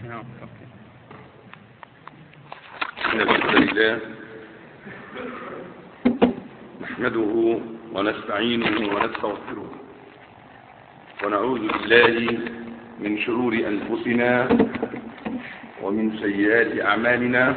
إن الحمد لله نحمده ونستعينه ونستغفره ونعوذ بالله من شرور أنفسنا ومن سيئات أعمالنا.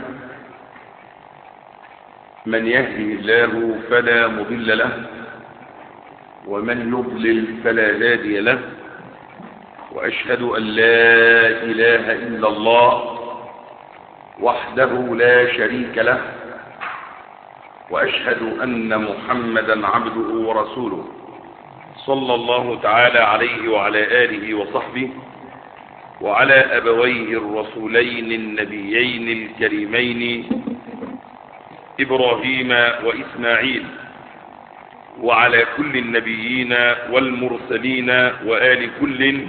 من يهده الله فلا مضل له ومن يضلل فلا هادي له، وأشهد أن لا إله إلا الله وحده لا شريك له، وأشهد أن محمدا عبده ورسوله صلى الله تعالى عليه وعلى آله وصحبه وعلى أبويه الرسولين النبيين الكريمين إبراهيم وإسماعيل، وعلى كل النبيين والمرسلين وآل كل،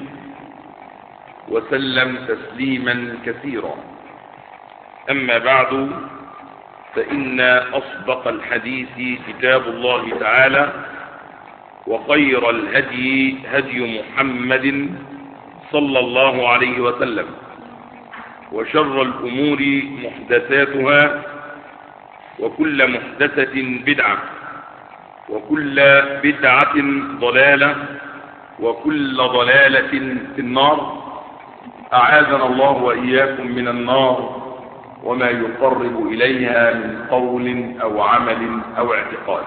وسلم تسليما كثيرا. أما بعد، فإن أصدق الحديث كتاب الله تعالى، وخير الهدي هدي محمد صلى الله عليه وسلم، وشر الأمور محدثاتها، وكل محدثة بدعة، وكل بدعة ضلالة، وكل ضلالة في النار. أعاذنا الله وإياكم من النار وما يقرب إليها من قول أو عمل أو اعتقاد.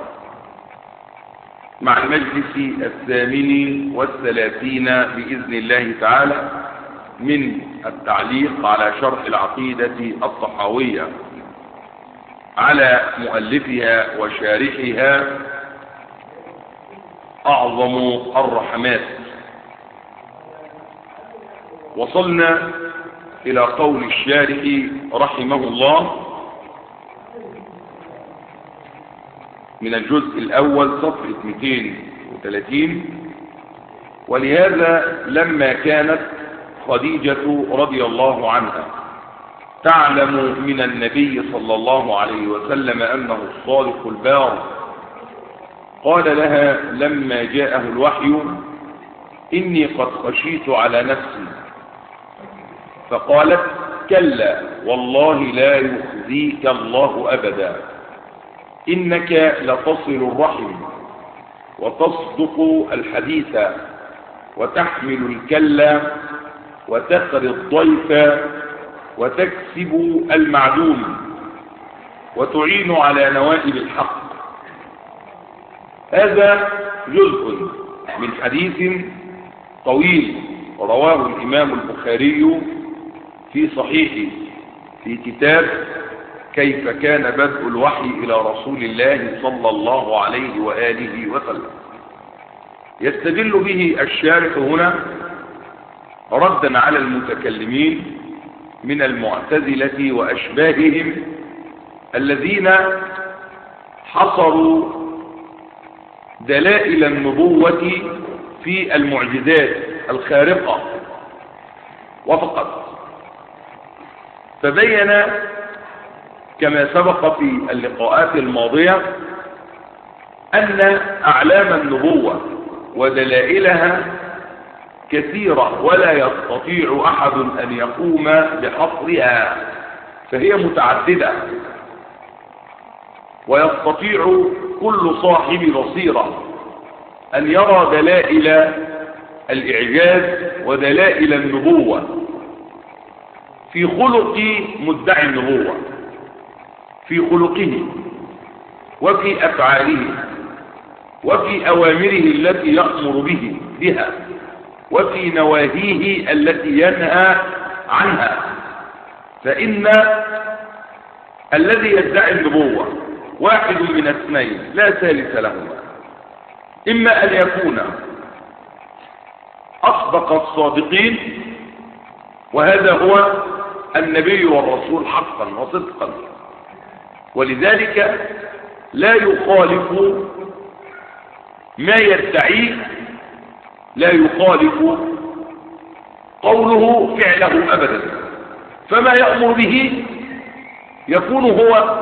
مع المجلس 38 بإذن الله تعالى من التعليق على شرح العقيدة الطحاوية على مؤلفها وشارحها أعظم الرحمات. وصلنا إلى قول الشارح رحمه الله من الجزء الأول صفحة 230: ولهذا لما كانت خديجة رضي الله عنها تعلم من النبي صلى الله عليه وسلم أنه الصادق البار، قال لها لما جاءه الوحي: إني قد خشيت على نفسي. فقالت: كلا والله لا يخزيك الله أبدا، إنك لتصل الرحم وتصدق الحديث وتحمل الكلا وتقري الضيف وتكسب المعدوم وتعين على نوائب الحق. هذا جزء من حديث طويل رواه الإمام البخاري في صحيحه في كتاب كيف كان بدء الوحي إلى رسول الله صلى الله عليه وآله وسلم. يستدل به الشارح هنا ردا على المتكلمين من المعتزلة وأشباههم الذين حصروا دلائل النبوة في المعجزات الخارقة وفقط، فبين كما سبق في اللقاءات الماضية أن أعلام النبوة ودلائلها كثيرة ولا يستطيع أحد أن يقوم بحصرها، فهي متعددة، ويستطيع كل صاحب بصيرة أن يرى دلائل الإعجاز ودلائل النبوة في خلق مدعي النبوة، في خلقه وفي أفعاله وفي أوامره التي يأمر بها وفي نواهيه التي ينهى عنها. فإن الذي يدعي النبوة واحد من اثنين لا ثالث لهما: إما أن يكون أصدق الصادقين، وهذا هو النبي والرسول حقا وصدقا، ولذلك لا يخالف ما يدعيه، لا يخالف قوله فعله أبدا، فما يأمر به يكون هو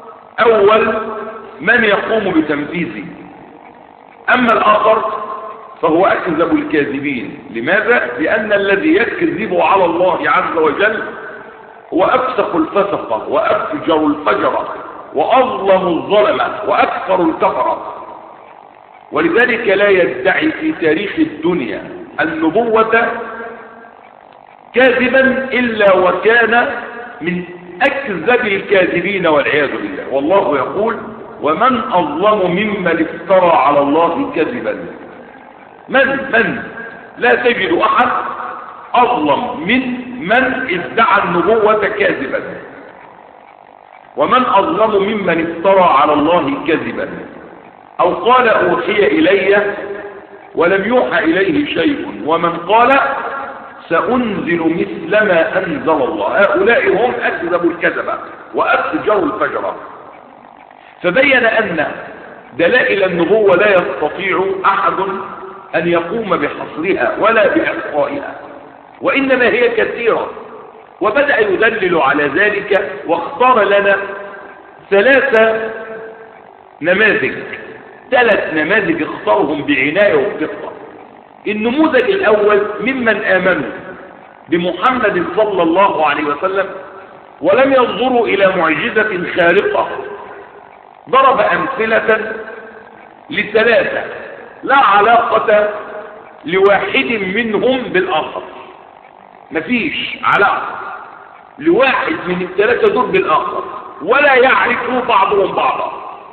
أول من يقوم بتنفيذه. أما الآخر فهو أكذب الكاذبين. لماذا؟ لأن الذي يكذب على الله عز وجل هو أفسق الفسقة وأفجر الفجرة وأظلم الظلمة وأكثر الكفرة. ولذلك لا يدعي في تاريخ الدنيا النبوة كاذبا إلا وكان من أكذب الكاذبين والعياذ بالله. والله يقول: ومن أظلم ممن افترى على الله كذبا. من لا تجد أحد أظلم من ادعى النبوة كاذبا. ومن أظلم ممن افترى على الله كذبا أو قال أوحي إلي ولم يوحى إليه شيء ومن قال سأنزل مثل ما أنزل الله. هؤلاء هم أكذب الكذبة وأفجر الفجرة. فبين أن دلائل النبوة لا يستطيع أحد أن يقوم بحصرها ولا بإحصائها، وإنما هي كثيرة. وبدأ يدلل على ذلك واختار لنا 3 نماذج، 3 نماذج اختارهم بعناية وبدقة. النموذج الأول ممن آمنوا بمحمد صلى الله عليه وسلم ولم ينظروا إلى معجزة خارقة. ضرب أمثلة ل3 لا علاقة لواحد منهم بالآخر، مفيش علاقة لواحد من ال3 دول بالآخر، ولا يعرفوا بعضهم بعضا.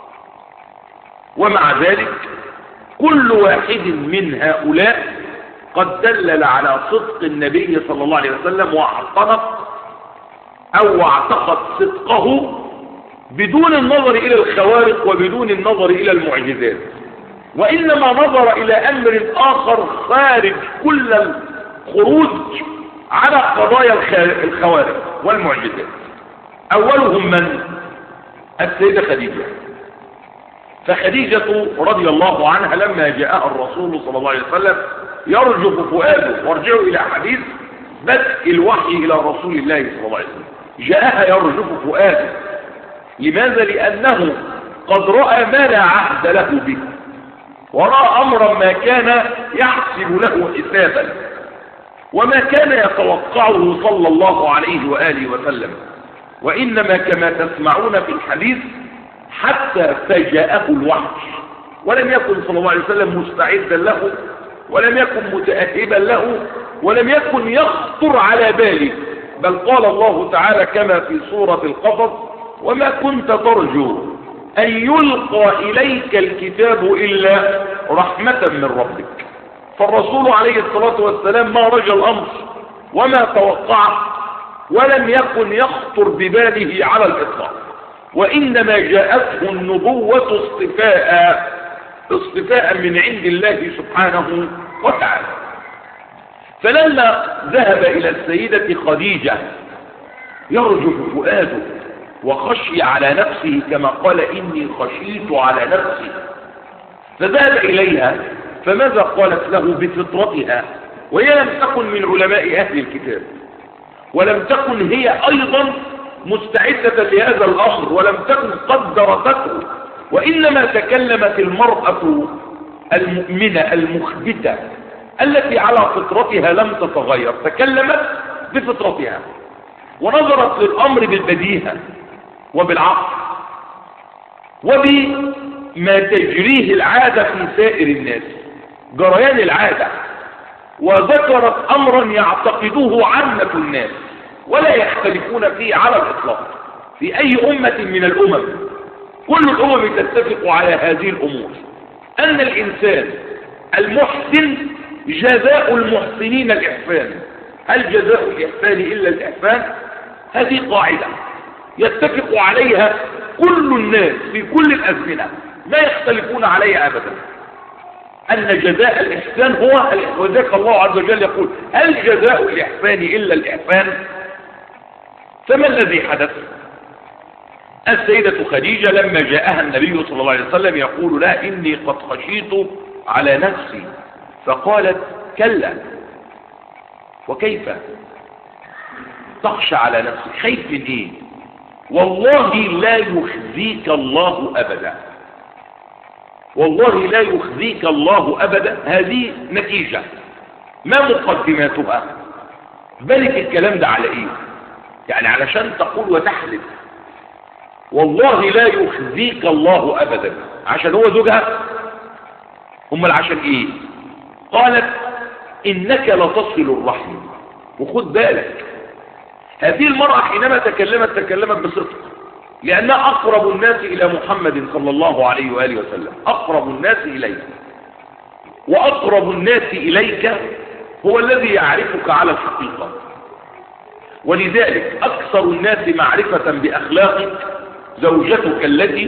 ومع ذلك كل واحد من هؤلاء قد دلل على صدق النبي صلى الله عليه وسلم واعتنق أو اعتقد صدقه بدون النظر إلى الخوارق وبدون النظر إلى المعجزات، وإنما نظر إلى أمر آخر خارج كل الخروج على قضايا الخوارق والمعجزات. أولهم من؟ السيدة خديجة. فخديجة رضي الله عنها لما جاءها الرسول صلى الله عليه وسلم يرجف فؤاده، وارجعوا إلى حديث بدء الوحي إلى رسول الله صلى الله عليه وسلم، جاءها يرجف فؤاده. لماذا؟ لأنه قد رأى ما لا عهد له به، ورأى أمرا ما كان يحسب له حسابا، وما كان يتوقعه صلى الله عليه وآله وسلم. وإنما كما تسمعون في الحديث حتى فجاءه الوحي، ولم يكن صلى الله عليه وسلم مستعدا له، ولم يكن متأهبا له، ولم يكن يخطر على باله. بل قال الله تعالى كما في سورة القصص: وما كنت ترجو أن يلقى إليك الكتاب إلا رحمة من ربك. فالرسول عليه الصلاة والسلام ما رجى الأمر وما توقعه، ولم يكن يخطر بباله على الإطلاق، وإنما جاءته النبوة اصطفاء من عند الله سبحانه وتعالى. فلما ذهب إلى السيدة خديجة يرجف فؤاده وخشي على نفسه كما قال: إني خشيت على نفسي، فذهب إليها. فماذا قالت له؟ بفطرتها، وهي لم تكن من علماء أهل الكتاب، ولم تكن هي أيضا مستعدة لهذا الأمر، ولم تكن قد درسته، وإنما تكلمت المرأة المؤمنة المخبتة التي على فطرتها لم تتغير، تكلمت بفطرتها ونظرت للأمر بالبديهة وبالعقل وبما تجريه العادة في سائر الناس، جريان العادة، وذكرت أمرا يعتقدوه عامة الناس ولا يختلفون فيه على الإطلاق في أي أمة من الأمم. كل الأمم تتفق على هذه الأمور، أن الإنسان المحسن جزاء المحسنين الإحسان. هل جزاء الإحسان إلا الإحسان؟ هذه قاعدة يتفق عليها كل الناس في كل الأزمنة، لا يختلفون عليها أبدا، أن جزاء الإحسان هو وذلك الله عز وجل يقول: هل جزاء الإحسان إلا الإحسان؟ فما الذي حدث؟ السيدة خديجة لما جاءها النبي صلى الله عليه وسلم يقول لها: إني قد خشيت على نفسي، فقالت: كلا، وكيف تخشى على نفسك؟ خايف من ايه؟ والله لا يخزيك الله ابدا. والله لا يخزيك الله أبدا، هذه نتيجة. ما مقدماتها؟ بالك الكلام ده على ايه؟ يعني علشان تقول وتحلف والله لا يخزيك الله أبدا عشان هو زوجها؟ امال عشان ايه؟ قالت إنك لتصل الرحم. وخد بالك هذه المرأة حينما تكلمت بصدق، لأنها أقرب الناس إلى محمد صلى الله عليه وآله وسلم، أقرب الناس إليك، وأقرب الناس إليك هو الذي يعرفك على الحقيقة. ولذلك أكثر الناس معرفة بأخلاقك زوجتك التي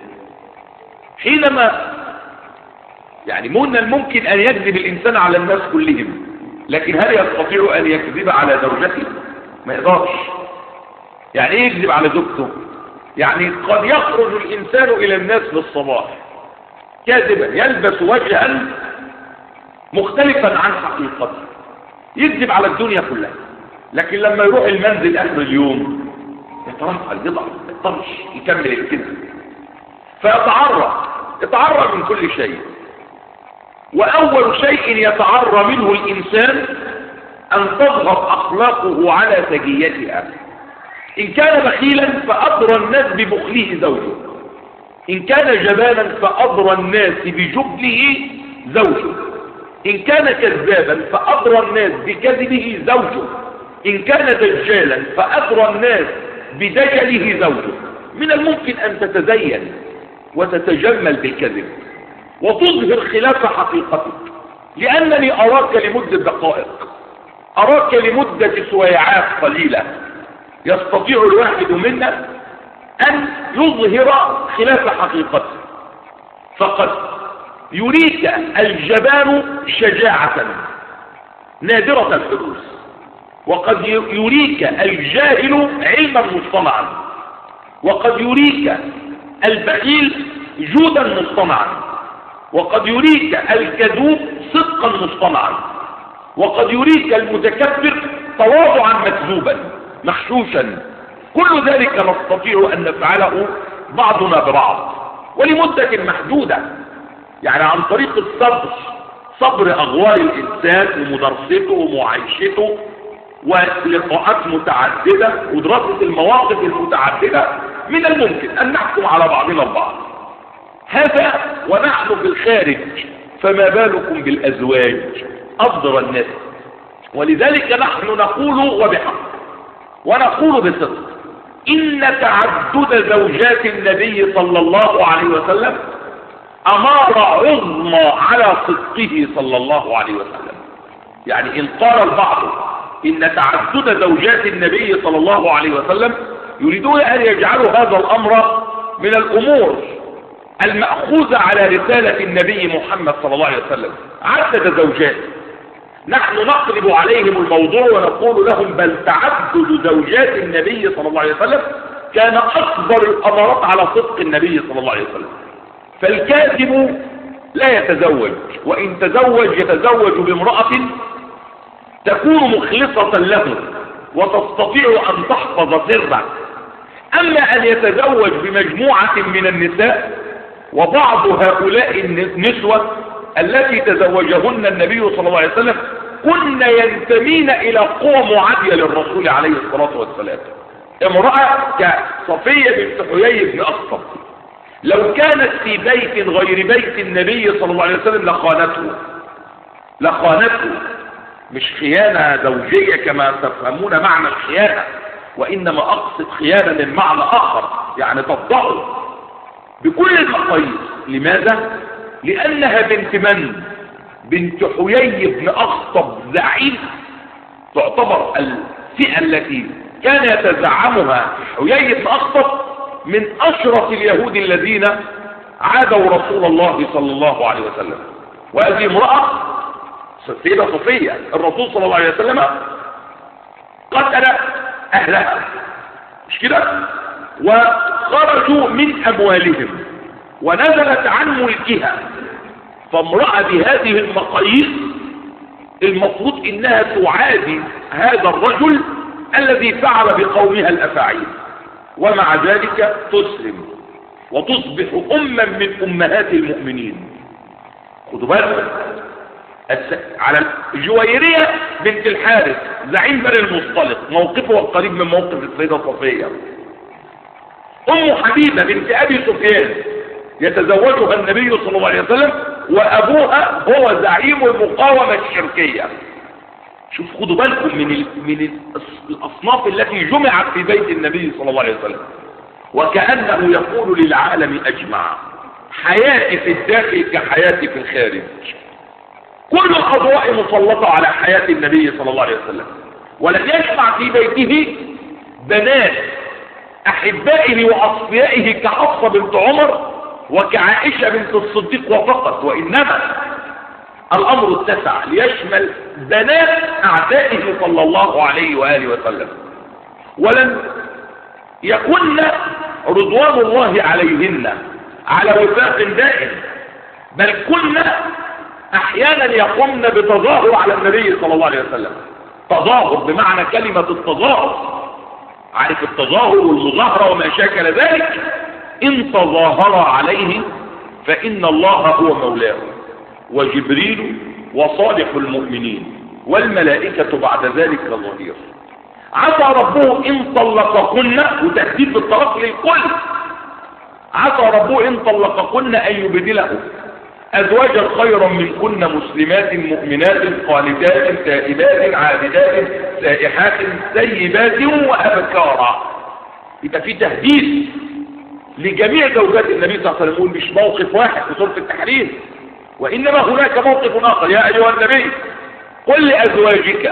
حينما يعني من الممكن أن يكذب الإنسان على الناس كلهم، لكن هل يستطيع أن يكذب على زوجته؟ ما يقدرش. يعني إيه يكذب على زوجته؟ يعني قد يخرج الإنسان إلى الناس في الصباح كاذبا يلبس وجها مختلفا عن حقيقته، يكذب على الدنيا كلها، لكن لما يروح المنزل آخر اليوم يترهل، يضعف، يطرش، يكمل الكذب، يتعرى من كل شيء. وأول شيء يتعرى منه الإنسان أن تضغط أخلاقه على سجيتها. إن كان بخيلا فأضرى الناس ببخله زوجه، إن كان جبانا فأضرى الناس بجبنه زوجه، إن كان كذابا فأضرى الناس بكذبه زوجه، إن كان دجالا فأضرى الناس بدجله زوجه. من الممكن أن تتزين وتتجمل بالكذب وتظهر خلاف حقيقتك، لأنني أراك لمدة دقائق، أراك لمدة سويعات قليلة، يستطيع الواحد منا أن يظهر خلاف حقيقته. فقد يريك الجبان شجاعة نادرة الحدوث، وقد يريك الجاهل علما مصطنعا، وقد يريك البخيل جودا مصطنعا، وقد يريك الكذوب صدقا مصطنعا، وقد يريك المتكبر تواضعا مكذوبا مخشوشا. كل ذلك نستطيع أن نفعله بعضنا ببعض ولمدة محدودة، يعني عن طريق الصبر، صبر أغوار الإنسان ومدرسته ومعايشته ولقاءات متعددة ودراسة المواقف المتعددة، من الممكن أن نحكم على بعضنا البعض. هذا ونحن في الخارج، فما بالكم بالأزواج أفضل الناس. ولذلك نحن نقول وبحق ونقول بصدق إن تعدد زوجات النبي صلى الله عليه وسلم أمارة عظمى على صدقه صلى الله عليه وسلم. يعني إن قال البعض إن تعدد زوجات النبي صلى الله عليه وسلم يريدون أن يجعلوا هذا الأمر من الأمور المأخوذة على رسالة النبي محمد صلى الله عليه وسلم، عدد زوجات. نحن نقلب عليهم الموضوع ونقول لهم بل تعدد زوجات النبي صلى الله عليه وسلم كان أكبر الأمارات على صدق النبي صلى الله عليه وسلم. فالكاذب لا يتزوج، وإن تزوج يتزوج بامرأة تكون مخلصة له وتستطيع أن تحفظ سره. أما أن يتزوج بمجموعة من النساء، وبعض هؤلاء النسوة التي تزوجهن النبي صلى الله عليه وسلم كن ينتمين إلى قوى معادية للرسول عليه الصلاة والسلام. امرأة كصفية بنت حيي بن أخطب لو كانت في بيت غير بيت النبي صلى الله عليه وسلم لخانته. مش خيانة زوجية كما تفهمون معنى الخيانة، وإنما أقصد خيانة من معنى آخر، يعني تفضحه بكل المقاييس. لماذا؟ لأنها بنت من؟ بنت حيي بن أخطب زعيم، تعتبر الفئة التي كان يتزعمها حيي بن أخطب من أشرف اليهود الذين عادوا رسول الله صلى الله عليه وسلم. وهذه امرأة سيدة صفية، الرسول صلى الله عليه وسلم قتل أهلها، مش كده؟ وخرجوا من أموالهم ونزلت عن ملكها. فامرأة بهذه المقاييس المفروض إنها تعادي هذا الرجل الذي فعل بقومها الأفاعيل، ومع ذلك تسلم. وتصبح أما من أمهات المؤمنين. خدوا بالكم، على جويرية بنت الحارث زعيم بني المصطلق، موقفه قريب من موقف السيدة صفية. أم حبيبة بنت أبي سفيان يتزوجها النبي صلى الله عليه وسلم، وأبوها هو زعيم المقاومة الشركية. شوف، خدوا بالكم من الأصناف التي جمعت في بيت النبي صلى الله عليه وسلم، وكأنه يقول للعالم أجمع: حياتي في الداخل كحياتي في الخارج. كل الأضواء مسلطة على حياة النبي صلى الله عليه وسلم، ولم يجمع في بيته بنات أحبائه وأصفيائه كحفصة بنت عمر وكعائشة بنت الصديق وفقط، وإنما الأمر اتسع ليشمل بنات أعدائه صلى الله عليه وآله وسلم، ولم يكن رضوان الله عليهن على وفاق دائم، بل كنا أحيانا يقومن بتظاهر على النبي صلى الله عليه وسلم. تظاهر بمعنى كلمة التظاهر، عارف التظاهر والمظاهرة وما شاكل ذلك. إن تظاهر عليه فإن الله هو مولاه، وجبريل وصالح المؤمنين والملائكة بعد ذلك ظهير. عسى ربه إن طلقكن، وتهديد بالطلاق للكل، عسى ربه إن طلقكن أن يبدله أزواجا خيرا منكن مسلمات مؤمنات قانتات تائبات عابدات سائحات سيبات وأبكارا. يبقى في تهديد لجميع زوجات النبي صلى الله عليه وسلم، مش موقف واحد في سورة التحريم، وإنما هناك موقف آخر: يا أيها النبي قل لأزواجك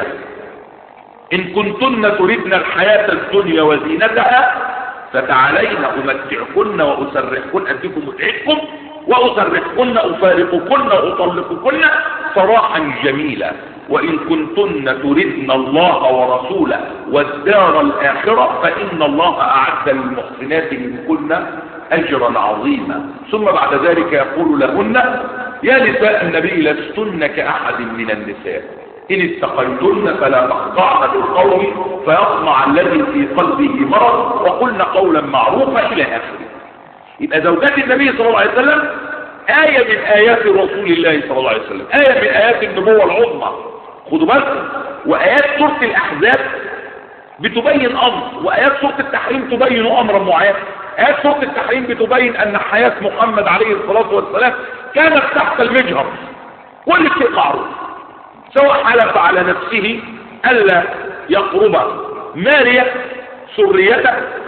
إن كنتن تردن الحياة الدنيا وزينتها فتعالين أمتعكن وأسرحكن، أديكم متعتكم وأسرحكن أفارقكن وأطلقكن سراحا جميلا، وإن كنتن تردن الله ورسوله والدار الآخرة فإن الله أعد للمحسنات منكن أجرا عظيما. ثم بعد ذلك يقول لهن: يا نساء النبي لستن كأحد من النساء إن اتقيتن فلا تخضعن بالقول فيطمع الذي في قلبه مرض وقلن قولا معروفا إلى آخره. يبقى زوجات النبي صلى الله عليه وسلم آية من آيات رسول الله صلى الله عليه وسلم، آية من آيات النبوة العظمى. خدوا بالكم، وآيات سورة الأحزاب بتبين أمر، وآيات سورة التحريم تبين أمرا معين. آيات سورة التحريم بتبين أن حياة محمد عليه الصلاة والسلام كانت تحت المجهر، كل شيء معروف، سواء حلف على نفسه ألا يقرب ماريا سريته،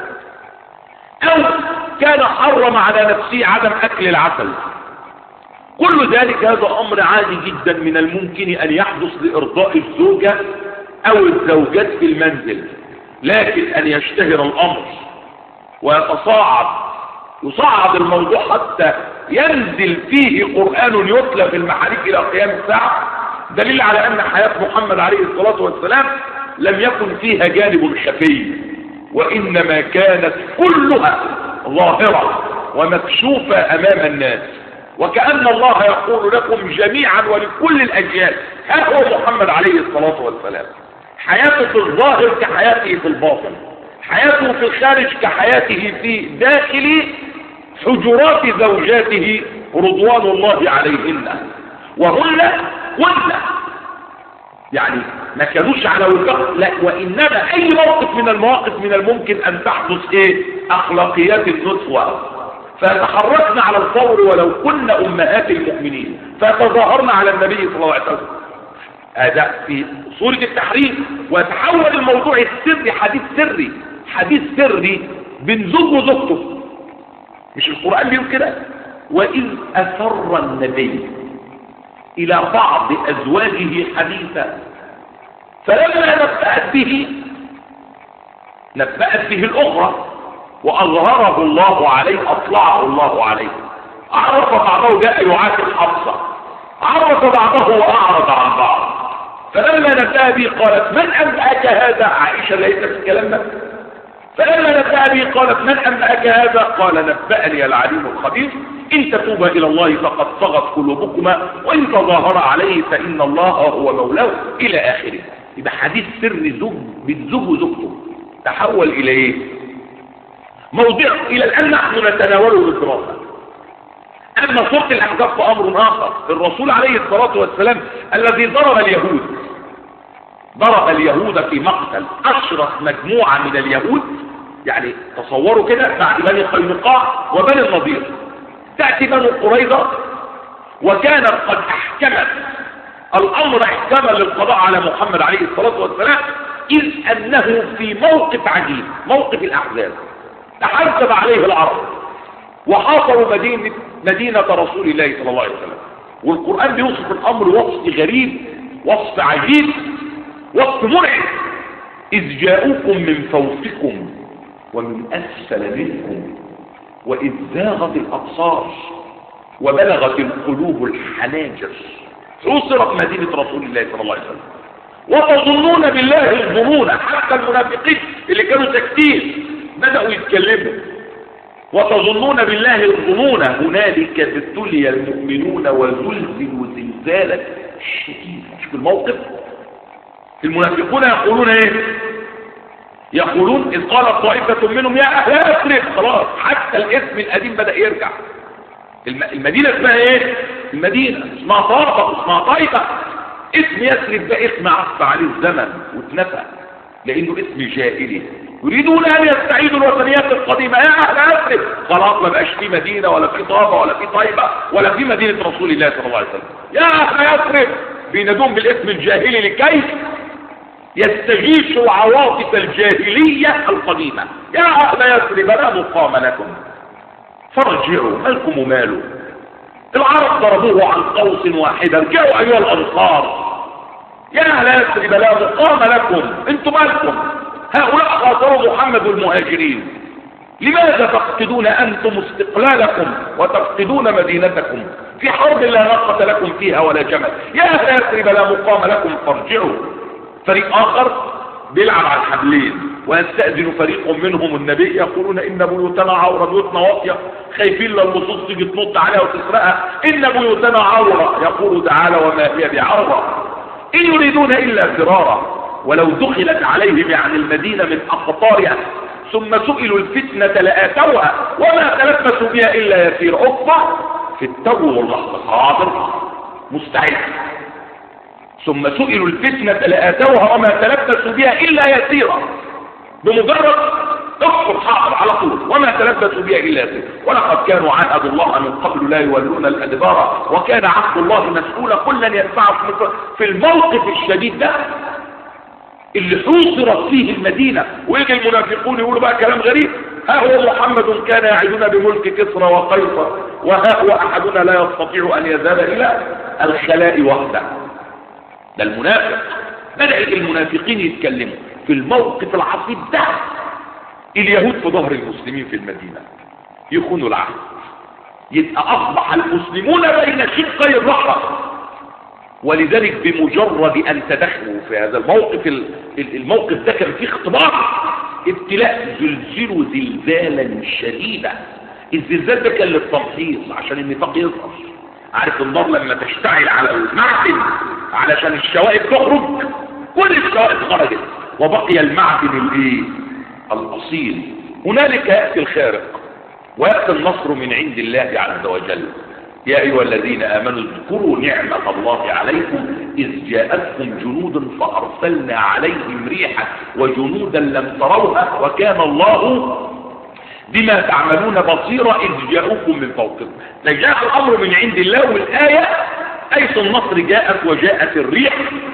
أو كان حرم على نفسه عدم أكل العسل. كل ذلك هذا أمر عادي جدا من الممكن أن يحدث لإرضاء الزوجة أو الزوجات في المنزل، لكن أن يشتهر الأمر يصعد الموضوع حتى ينزل فيه قرآن يتلى في المحاريك إلى قيام الساعة، دليل على أن حياة محمد عليه الصلاة والسلام لم يكن فيها جانب خفي، وإنما كانت كلها ظاهرة ومكشوفة أمام الناس، وكأن الله يقول لكم جميعا ولكل الأجيال: ها هو محمد عليه الصلاة والسلام، حياته في الظاهر كحياته في الباطن، حياته في الخارج كحياته في داخل حجرات زوجاته رضوان الله عليهن. وهن يعني ما كانوش على وفاق، لا، وإنما أي موقف من المواقف من الممكن أن تحدث أخلاقيات النسوة، فتحركنا على الفور ولو كنا أمهات المؤمنين، فتظاهرنا على النبي صلى الله عليه وسلم. هذا في سورة التحريم. وتحول الموضوع السري حديث سري بين زوج وزوجته، مش القرآن بيقول كده؟ وإذ أسر النبي إلى بعض أزواجه حديثا فلما نبأت به الأخرى وأظهره الله عليه، أطلعه الله عليه، عرف بعضه جاء يعاتب حفصة، عرف بعضه وأعرض عن بعض، فلما نبأ به قالت: من أنبأك هذا؟ عائشة ليست الكلام ده. فلما نبأ به قالت: من أنبأك هذا؟ قال: نبأني العليم الخبير، إن تتوبا إلى الله فقد صغت قلوبكما وإن تظاهر عليه فإن الله هو مولاه، إلى آخره. يبقى حديث سر زوج بالزوج وزوجته تحول إلى إيه؟ موضع إلى الآن نحن نتناوله بالدراسة. أما سورة الأحزاب فأمر آخر. الرسول عليه الصلاة والسلام الذي ضرب اليهود في مقتل، أشرف مجموعة من اليهود، يعني تصوروا كده بعد بني قينقاع وبني النضير تأتي بني قريظة وكانت قد أحكمت الأمر إحكاما للقضاء على محمد عليه الصلاة والسلام، إذ أنه في موقف عجيب، موقف الأحزاب، تحزب عليه العرب وحاصروا مدينة رسول الله صلى الله عليه وسلم. والقرآن بيوصف الأمر وصف غريب، وصف عجيب، وصف مرعب. إذ جاءوكم من فوقكم ومن أسفل منكم وإذ زاغت الأبصار وبلغت القلوب الحناجر. حوصرت مدينة رسول الله صلى الله عليه وسلم وتظنون بالله الظنون. حتى المنافقين اللي كانوا ساكتين بدأوا يتكلموا. وتظنون بالله الظنون هنالك ابتلي المؤمنون وزلزلوا زلزالا شديدا. شوف الموقف. المنافقون يقولون ايه؟ يقولون إذ قالت طائفة منهم يا أهل يثرب. خلاص حتى الاسم القديم بدأ يرجع. المدينة اسمها ايه؟ المدينة اسمها طائفة، اسمها طائفة. اسم يثرب ده اسم عفى عليه الزمن واتنفى لأنه اسم جاهلي. يريدون أن يستعيدوا الوثنيات القديمة. يا أهل يثرب. خلاص ما بقاش في مدينة ولا في طائفة ولا في طيبة ولا في مدينة رسول الله صلى الله عليه وسلم. يا أهل يثرب بينادون بالاسم الجاهلي لكي يستجيشوا العواطف الجاهلية القديمة. يا أهل يثرب لا مقام لكم فارجعوا. مالكم وماله؟ العرب ضربوه عن قوس واحد. ارجعوا أيها الأنصار. يا أهل يثرب لا مقام لكم. انتم مالكم؟ هؤلاء خاطروا محمد والمهاجرين. لماذا تفقدون أنتم استقلالكم وتفقدون مدينتكم في حرب لا ناقة لكم فيها ولا جمل؟ يا أهل يثرب لا مقام لكم فارجعوا. فريق آخر بيلعب على الحبلين ويستأذن فريق منهم النبي يقولون إن بيوتنا عورة، بيوتنا واطية، خايفين لو اللصوص تيجي تنط عليها وتسرقها. إن بيوتنا عورة. يقول تعالى وما هي بعورة إن يريدون إلا فرارا ولو دخلت عليهم يعني المدينة من أقطارها ثم سئلوا الفتنة لآتوها وما تلبسوا بها إلا يسير. أكبر في التو واللحظة حاضر مستعد. ثم سئلوا الفتنة لآتوها وما تلبسوا بها إلا يسيرا. بمجرد اكفر حاضر على طول وما تلبسوا بها إلا يسيرا. ولقد كانوا عاهدوا الله من قبل لا يولون الأدبار وكان عهد الله مسؤولا. كلا ينفعكم في الموقف الشديد ده اللي حوصرت فيه المدينة. ويجي المنافقون يقولوا بقى كلام غريب. ها هو محمد كان يعدنا بملك كسرى وقيصر وها هو أحدنا لا يستطيع أن يذهب إلى الخلاء وحده. ده المنافق. بدأ المنافقين يتكلموا في الموقف العصيب ده. اليهود في ظهر المسلمين في المدينة يخونوا العهد. يبقى أصبح المسلمون بين شقي الرحمة. ولذلك بمجرد أن تدخلوا في هذا الموقف، الموقف ده كان فيه اختبار ابتلاء. زلزلوا زلزالا شديدا. الزلزال ده كان للتمحيص عشان النفاق يظهر. عارف النار لما تشتعل على المعدن علشان الشوائب تخرج، كل الشوائب خرجت وبقي المعدن الايه؟ الاصيل. هنالك ياتي الخارق وياتي النصر من عند الله عز وجل. يا ايها الذين امنوا اذكروا نعمة الله عليكم اذ جاءتكم جنود فارسلنا عليهم ريحا وجنودا لم تروها وكان الله بما تعملون بصيرا اذ جاءوكم من فوقكم. فجاء الامر من عند الله. والايه ايس النصر جاءت وجاءت الريح.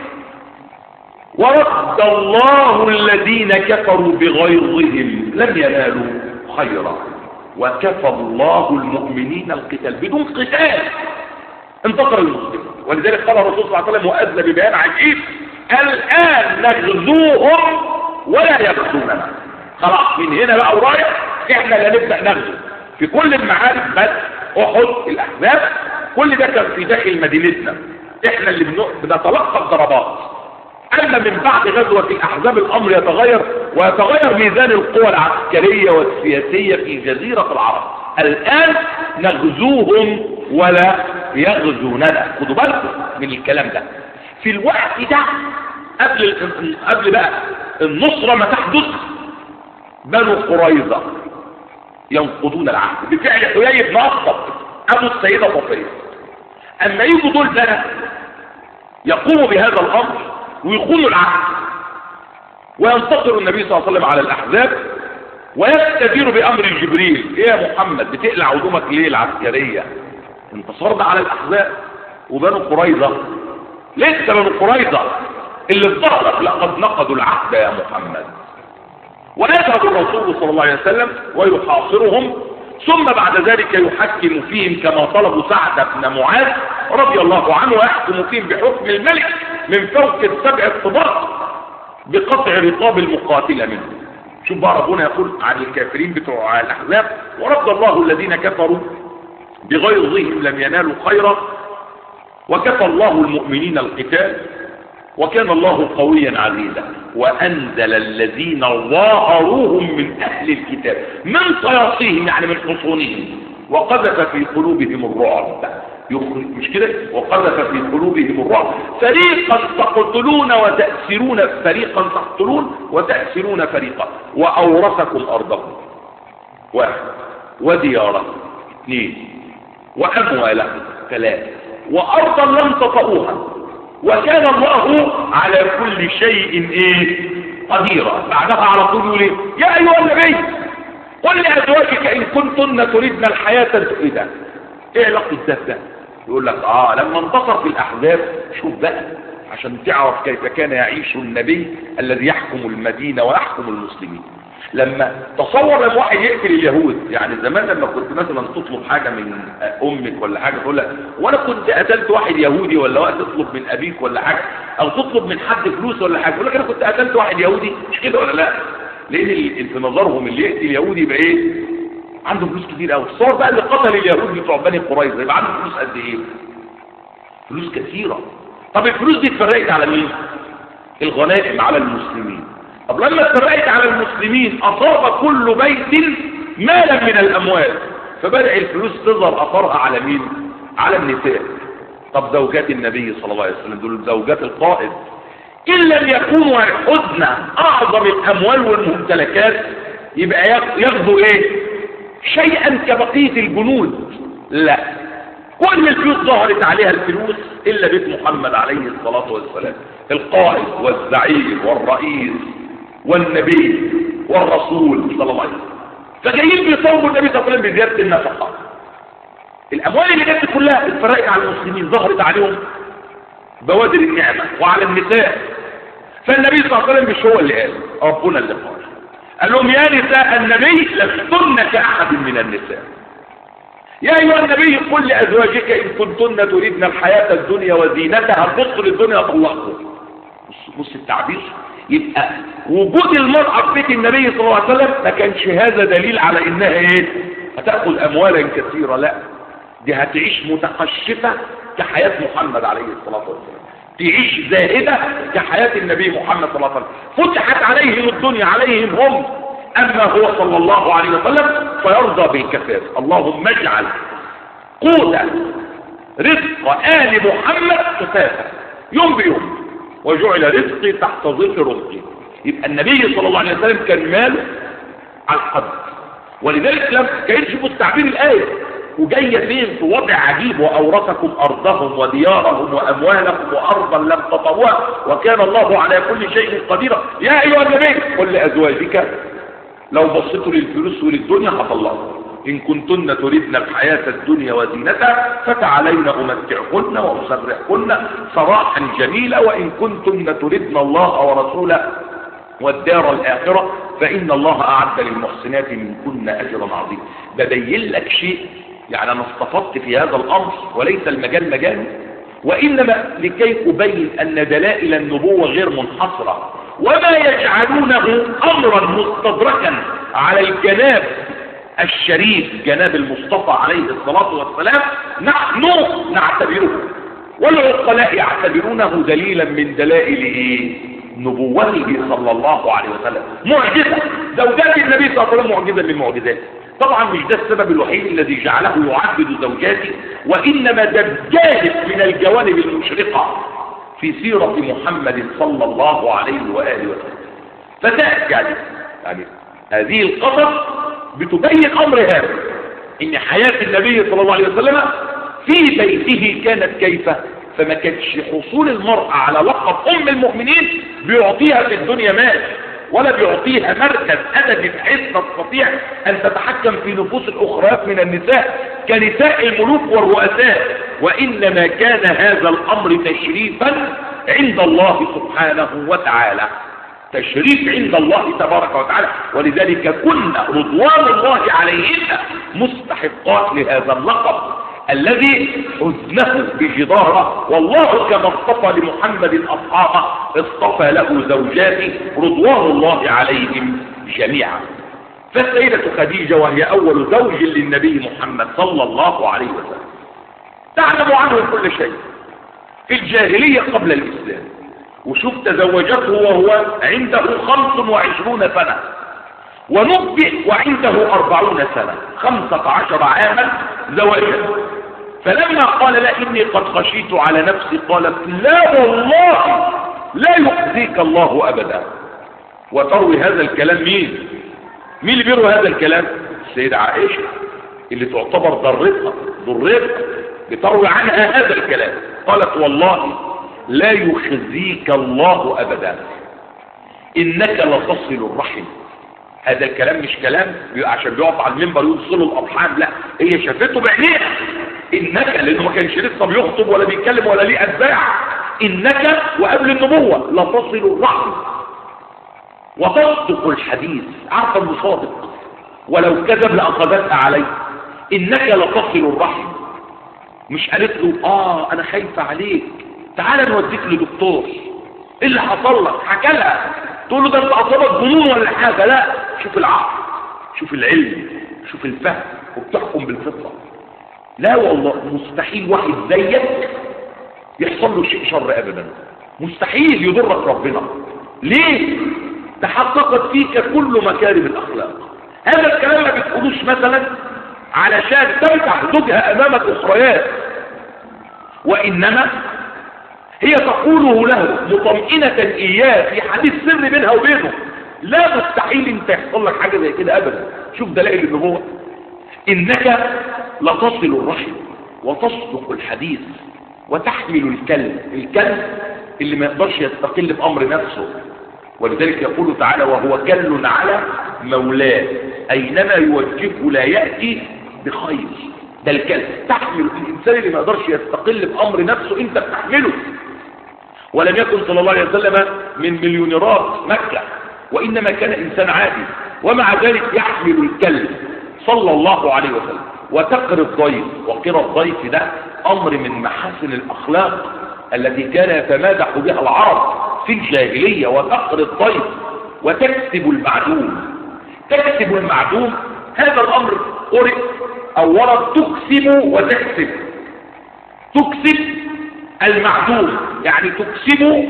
ورد الله الذين كفروا بغيظهم لم ينالوا خيرا وكفى الله المؤمنين القتال. بدون قتال انتصر المسلمين. ولذلك قال الرسول صلى الله عليه وسلم وأذن ببيان عجيب: الآن نغزوهم ولا يغزوننا. خلاص من هنا بقى ورايح احنا لا نبدأ نغزو في كل المعارك. بس احد، الاحزاب، كل ده كان في داخل مدينتنا. احنا اللي بنتلقى الضربات. اما من بعد غزوة الاحزاب الامر يتغير، ويتغير ميزان القوى العسكرية والسياسية في جزيرة العرب. الان نغزوهم ولا يغزوننا. خدوا بالكم من الكلام ده. في الوقت ده قبل بقى النصرة ما تحدث، بنو قريظة ينقضون العهد بفعل حيي بن أخطب أبو السيدة صفية. أما يجوا دول بقى يقوموا بهذا الأمر ويخونوا العهد، وينتصر النبي صلى الله عليه وسلم على الأحزاب ويستدير بأمر جبريل. إيه يا محمد بتقلع هدومك ليه العسكرية؟ انتصرنا على الأحزاب وبنو قريظة لسه بنو قريظة اللي اتظهرت لقد نقضوا العهد يا محمد. ويذهب الرسول صلى الله عليه وسلم ويحاصرهم، ثم بعد ذلك يحكم فيهم كما طلبوا سعد بن معاذ رضي الله عنه، ويحكم فيهم بحكم الملك من فوق السبع الطباق بقطع رقاب المقاتلة منهم. شوف بقى ربنا يقول عن الكافرين بتوع الأحزاب: ورد الله الذين كفروا بغيظهم لم ينالوا خيرا وكفى الله المؤمنين القتال وكان الله قويا عزيزا وأنزل الذين ظاهروهم من أهل الكتاب من صياصيهم يعني من حصونهم وقذف في قلوبهم الرعب. مش كده؟ وقذف في قلوبهم الرعب فريقا تقتلون وتأسرون، فريقا تقتلون وتأسرون فريقا، وأورثكم أرضكم 1 ودياركم 2 وأموالكم 3 وأرضا لم تطئوها وكان الله على كل شيء قديرا. بعدها على طول يقول يا أيها النبي قل لأزواجك إن كنتن تريدن الحياة الدنيا. إيه علاقة ده؟ يقول لك لما انتصر في الأحزاب، شوف بقى عشان تعرف كيف كان يعيش النبي الذي يحكم المدينة ويحكم المسلمين. لما تصور لما واحد يقتل اليهود، يعني زمان لما كنت مثلا تطلب حاجة من امك ولا حاجة تقول لك وانا كنت قتلت واحد يهودي، ولا وقت تطلب من ابيك ولا حاجة، او تطلب من حد فلوس ولا حاجة يقول لك انا كنت قتلت واحد يهودي، مش كده ولا لا؟ لان في نظرهم اللي يقتل يهودي يبقى ايه؟ عنده فلوس كتير قوي. تصور بقى اللي قتل اليهود بتوع بني قريظة يبقى عنده فلوس قد ايه؟ فلوس كثيرة. طب الفلوس دي اتفرقت على مين؟ الغنائم على المسلمين. طب لما اتفرقت على المسلمين اصاب كل بيت مالا من الاموال، فبدأ الفلوس تظهر اثرها على مين؟ على النساء. طب زوجات النبي صلى الله عليه وسلم دول زوجات القائد، ان لم يكونوا حزن اعظم الاموال والممتلكات يبقى ياخذوا ايه؟ شيئا كبقية الجنود؟ لا، كل الفلوس ظهرت عليها الفلوس الا بيت محمد عليه الصلاة والسلام، القائد والزعيم والرئيس والنبي والرسول صلى الله عليه وسلم. فجايين بيصوبوا النبي صلى الله عليه وسلم بزيادة النفقة. الاموال اللي جت كلها اتفرقت على المسلمين، ظهرت عليهم بوادر النعمة وعلى النساء. فالنبي صلى الله عليه وسلم مش هو اللي قال، ربنا اللي قال لهم يا نساء النبي لستن كأحد من النساء. يا أيها النبي قل لأزواجك إن كنتن تريدن الحياة الدنيا وزينتها تدخل الدنيا طلقكم. بص التعبير. يبقى وجود المرأة في بيت النبي صلى الله عليه وسلم ما كانش هذا دليل على انها ايه؟ هتأخذ اموالا كثيرة، لا، دي هتعيش متقشفة كحياة محمد عليه الصلاة والسلام، تعيش زاهدة كحياة النبي محمد صلى الله عليه وسلم. فتحت عليهم الدنيا عليهم هم، اما هو صلى الله عليه وسلم فيرضى بالكفاف. اللهم اجعل قوت رزق آل محمد كفافة يوم بيوم، وجعل رزقي تحت ظل رزقي. يبقى النبي صلى الله عليه وسلم كان ماله على القدر، ولذلك لم كان يشوفوا تعبير الآية وجاية فين في وضع عجيب: وأورثكم أرضهم وديارهم وأموالهم وأرضا لم تطوها وكان الله على كل شيء قديرا. يا أيها النبي قل لأزواجك لو بصيتوا للفلوس وللدنيا هطلقوا إن كنتن تريدن الحياة الدنيا وزينتها فتعالين أمتعكن وأسرحكن سراحا جميلا وإن كنتن تريدن الله ورسوله والدار الآخرة فإن الله أعد للمحسنات منكن أجرا عظيما. ببين لك شيء، يعني أنا استفدت في هذا الأمر وليس المجال مجالي، وإنما لكي أبين أن دلائل النبوة غير منحصرة، وما يجعلونه أمرا مستدركا على الجناب الشريف جناب المصطفى عليه الصلاة والسلام نحن نعتبره والعقلاء يعتبرونه دليلا من دلائل نبوته صلى الله عليه وسلم. معجزة زوجات النبي صلى الله عليه وسلم معجزة من معجزاته. طبعا مش ده السبب الوحيد الذي جعله يعبد زوجاته، وإنما ده جانب من الجوانب المشرقة في سيرة محمد صلى الله عليه وآله وسلم. فتأتي يعني هذه القصص بتبين أمر هذا، إن حياة النبي صلى الله عليه وسلم في بيته كانت كيف؟ فما كانش حصول المرأة على لقب أم المؤمنين بيعطيها في الدنيا مال، ولا بيعطيها مركز أدبي بحيث تستطيع أن تتحكم في نفوس الأخريات من النساء كنساء الملوك والرؤساء، وإنما كان هذا الأمر تشريفا عند الله سبحانه وتعالى، تشريف عند الله تبارك وتعالى. ولذلك كنا رضوان الله عليهن مستحقات لهذا اللقب الذي حزنه بجدارة، والله كما اصطفى لمحمد أصحابه اصطفى له زوجاته رضوان الله عليهم جميعا. فالسيدة خديجة وهي أول زوج للنبي محمد صلى الله عليه وسلم تعلم عنه كل شيء في الجاهلية قبل الإسلام، وشوف تزوجته وهو عنده 25 سنة، ونبئ وعنده 40 سنة، 15 عاما زواجا. فلما قال لا إني قد خشيت على نفسي قالت لا والله لا يخزيك الله أبدا. وتروي هذا الكلام مين اللي بيروي هذا الكلام؟ السيدة عائشة اللي تعتبر ضرتها بتروي عنها هذا الكلام، قالت والله لا يخزيك الله أبدا إنك لتصل الرحم. هذا الكلام مش كلام عشان بيقف على المنبر يوصلوا الأرحام، لا، هي شافته بعينيها. إنك، لأنه ما كانش لسه بيخطب ولا بيتكلم ولا ليه أتباع، إنك وقبل النبوة لتصل الرحم وتصدق الحديث، عارفة انه صادق ولو كذب لأخذتها عليه. إنك لتصل الرحم، مش قالت له أنا خايفة عليك تعال نوديك لدكتور، إيه اللي حصل لك؟ حكى لها، تقول له ده انت أصابك جنون ولا حاجة، لا، شوف العقل، شوف العلم، شوف الفهم، وبتحكم بالفطرة. لا والله مستحيل واحد زيك يحصل له شيء شر أبدا، مستحيل يضرك ربنا. ليه؟ تحققت فيك كل مكارم الأخلاق. هذا الكلام ما بتقولوش مثلا علشان تمدح زوجها أمامك أخريات، وإنما هي تقوله له مطمئنة إياه في حديث سر بينها وبينه. لا، مستحيل انت يحصل لك حاجة زي كده أبدا. شوف دلائل النبوة، إنك لتصل الرحم وتصدق الحديث وتحمل الكلب اللي ما يقدرش يستقل بأمر نفسه. ولذلك يقول تعالى وهو كل على مولاه أينما يوجهه لا يأتي بخير. ده الكلب تحمل الإنسان اللي ما يقدرش يستقل بأمر نفسه، انت بتحمله. ولم يكن صلى الله عليه وسلم من مليونيرات مكة، وإنما كان إنسان عادي، ومع ذلك يحمل الكلب صلى الله عليه وسلم. وتقر الضيف، وقر الضيف ده أمر من محاسن الأخلاق التي كان يتمادح بها العرب في الجاهلية. وتقر الضيف وتكسب المعدوم. تكسب المعدوم، هذا الأمر قرئ أو ورد تكسب وتكسب. تكسب المعدوم يعني تكسب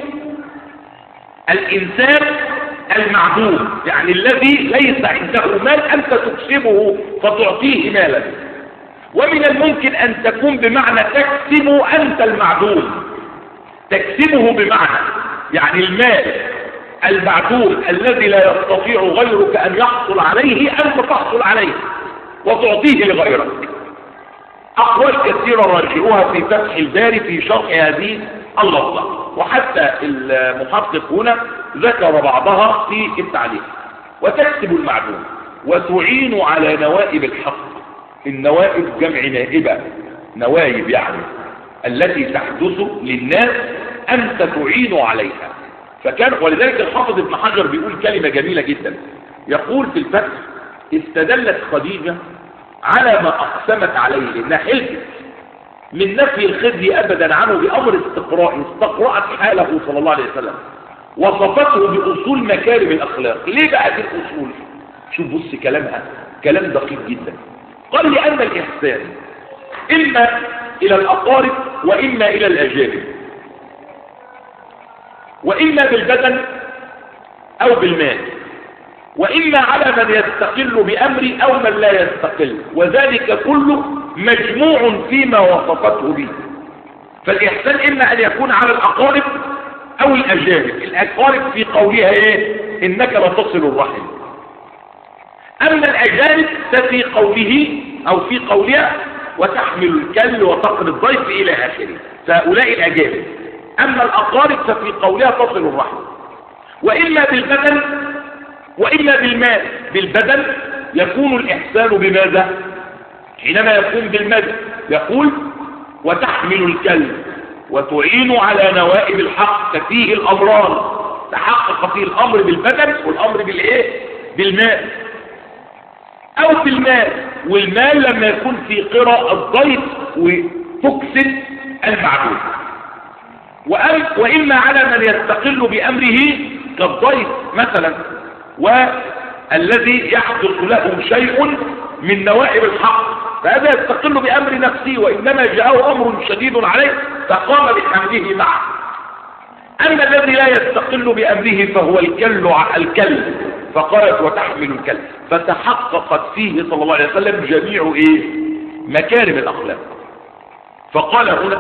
الإنسان المعدوم، يعني الذي ليس عنده مال أنت تكسبه فتعطيه مالا. ومن الممكن أن تكون بمعنى تكسب أنت المعدوم، تكسبه بمعنى يعني المال المعدوم الذي لا يستطيع غيرك أن يحصل عليه أنت تحصل عليه وتعطيه لغيرك. أقوال كثيرة راجعوها في فتح الباري في شرح هذه اللفظة، وحتى المحقق هنا ذكر بعضها في التعليق. وتكسب المعدوم وتعين على نوائب الحق. النوائب جمع نائبة، نوائب يعني التي تحدث للناس أنت تعين عليها. فكان ولذلك الحافظ ابن حجر بيقول كلمة جميلة جدا، يقول في الفتح استدلت خديجة على ما أقسمت عليه، لأنها حلفت من نفي الخزي أبدا عنه بأمر استقرأت حاله صلى الله عليه وسلم، وصفته بأصول مكارم الأخلاق. ليه بقى دي الأصول؟ شوف بص كلامها، كلام دقيق جدا. قال لأن الإحسان إما إلى الأقارب وإما إلى الأجانب، وإما بالبدن أو بالمال، وإما على من يستقل بأمر أو من لا يستقل، وذلك كله مجموع فيما وصفته به. فالإحسان إما أن يكون على الأقارب أو الأجانب. الأقارب في قولها إيه؟ إنك لتصل الرحم. أما الأجانب ففي قوله أو في قولها وتحمل الكل وتقري الضيف إلى آخره، فهؤلاء الأجانب. أما الأقارب ففي قولها تصل الرحم، وإلا بالبدن وإلا بالمال. بالبدن يكون الإحسان بماذا؟ حينما يكون بالمال يقول وتحمل الكلب وتعين على نوائب الحق فيه الأمران، تحقق فيه الأمر بالبدن والأمر بالإيه؟ بالمال. أو بالمال، والمال لما يكون في قراء الضيف وتكسب المعبود. وإما على من يستقل بأمره كالضيف مثلا، والذي يحدث له شيء من نوائب الحق، فهذا يستقل بأمر نفسه، وإنما جاءه أمر شديد عليه فقام بحمله معه. أما الذي لا يستقل بأمره فهو الكلب، فقالت وتحمل الكلب، فتحققت فيه صلى الله عليه وسلم جميع مكارم الأخلاق. فقال هنا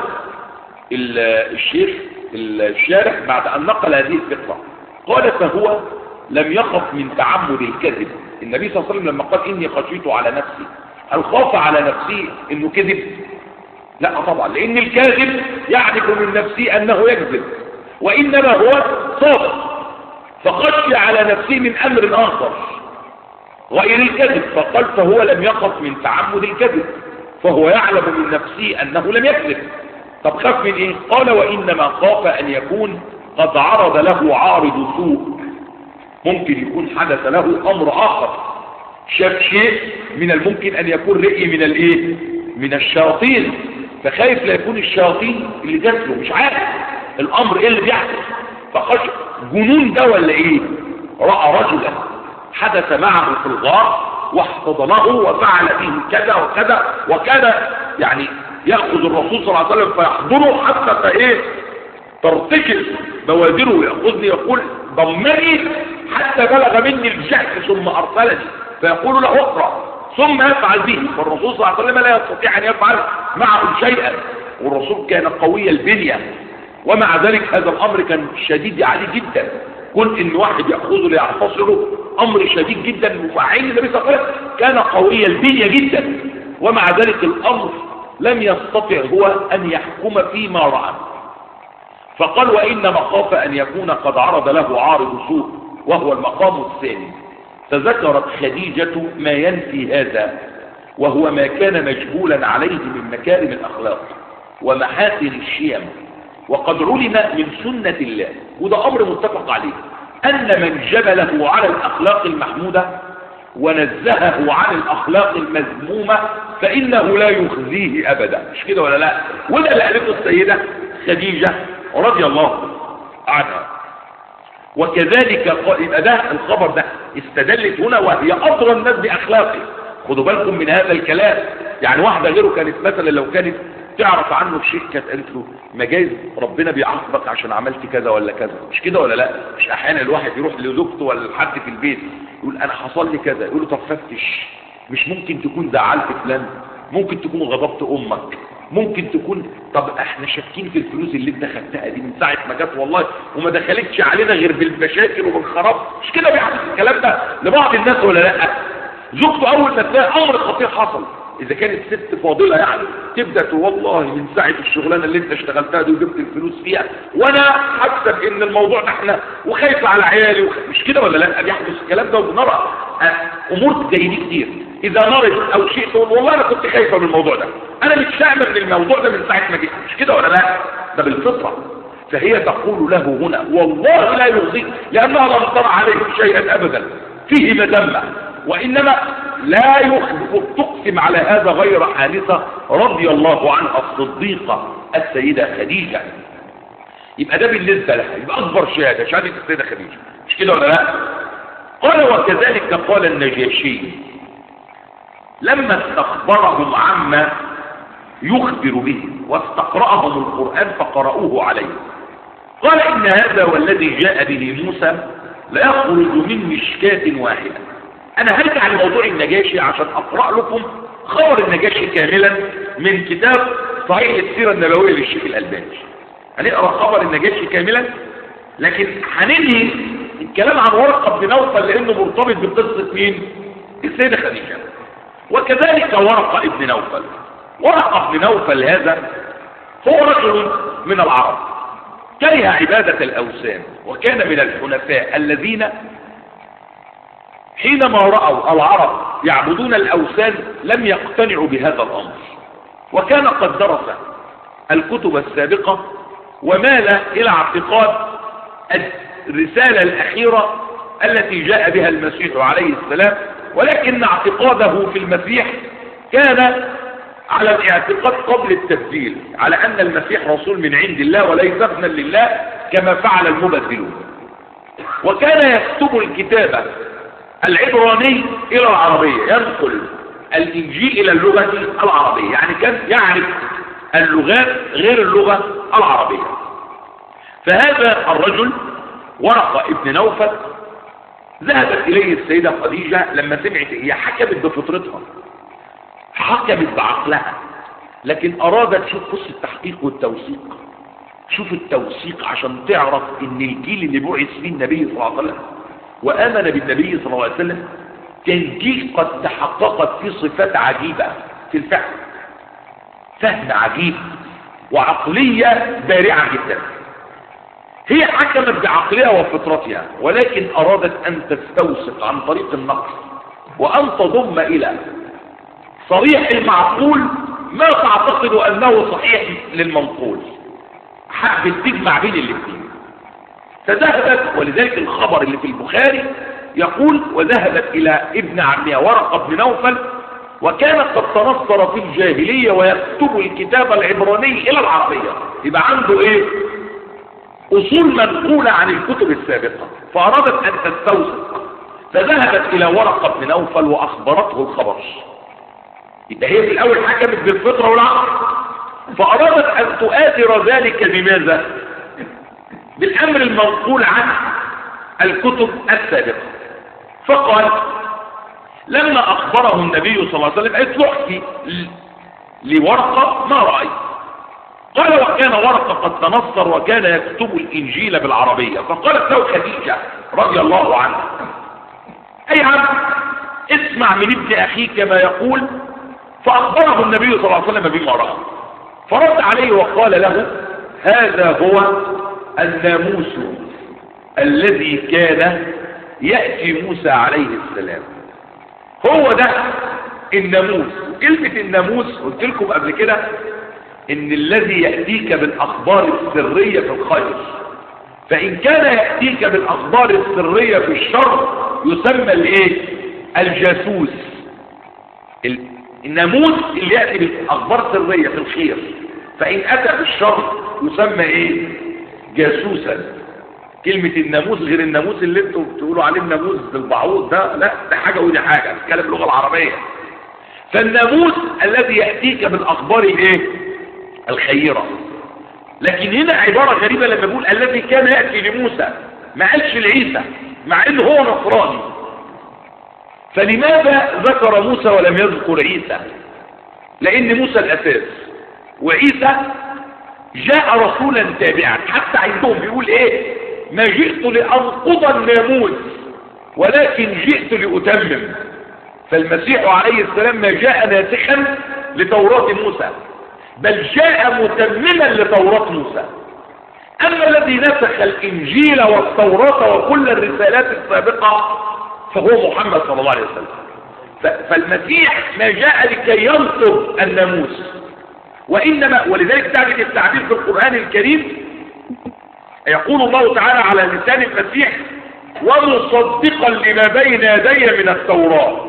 الشيخ الشارح بعد أن نقل هذه الفقرة قال فهو لم يخف من تعمد الكذب. النبي صلى الله عليه وسلم لما قال إني خشيت على نفسي، هل خاف على نفسه إنه كذب؟ لا طبعا، لأن الكاذب يعرف من نفسه أنه يكذب، وإنما هو صادق، فخشي على نفسه من أمر آخر غير الكذب، فقال فهو لم يخف من تعمد الكذب، فهو يعلم من نفسه أنه لم يكذب. طب خاف من إيه؟ قال وإنما خاف أن يكون قد عرض له عارض سوء، ممكن يكون حدث له أمر آخر، شاف شيء من الممكن أن يكون رئي من الإيه؟ من الشياطين، فخايف لا يكون الشياطين اللي جات له مش عارف الأمر إيه اللي بيحدث، فخش جنون ده ولا إيه؟ رأى رجلا حدث معه في الغار واحتضنه وفعل به كذا وكذا، وكان يعني يأخذ الرسول صلى الله عليه وسلم فيحضره حتى فإيه ترتكز بوادره، يأخذني يقول ضمني حتى بلغ مني الجهد ثم أرسلني، فيقول له اقرأ ثم يفعل به. والرسول صلى الله عليه وسلم لا يستطيع أن يفعل معه شيئا، والرسول كان قوي البنية، ومع ذلك هذا الأمر كان شديد عليه جدا، كل إن واحد يأخذه ليعتصره أمر شديد جدا. وفعين النبي صلى الله عليه وسلم كان قوي البنية جدا، ومع ذلك الأمر لم يستطع هو أن يحكم فيما رأى، فقال وإنما خاف أن يكون قد عرض له عارض سوء، وهو المقام الثاني. فذكرت خديجة ما ينفي هذا، وهو ما كان مجهولا عليه من مكارم الأخلاق ومحاسن الشيم، وقد علم من سنة الله، وده أمر متفق عليه، أن من جبله على الأخلاق المحمودة ونزهه عن الأخلاق المذمومة فإنه لا يخزيه أبدا. مش كده ولا لا؟ وده اللي قالته السيدة خديجة رضي الله عنها. وكذلك يبقى ده الخبر ده استدلت هنا وهي أطرى الناس بأخلاقه. خدوا بالكم من هذا الكلام، يعني واحدة غيره كانت مثلا لو كانت تعرف عنه شيء كانت قالت له ما جايز ربنا بيعاقبك عشان عملت كذا ولا كذا، مش كده ولا لا؟ مش احيانا الواحد يروح لزوجته ولا لحد في البيت يقول انا حصل لي كذا، يقول له طب فتش، مش ممكن تكون زعلت فلان، ممكن تكون غضبت امك، ممكن تكون طب احنا شاكين في الفلوس اللي انت خدتها دي من ساعه ما جت والله وما دخلتش علينا غير بالمشاكل وبالخراب، مش كده بيحصل الكلام ده لبعض الناس ولا لا؟ زوجته اول ما تلاقي امر خطير حصل، اذا كانت ست فاضله يعني تبدا تقول والله من ساعه الشغلانه اللي انت اشتغلتها دي وجبت الفلوس فيها وانا حاسه ان الموضوع ده احنا وخايفه على عيالي مش كده ولا لا؟ بيحدث الكلام ده وبنرى امور زي دي كتير. اذا مرض او شيء تقول والله انا كنت خايفه من الموضوع ده، انا مش فاهمه من الموضوع ده من ساعه ما جيت، مش كده ولا لا؟ ده بالفطره. فهي تقول له هنا والله لا يرضيك، لانها لم ترى عليه شيئا ابدا فيه مذمه، وانما لا يخلف تقسم على هذا غير حادثة رضي الله عنها الصديقة السيدة خديجة. يبقى ده بالنسبة لها يبقى أكبر شهادة السيدة خديجة، مش كده ولا لا؟ قال وكذلك قال النجاشي لما استخبرهم عما يخبر به واستقرأهم القرآن فقرأوه عليه، قال إن هذا والذي جاء به موسى لا يخرج من مشكاة واحدة. أنا هرجع لموضوع النجاشي عشان أقرأ لكم خبر النجاشي كاملا من كتاب صحيح السيرة النبوية للشيخ الألباني. هنقرأ خبر النجاشي كاملا، لكن هننهي الكلام عن ورقة بن نوفل لأنه مرتبط بقصة مين؟ السيدة خديجة. وكذلك ورقة ابن نوفل. ورقة ابن نوفل هذا هو رجل من العرب كره عبادة الأوثان، وكان من الحنفاء الذين حينما رأوا العرب يعبدون الأوثان لم يقتنعوا بهذا الأمر، وكان قد درس الكتب السابقة ومال إلى اعتقاد الرسالة الأخيرة التي جاء بها المسيح عليه السلام، ولكن اعتقاده في المسيح كان على الاعتقاد قبل التبديل، على أن المسيح رسول من عند الله وليس ابنا لله كما فعل المبدلون. وكان يكتب الكتابة العبراني إلى العربية، ينقل الإنجيل إلى اللغة العربية، يعني كان يعرف اللغات غير اللغة العربية. فهذا الرجل ورقة ابن نوفل ذهبت إليه السيدة خديجة لما سمعت، هي حكمت بفطرتها، حكمت بعقلها، لكن أرادت شوف قصة التحقيق والتوثيق، شوف التوثيق عشان تعرف ان الجيل اللي بعث فيه النبي صلى الله عليه وسلم وآمن بالنبي صلى الله عليه وسلم كان جيل قد تحققت فيه صفات عجيبة في الفهم، فهم عجيب وعقلية بارعة جدا. هي حكمت بعقلها وفطرتها، ولكن أرادت أن تستوثق عن طريق النقل وأن تضم إلى صريح المعقول ما تعتقد أنه صحيح للمنقول، حبت تجمع بين الاثنين. فذهبت، ولذلك الخبر اللي في البخاري يقول وذهبت إلى ابن عمها ورقة بن نوفل، وكانت قد تنصر في الجاهلية ويكتب الكتاب العبراني إلى العربية، يبقى عنده إيه؟ أصول منقولة عن الكتب السابقة، فأرادت أن تستوثق، فذهبت إلى ورقة بن نوفل وأخبرته الخبر. يبقى هي في الأول حكمت بالفطرة والعقل، فأرادت أن تؤثر ذلك بماذا؟ بالأمر المنقول عن الكتب السابقة. فقال لما أخبره النبي صلى الله عليه وسلم اطلعتي لورقة ما رأيت. قال وكان ورقة قد تنصر وكان يكتب الإنجيل بالعربية. فقالت له خديجة رضي الله عنها أي عبد اسمع من ابن أخيك ما يقول. فأخبره النبي صلى الله عليه وسلم بما رأى، فرد عليه وقال له هذا هو الناموس الذي كان يأتي موسى عليه السلام، هو ده الناموس. كلمة الناموس قلت لكم قبل كده ان الذي يأتيك بالأخبار السرية في الخير، فإن كان يأتيك بالأخبار السرية في الشر يسمى الايه؟ الجاسوس. الناموس اللي يأتي بالأخبار السرية في الخير، فإن أتى بالشر يسمى ايه؟ جاسوسا. كلمة الناموس غير الناموس اللي انتوا بتقولوا عليه الناموس بالبعوض ده، لا ده حاجة ودي حاجة، نتكلم اللغة العربية. فالناموس الذي يأتيك بالأخبار الايه؟ الخيرة. لكن هنا عبارة غريبة لما بيقول الذي كان يأتي لموسى، ما قالش لعيسى مع انه هو نصراني. فلماذا ذكر موسى ولم يذكر عيسى؟ لان موسى الاساس وعيسى جاء رسولا تابعا. حتى عندهم بيقول ايه؟ ما جئت لأنقض الناموس ولكن جئت لأتمم. فالمسيح عليه السلام ما جاء ناسخا لتوراة موسى، بل جاء متمما لتوراة موسى. أما الذي نسخ الإنجيل والتوراة وكل الرسالات السابقة فهو محمد صلى الله عليه وسلم. فالمسيح ما جاء لكي ينقض الناموس، وإنما ولذلك تجد التعبير في القرآن الكريم يقول الله تعالى على لسان المسيح ومصدقا لما بين يدي من التوراة،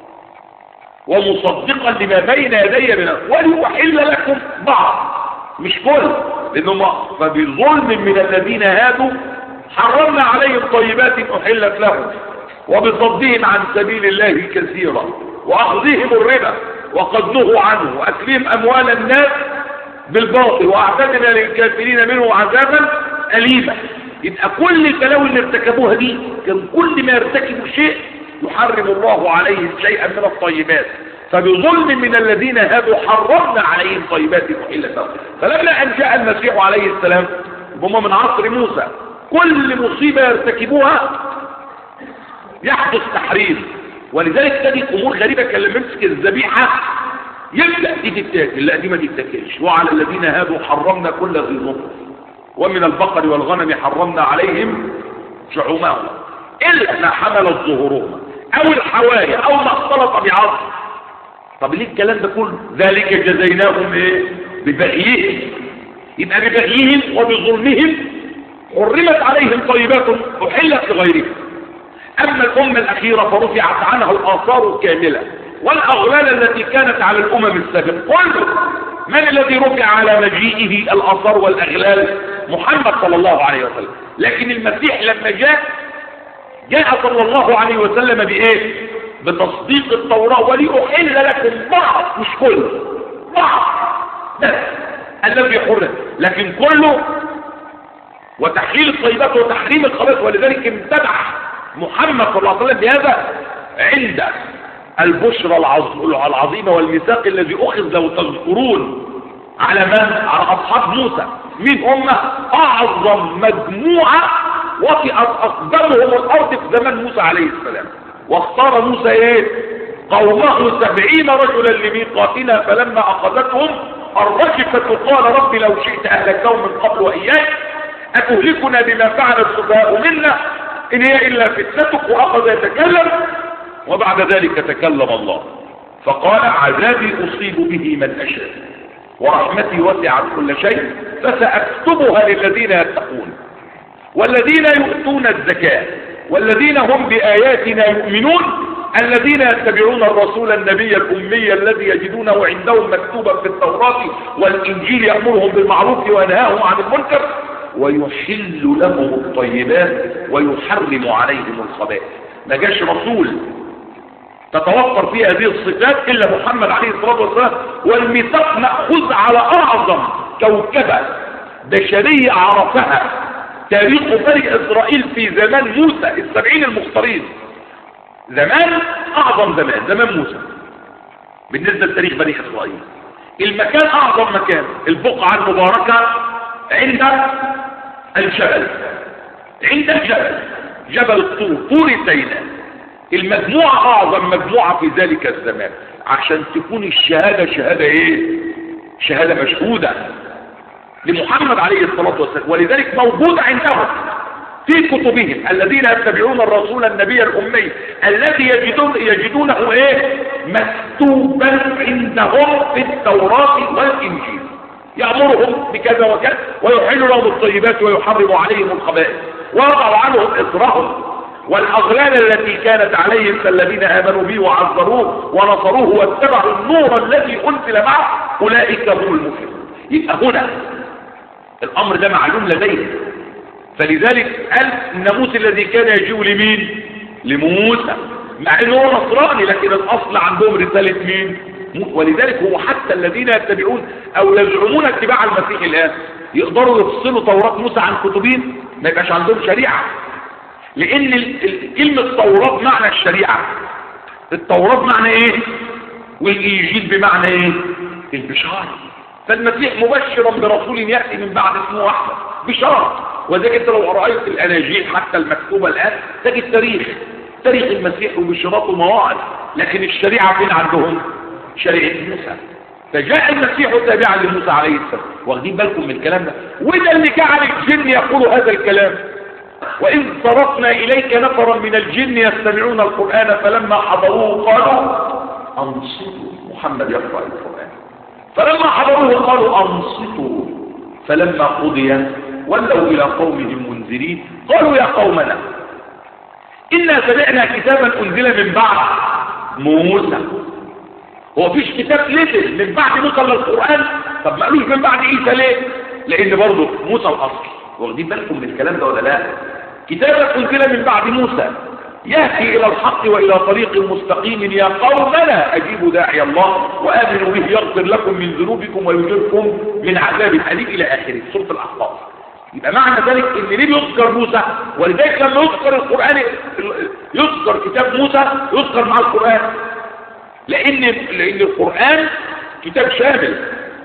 ومصدقا لما بين يدي من وليحل لكم بعض، مش كل، لأنهم فبظلم من الذين هادوا حرمنا عليهم طيبات أحلت لهم وبصدهم عن سبيل الله كثيرا وأخذهم الربا وقد نهوا عنه وأكلهم أموال الناس بالباطل وأعتدنا للكافرين منه عذابا أليما. يبقى كل البلاوي اللي ارتكبوها دي كان كل ما يرتكبوا شيء يحرم الله عليه شيئا من الطيبات، فبظلم من الذين هادوا حرمنا عليهم طيبات أحلت لهم. فلما أن جاء المسيح عليه السلام هم من عصر موسى كل مصيبة يرتكبوها يحدث تحريم، ولذلك تجد امور غريبه، كان لما يمسك الذبيحه يبدا دي تتاكل، لا دي ما تتاكلش. وعلى الذين هادوا حرمنا كل ذي ظفر ومن البقر والغنم حرمنا عليهم شحومهما الا ما حملت ظهورهما او الحوايا او ما اختلط بعظم. طب ليه الكلام ده كله؟ ذلك جزيناهم ايه؟ ببغيهم. يبقى ببغيهم وبظلمهم حرمت عليهم طيبات احلت لغيرهم. اما الامه الاخيره فرفعت عنها الاثار الكامله والاغلال التي كانت على الامم السابقه. كله من الذي رفع على مجيئه الاثار والاغلال؟ محمد صلى الله عليه وسلم. لكن المسيح لما جاء صلى الله عليه وسلم بايه؟ بتصديق التوراه، ولأحل لكم بعض، مش كله، بعض بس الذي حرم، لكن كله، وتحليل الطيبات وتحريم الخبائث. ولذلك امتدح محمد صلى الله عليه وسلم بهذا عند البشرى العظيمة والميثاق الذي أخذ، لو تذكرون، على من؟ على أصحاب موسى. مين هم؟ أعظم مجموعة وطئت أقدامهم الأرض في زمن موسى عليه السلام. واختار موسى ايه؟ قومه 70 رجلا لميقاتنا فلما أخذتهم الرجفة قال رب لو شئت أهلكتهم من قبل وإياك أتهلكنا بما فعل السفهاء منا إن هي إلا فتنتك. وأخذ يتكلم، وبعد ذلك تكلم الله فقال عذابي أصيب به من أشاء ورحمتي وسعت كل شيء فسأكتبها للذين يتقون والذين يؤتون الزكاة والذين هم بآياتنا يؤمنون الذين يتبعون الرسول النبي الأمي الذي يجدونه عندهم مكتوبا في التوراة والإنجيل يأمرهم بالمعروف وينهاهم عن المنكر ويحل لهم الطيبات ويحرم عليهم الخبائث. ما جاش رسول تتوفر فيه هذه الصفات إلا محمد عليه الصلاة والسلام. والميثاق مأخوذ على أعظم كوكبة بشرية عرفها تاريخ بني إسرائيل في زمان موسى 70 المختارين. زمان أعظم زمان موسى بالنسبة لتاريخ بني إسرائيل. المكان أعظم مكان، البقعة المباركة عند الجبل، جبل الطور، طور سيناء. المجموعة أعظم مجموعة في ذلك الزمان، عشان تكون الشهادة شهادة إيه؟ شهادة مشهودة لمحمد عليه الصلاة والسلام. ولذلك موجود عندهم في كتبهم الذين يتبعون الرسول النبي الأمي الذي يجدونه إيه؟ مكتوبا عندهم في التوراة والإنجيل يأمرهم بكذا وكذا ويحل لهم الطيبات ويحرم عليهم الخبائث ويضع عنهم إصرهم والأغلال التي كانت عليهم الذين آمنوا به وعذروه ونصروه واتبعوا النور الذي أنزل معه أولئك هم المفلحون. يبقى هنا الأمر ده معلوم لديهم. فلذلك قال الناموس الذي كان يجيء لمين؟ لموسى، مع انه هو نصراني لكن الأصل عندهم رسالة مين؟ ولذلك هو حتى الذين يتبعون أو يزعمون اتباع المسيح الآن يقدروا يفصلوا توراة موسى عن كتبين، ما يبقاش عندهم شريعة. لأن كلمة توراة بمعنى الشريعة، التوراة بمعنى إيه؟ والإنجيل بمعنى إيه؟ البشارة. فالمسيح مبشرا برسول يأتي من بعد اسمه أحمد، بشارة. وذلك انت لو رأيت الأناجيل حتى المكتوبة الآن تجد تاريخ المسيح وبشراته مواعظ، لكن الشريعة فين عندهم؟ شريعة موسى. فجاء المسيح تابعا لموسى عليه السلام. واخدين بالكم من الكلام ده؟ وده اللي جعل الجن يقول هذا الكلام. وإذ صرفنا إليك نفرا من الجن يستمعون القرآن فلما حضروه قالوا أنصتوا. محمد يقرأ القرآن. فلما حضروه قالوا أنصتوا فلما قضي ولوا إلى قومهم منذرين قالوا يا قومنا إنا سمعنا كتابا أنزل من بعد موسى. هو فيش كتاب نزل من بعد موسى للقرآن؟ طب ما قالوش من بعد عيسى ليه؟ لأن برضه موسى الأصل. واخدين بالكم من الكلام ده ولا لا؟ كتابا أنزل من بعد موسى يهدي إلى الحق وإلى طريق مستقيم يا قومنا أجيبوا داعي الله وآمنوا به يغفر لكم من ذنوبكم ويجركم من عذاب أليم إلى آخره سورة الأحقاف. يبقى معنى ذلك إن ليه يذكر موسى؟ ولذلك لما يذكر القرآن يذكر كتاب موسى يذكر مع القرآن، لأن القرآن كتاب شامل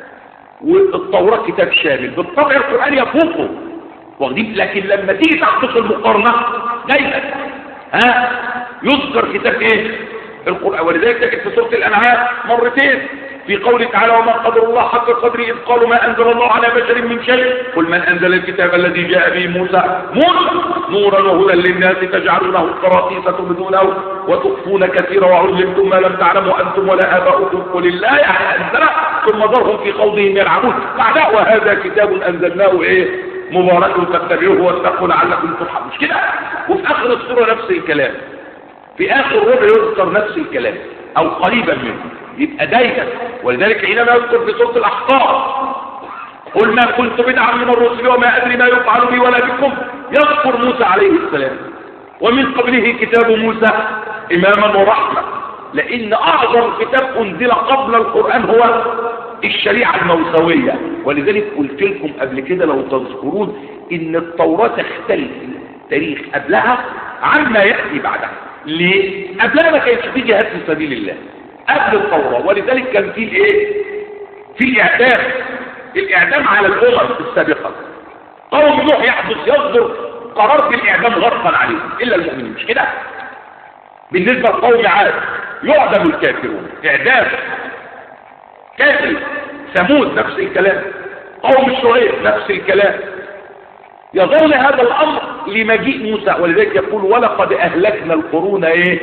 والتوراة كتاب شامل، بالطبع القرآن يفوقه. لكن لما تيجي تحدث المقارنة دايما يذكر كتاب ايه؟ القرآن. ولذلك تجد في سورة الأنعام مرتين في قوله تعالى وما قدر الله حق قدره إذ قالوا ما أنزل الله على بشر من شيء قل من أنزل الكتاب الذي جاء به موسى نورا وهدى للناس تجعلونه قراطيس تبدونه وتخفون كثيرا وعلمتم ما لم تعلموا أنتم ولا آباؤكم قل الله يعني أنزله ثم ذرهم في خوضهم يلعبون بعدها وهذا كتاب أنزلناه مبارك تتبعوه واتقوا لعلكم ترحمون. مش كده؟ وفي آخر السورة نفس الكلام، في آخر ربع يذكر نفس الكلام أو قريبا منه، يبقى دايما. ولذلك حينما يذكر في سورة الأحقاف قل ما كنت بدعا من الرسل وما أدري ما يفعل بي ولا بكم يذكر موسى عليه السلام ومن قبله كتاب موسى إماما ورحمة، لأن أعظم كتاب أنزل قبل القرآن هو الشريعة الموسوية. ولذلك قلت لكم قبل كده لو تذكرون إن التوراة تختلف التاريخ قبلها عما يأتي بعدها. ليه؟ قبلها ما كانش في جهاد في سبيل الله قبل التوراة، ولذلك كان في في الإعدام على الأمم السابقة. قوم نوح يصدر قرار بالإعدام غصبا عليهم إلا المؤمنين، مش كده؟ بالنسبة لقوم عاد يعدم الكافرون إعدام كافر. ثمود نفس الكلام، قوم شعيب نفس الكلام. يظل هذا الأمر لمجيء موسى، ولذلك يقول ولقد أهلكنا القرون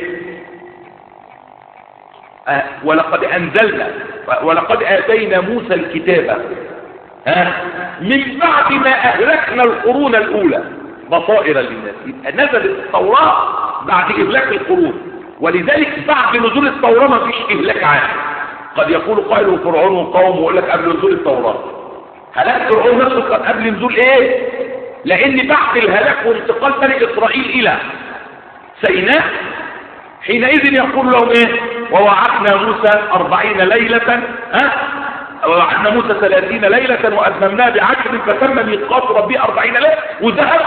ولقد أنزلنا ولقد آتينا موسى الكتاب من بعد ما أهلكنا القرون الأولى بصائر للناس. يبقى نزلت التوراة بعد إهلاك القرون، ولذلك بعد نزول التوراة ما فيش إهلاك عام. قد يقول قائل فرعون وقوم ويقول لك قبل نزول التوراة. هلاك فرعون نفسه كان قبل نزول لأن بعد الهلاك وانتقال بني إسرائيل إلى سيناء حينئذ يقول لهم ووعدنا موسى 40 ليلة ووعدنا موسى 30 ليلة وأتممناها ب10 فتم ميقات ربي 40 ليلة وذهب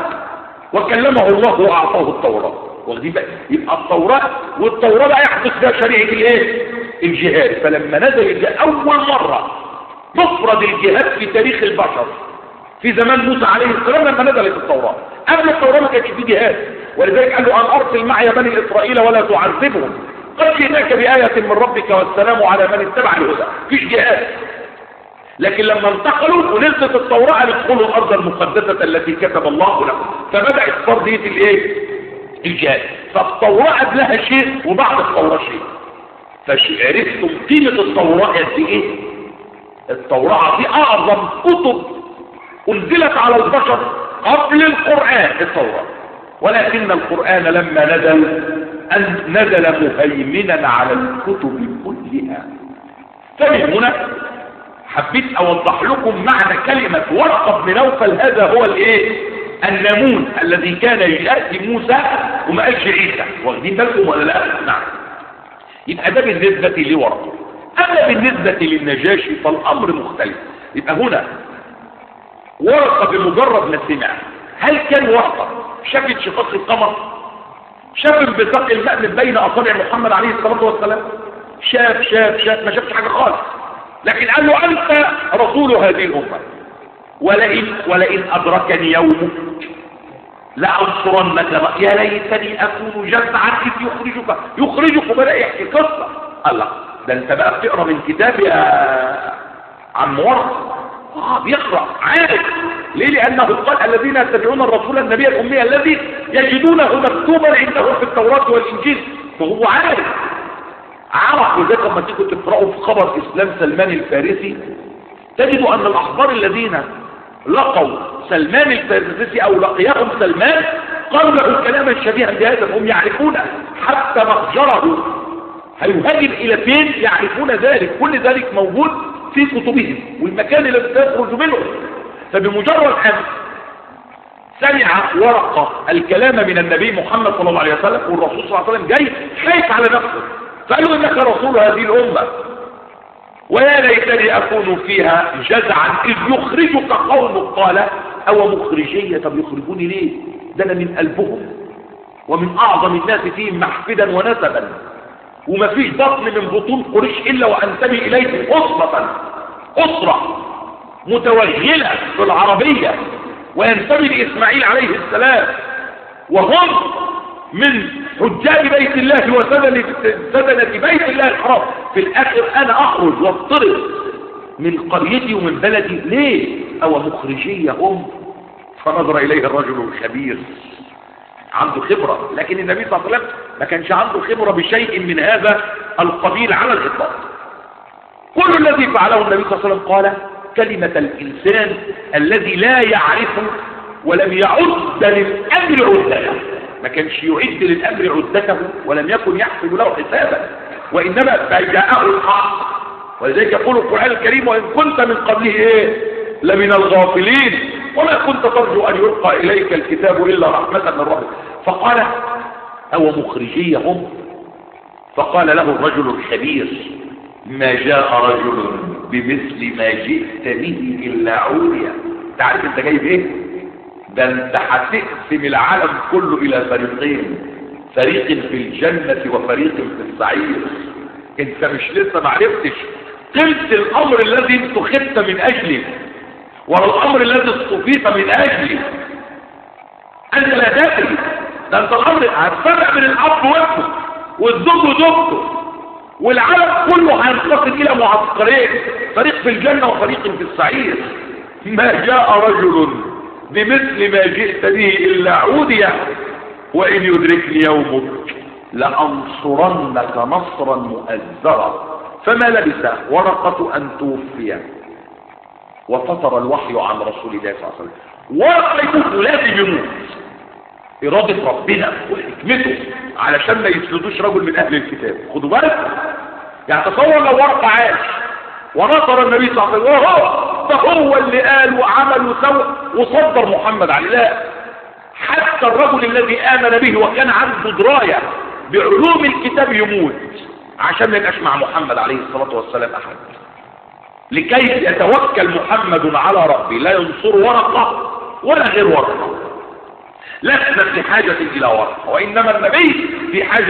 وكلمه الله وأعطاه التوراة. يبقى التوراة والتوراة بقى يحدث فيها شريعة الجهاد. فلما نزل الجهاد أول مرة تفرض الجهاد في تاريخ البشر في زمان موسى عليه السلام لما نزلت التوراة. قبل التوراة ما كانش في جهاد، ولذلك قال له أن أرسل معي بني إسرائيل ولا تعذبهم قد جئناك بآية من ربك والسلام على من اتبع الهدى. فيش جهاد. لكن لما انتقلوا ونزلت التوراة ادخلوا الأرض المقدسة التي كتب الله لكم، فبدأت فرضية الجهاد. فالتوراة قبلها شيء وبعد التوراة شيء. فعرفتم قيمة التوراة قد ايه؟ التوراة دي أعظم كتب أنزلت على البشر قبل القرآن التوراة، ولكن القرآن لما نزل مهيمنا على الكتب كلها. فمن هنا حبيت أوضح لكم معنى كلمة ورقة بن نوفل. هذا هو النامون الذي كان يأتي موسى وما قالش عيسى. واخدين بالكم ولا لا؟ نعم. يبقى ده بالنسبة لورقة. أما بالنسبة للنجاشي فالأمر مختلف. يبقى هنا ورقة بمجرد ما سمع، هل كان ورقة شاف انشقاق القمر؟ شاف انبثاق الماء من بين أصابع محمد عليه الصلاة والسلام؟ شاف ما شافش حاجة خالص. لكن قال له أنت رسول هذه الأمة، ولئن أدركني يومك لأنصرنك. يا ليتني أكون جزعا إذ يخرجك بدأ يحكي قصة. الله، ده أنت بقى بتقرأ من كتاب يا عم ورقة. بيقرأ عارف. ليه؟ لأنه قال الذين يتبعون الرسول النبي الأمي الذي يجدونه مكتوبا عندهم في التوراة والإنجيل. فهو عرف. وذلك لما تيجوا تقرأوا في خبر إسلام سلمان الفارسي تجدوا أن الأخبار الذين لقوا سلمان الفارسي أو لقيهم سلمان قالوا له كلاما شبيها بهذا. هم يعرفون حتى مخجره هيهاجم إلى فين، يعرفون ذلك. كل ذلك موجود في كتبهم والمكان الذي يخرج منه. فبمجرد أن سمع ورقة الكلام من النبي محمد صلى الله عليه وسلم والرسول صلى الله عليه وسلم جاي خايف على نفسه، فقالوا إنك رسول هذه الأمة ويا ليتني أكون فيها جزعا إذ يخرجك قومك. قال أو مخرجية؟ طب يخرجوني ليه؟ ده أنا من قلبهم ومن أعظم الناس فيهم محفدا ونسبا، وما فيش بطن من بطون قريش إلا وأنتمي إليهم أسرة متوغلة في العربية وينتمي لإسماعيل عليه السلام، وهم من حجاج بيت الله وسدنة بيت الله الحرام، في الآخر أنا أخرج واضطرب من قريتي ومن بلدي ليه؟ أو مخرجية فنظر إليه الرجل الخبير عنده خبرة، لكن النبي صلى الله عليه وسلم ما كانش عنده خبرة بشيء من هذا القبيل على الإطلاق. كل الذي فعله النبي صلى الله عليه وسلم قال كلمة الإنسان الذي لا يعرف ولم يعد للأمر عدته، ما كانش يعد للأمر عدته ولم يكن يحسب له حسابا، وإنما فجاءه الحق. ولذلك يقول القرآن الكريم وإن كنت من قبله لمن الغافلين وما كنت ترجو أن يلقى إليك الكتاب إلا رحمة من ربك. فقال أو مخرجيهم، فقال له الرجل الخبير ما جاء رجل بمثل ما جئت به إلا عوريا. تعرف انت جايب ايه؟ ده انت هتقسم العالم كله الى فريقين، فريق في الجنة وفريق في السعير. انت مش لسه معرفتش قلت الامر الذي انت خدت من اجله ولا الامر الذي اصطفيت من اجله. انت لا تدري، ده انت الامر هتفرق من الاب وابنه والزوج وزوجته، والعالم كله هينقسم الى معسكرين، فريق في الجنة وفريق في السعير. ما جاء رجل بمثل ما جئت به إلا عوديا وإن يدركني يومك لأنصرنك نصرا مؤزرا. فما لبث ورقة أن توفي وفتر الوحي عن رسول الله صلى الله عليه وسلم. ورقة يموت لازم يموت، إرادة ربنا وحكمته علشان ما يسلدوش رجل من أهل الكتاب. خدوا بالك، يعني تصور لو ورقة عاش ونصر النبي صلى الله عليه وسلم فهو اللي قال وعمل وسوى وصدر محمد عليه. لا، حتى الرجل الذي آمن به وكان عنده دراية بعلوم الكتاب يموت عشان ما يبقاش مع محمد عليه الصلاة والسلام أحد، لكي يتوكل محمد على ربه لا ينصر ورقة ولا غير ورقة. لسنا في حاجة إلى ورقة، وإنما النبي في حاجة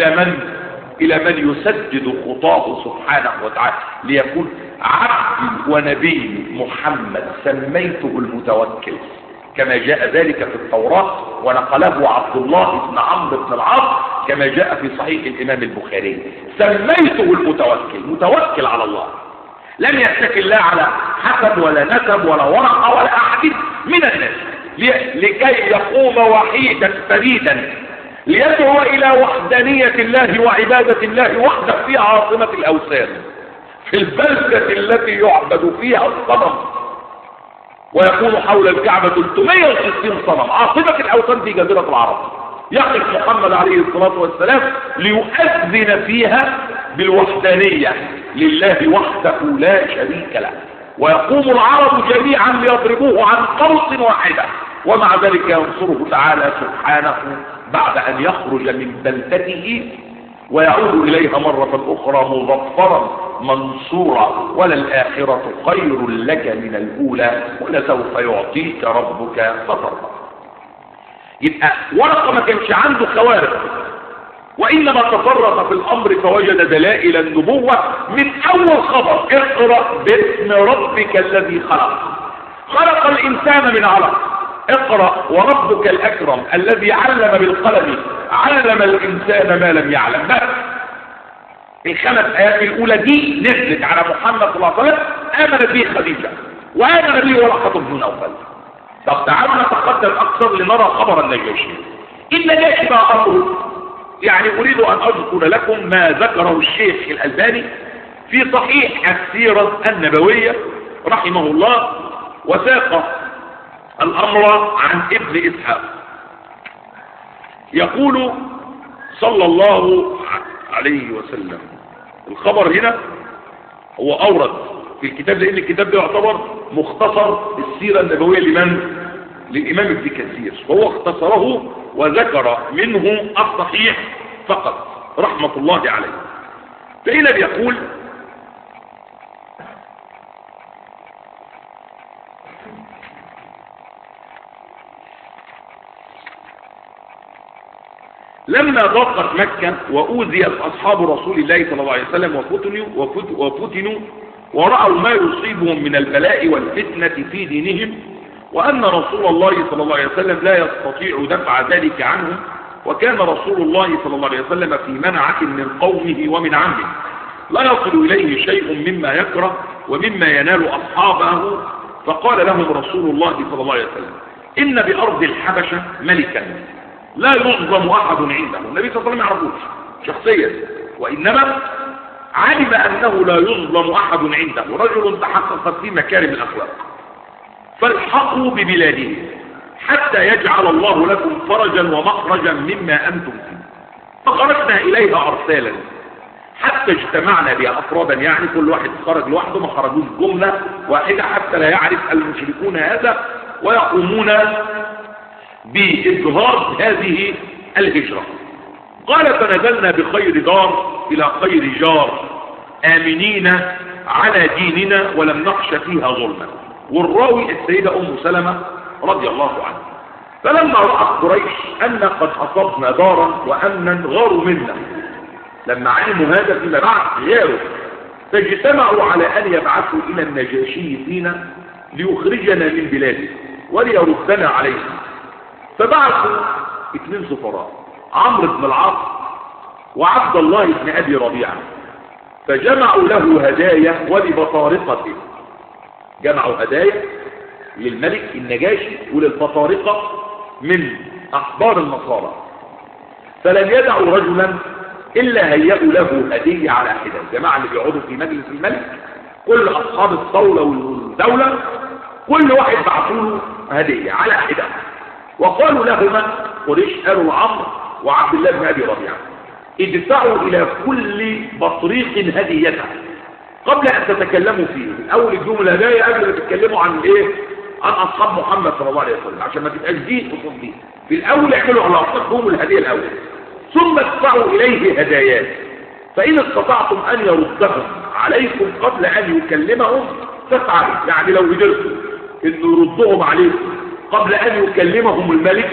إلى من يسدد خطاه سبحانه وتعالى ليكون عبد ونبي محمد سميته المتوكل، كما جاء ذلك في التوراة ونقله عبد الله بن عمرو بن العاص كما جاء في صحيح الإمام البخاري. سميته المتوكل، متوكل على الله، لم يتكل لا على حسب ولا نسب ولا ورقة ولا أحد من الناس، لكي يقوم وحيدا فريدا ليدعو إلى وحدانية الله وعبادة الله وحده في عاصمة الأوثان، في البلدة التي يعبد فيها الصنم ويكون حول الكعبة 360 صنم، عاصمة الأوثان في جزيرة العرب. يقف محمد عليه الصلاة والسلام ليؤذن فيها بالوحدانية لله وحده لا شريك له، ويقوم العرب جميعا ليضربوه عن قوس واحدة، ومع ذلك ينصره تعالى سبحانه بعد أن يخرج من بلدته ويعود إليها مرة أخرى مظفرا منصورا، وللآخرة خير لك من الأولى ولسوف يعطيك ربك فترضى. يبقى ورقة ما كانش عنده خوارق، وإنما تفرغ في الأمر فوجد دلائل النبوة من أول خبر: اقرأ باسم ربك الذي خلق الإنسان من علق، اقرأ وربك الأكرم الذي علم بالقلم علم الإنسان ما لم يعلم. بس الخمس آيات الأولى دي نزلت على محمد صلى الله عليه وسلم، آمنت به خديجة وآمن به ورقة بن نوفل. طب تعالوا نتقدم أكثر لنرى خبر النجاشي. النجاشي بقى أمره، يعني أريد أن أذكر لكم ما ذكره الشيخ الألباني في صحيح السيرة النبوية رحمه الله، وساق الأمر عن ابن إسحاق. يقول صلى الله عليه وسلم، الخبر هنا هو أورد في الكتاب لأن الكتاب ده يعتبر مختصر السيرة النبوية للإمام ابن كثير، وهو اختصره وذكر منه الصحيح فقط رحمة الله عليه. فهنا بيقول: لما ضاقت مكة وأوذيت أصحاب رسول الله صلى الله عليه وسلم وفتنوا ورأوا ما يصيبهم من البلاء والفتنة في دينهم، وأن رسول الله صلى الله عليه وسلم لا يستطيع دفع ذلك عنهم، وكان رسول الله صلى الله عليه وسلم في منعة من قومه ومن عمه لا يصل إليه شيء مما يكره ومما ينال أصحابه، فقال لهم رسول الله صلى الله عليه وسلم: إن بأرض الحبشة ملكا لا يظلم أحد عنده. النبي صلى الله عليه وسلم يعرفوش شخصيا، وإنما علم أنه لا يظلم أحد عنده، رجل تحققت فيه مكارم الأخلاق، فالحقوا ببلاده حتى يجعل الله لكم فرجا ومخرجا مما أنتم فيه. فخرجنا إليها أرسالا حتى اجتمعنا بها أفرادا، يعني كل واحد خرج لوحده، ما خرجوش جملة واحدة حتى لا يعرف المشركون هذا ويقومون بإجهاض هذه الهجرة. قال: فنزلنا بخير دار إلى خير جار آمنين على ديننا ولم نخش فيها ظلما. والراوي السيدة أم سلمة رضي الله عنها. فلما رأت قريش أن قد أصبنا دارا وأمنا غاروا منا، لما علموا هذا فيما بعد غاروا، فاجتمعوا على أن يبعثوا إلى النجاشي فينا ليخرجنا من بلاده وليردنا عليه. فبعثوا 2 سفراء، عمرو بن العاص وعبد الله بن أبي ربيعة، فجمعوا له هدايا ولبطارقته. جمعوا هدايا للملك النجاشي وللبطارقة من أحبار النصارى، فلم يدعوا رجلا إلا هيئوا له هدية على حدة. الجماعة اللي بيقعدوا في مجلس الملك كل أصحاب الطاولة والدولة كل واحد بعثوا له هدية على حدة، وقالوا لهما قريش، قالوا لعمرو وعبد الله بن أبي ربيعة: ادفعوا إلى كل بطريق هديته قبل أن تتكلموا فيه. الأول ادوهم الهدايا قبل ما تتكلموا عن إيه؟ عن أصحاب محمد صلى الله عليه وسلم، عشان ما تبقاش دين قصاد دين. في الأول اعملوا على أصحابهم الهدية الأول، ثم ادفعوا إليه هدايات، فإن استطعتم أن يردهم عليكم قبل أن يكلمهم فافعلوا. يعني لو قدرتوا إنه يردهم عليكم قبل أن يكلمهم الملك،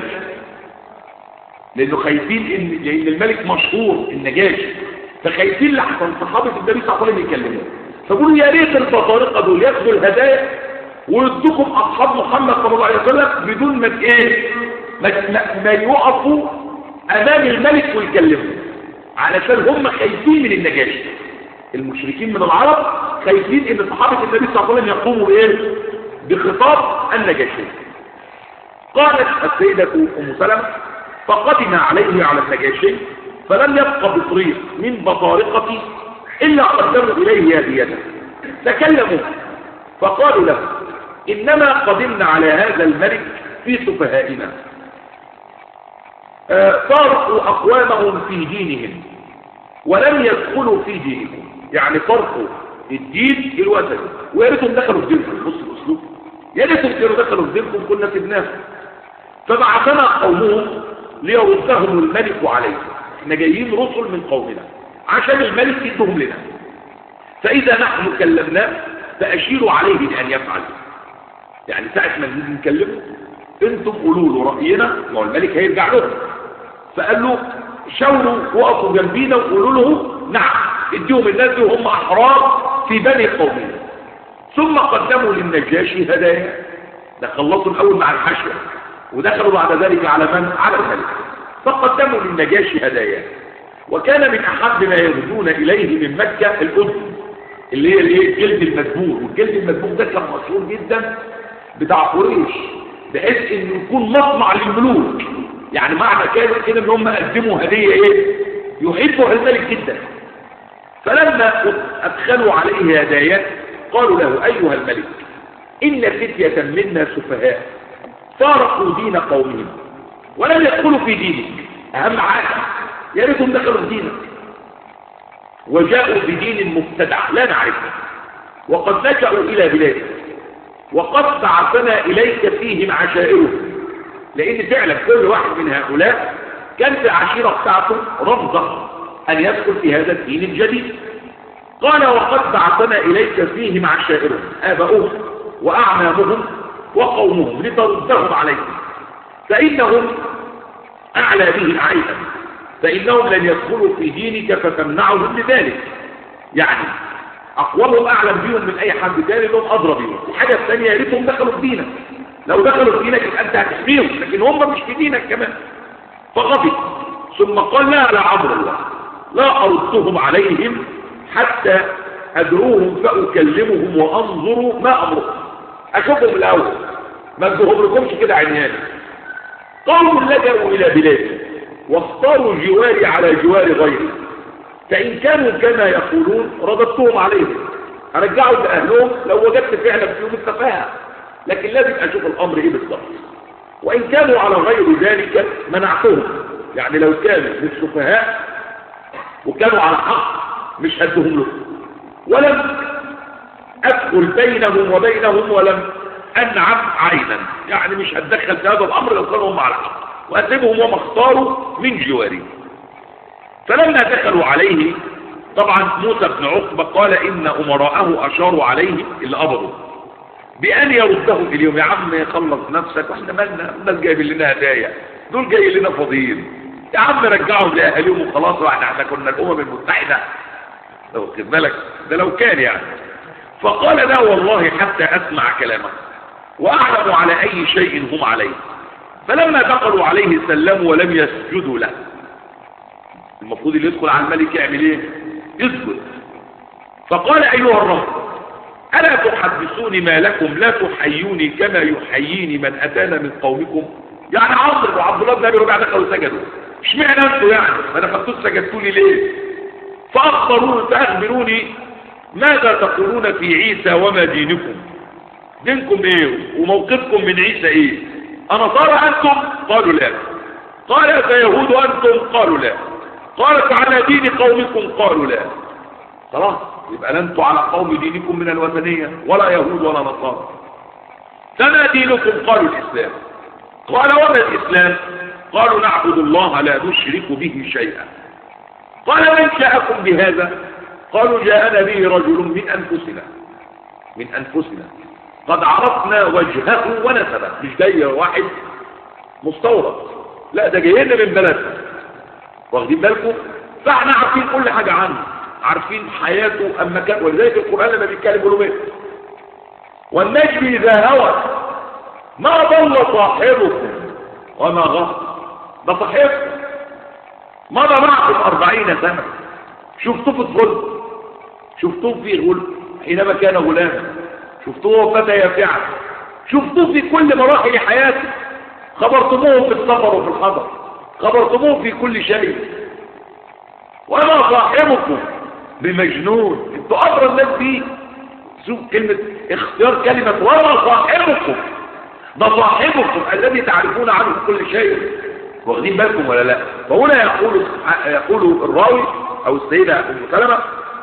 لأنه خايفين لأن الملك مشهور النجاشي، فخايفين لحسن صحابة النبي صلى الله عليه وسلم يكلمهم، فقولوا يا ريت البطارقة دول ياخدوا الهدايا ويدوكم أصحاب محمد صلى الله عليه وسلم بدون ما يوقفوا أمام الملك ويكلمهم، علشان هم خايفين من النجاشي. المشركين من العرب خايفين ان صحابة النبي صلى الله عليه وسلم يقوموا بايه؟ بخطاب النجاشي. قالت السيدة أم سلمة: فقدم عليه على النجاشي فلم يبق بطريق من بطارقتي إلا قدموا إليه هديته. تكلموا فقالوا له: إنما قدمنا على هذا الملك في سفهائنا، فرقوا أقوامهم في دينهم ولم يدخلوا في دينهم. يعني فرقوا الدين الوثني، ويا ريتهم دخلوا في دينكم. بص الأسلوب، يا ريتهم كانوا دخلوا في دينكم كنا سبناهم. فبعثنا قومهم ليردهم الملك عليه. احنا جايين رسل من قومنا عشان الملك يدهم لنا، فإذا نحن كلمناه فأشيروا عليه بأن يفعل. يعني ساعة ما نكلمه انتم قولوا له رأينا، ما الملك هيرجع له. فقال له: شاوروا وقفوا جنبينا وقولوا له نعم، اديهم الناس وهم أحرار في بني قومنا. ثم قدموا للنجاشي هدايا. ده خلصوا الأول مع الحشوة ودخلوا بعد ذلك على من؟ على الملك. فقدموا للنجاشي هدايا. وكان من أحب ما يهدون إليه من مكة الأذن، اللي هي الجلد المدبوغ. والجلد المدبوغ ده كان مشهور جدا بتاع قريش، بحيث انه يكون مصنع للملوك. يعني معنى كده ان هم قدموا هدية ايه؟ يحبها الملك جدا. فلما ادخلوا عليه هدايات قالوا له: ايها الملك، ان فتية منا سفهاء فارقوا دين قومهم ولم يدخلوا في دينك. اهم حاجة يا ريتهم دخلوا في دينك، وجاءوا بدين مبتدع لا نعرفه، وقد نشأوا الى بلادك، وقد بعثنا إليك فيهم عشائرهم. لأن فعلا كل واحد من هؤلاء كان في العشيرة بتاعته رفضة أن يدخل في هذا الدين الجديد. قال: وقد بعثنا إليك فيهم عشائرهم، آباؤهم وأعمامهم وقومهم، لتردهم عليهم، فإنهم أعلى به عيبا، فإنهم لن يدخلوا في دينك فتمنعهم لذلك. يعني أقوالهم أعلم بيهم من أي حد تاني، لهم أضرب بيهم. الحاجة الثانية يا ريتهم دخلوا في دينك، لو دخلوا في دينك يبقى أنت هتحميهم، لكن هم مش في دينك كمان. فغضب ثم قال لا عمرو الله لا أردهم عليهم حتى أدعوهم فأكلمهم وأنظروا ما أمرهم، أشوفهم الأول ما أدعوهم لكمش كده عينياني. قوم لجأوا إلى بلادي واختاروا جواري على جوار غيري، فإن كانوا كما يقولون رددتهم عليهم، أرجعوا لأهلهم لو وجدت فعلا فيهم التفاهة، لكن لازم أشوف الأمر إيه بالضبط. وإن كانوا على غير ذلك منعتهم، يعني لو كانوا من السفهاء وكانوا على حق مش هدهم لهم، ولم أدخل بينهم وبينهم ولم أنعم عينا، يعني مش هتدخل في هذا الأمر لو كانوا هم على حق، وأسيبهم وما اختاروا من جواري. فلما دخلوا عليه طبعا موسى بن عقبة قال إن أمراءه أشاروا عليه اللي قبضوا بأن يردهم اليوم. يا عم خلص نفسك واحنا مالنا، الناس جايبين لنا هدايا، دول جايين لنا فاضيين، يا عم رجعهم لأهاليهم وخلاص، واحنا كنا الأمم المتحدة لو خد بالك ده لو كان يعني. فقال لا والله حتى أسمع كلامه وأعلم على أي شيء هم عليه. فلما دخلوا عليه سلموا ولم يسجدوا له. المفروض اللي يدخل على الملك يعمل ايه؟ يسجد. فقال أيها الرب ألا تحدثوني ما لكم لا تحيوني كما يحييني من أتانا من قومكم؟ يعني عمرو وعبد الله بن أبي ربيعة دخلوا سجدوا، اشمعنى انتوا يعني ما دخلتوش سجدتوني ليه؟ فأخبروني ماذا تقولون في عيسى وما دينكم؟ دينكم ايه وموقفكم من عيسى ايه؟ أنصارى أنتم؟ قالوا لا. قال فيهود أنتم؟ قالوا لا. قالت على دين قومكم؟ قالوا لا. خلاص يبقى لا انتوا على قوم دينكم من الوثنية ولا يهود ولا نصارى. فما دينكم؟ قالوا الإسلام. قال وما الإسلام؟ قالوا نعبد الله لا نشرك به شيئا. قال من جاءكم بهذا؟ قالوا جاءنا به رجل من أنفسنا قد عرفنا وجهه ونسبه. مش جاي واحد مستورد، لا ده جاينا من بلدنا، واخدين بالكم؟ فاحنا عارفين كل حاجة عنه، عارفين حياته أما كان، ولذلك القرآن لما بيتكلم يقولوا ايه؟ والنجم إذا هوى ما ضل صاحبكم وما غلط. ده صاحبكم مضى معكم 40 سنة، شفتوه في الظلم، شفتوه في غل حينما كان غلاما، شفتوه فتى يافعا، شفتوه في كل مراحل حياته، خبرتموه في السفر وفي الحضر، خبرتموه في كل شيء. وما صاحبكم بمجنون. انتوا أبرى الناس دي شوف كلمة اختيار كلمة وما صاحبكم، ده صاحبكم الذي تعرفون عنه كل شيء، واخدين بالكم ولا لا؟ فهنا يقول الراوي او السيدة ام سلمة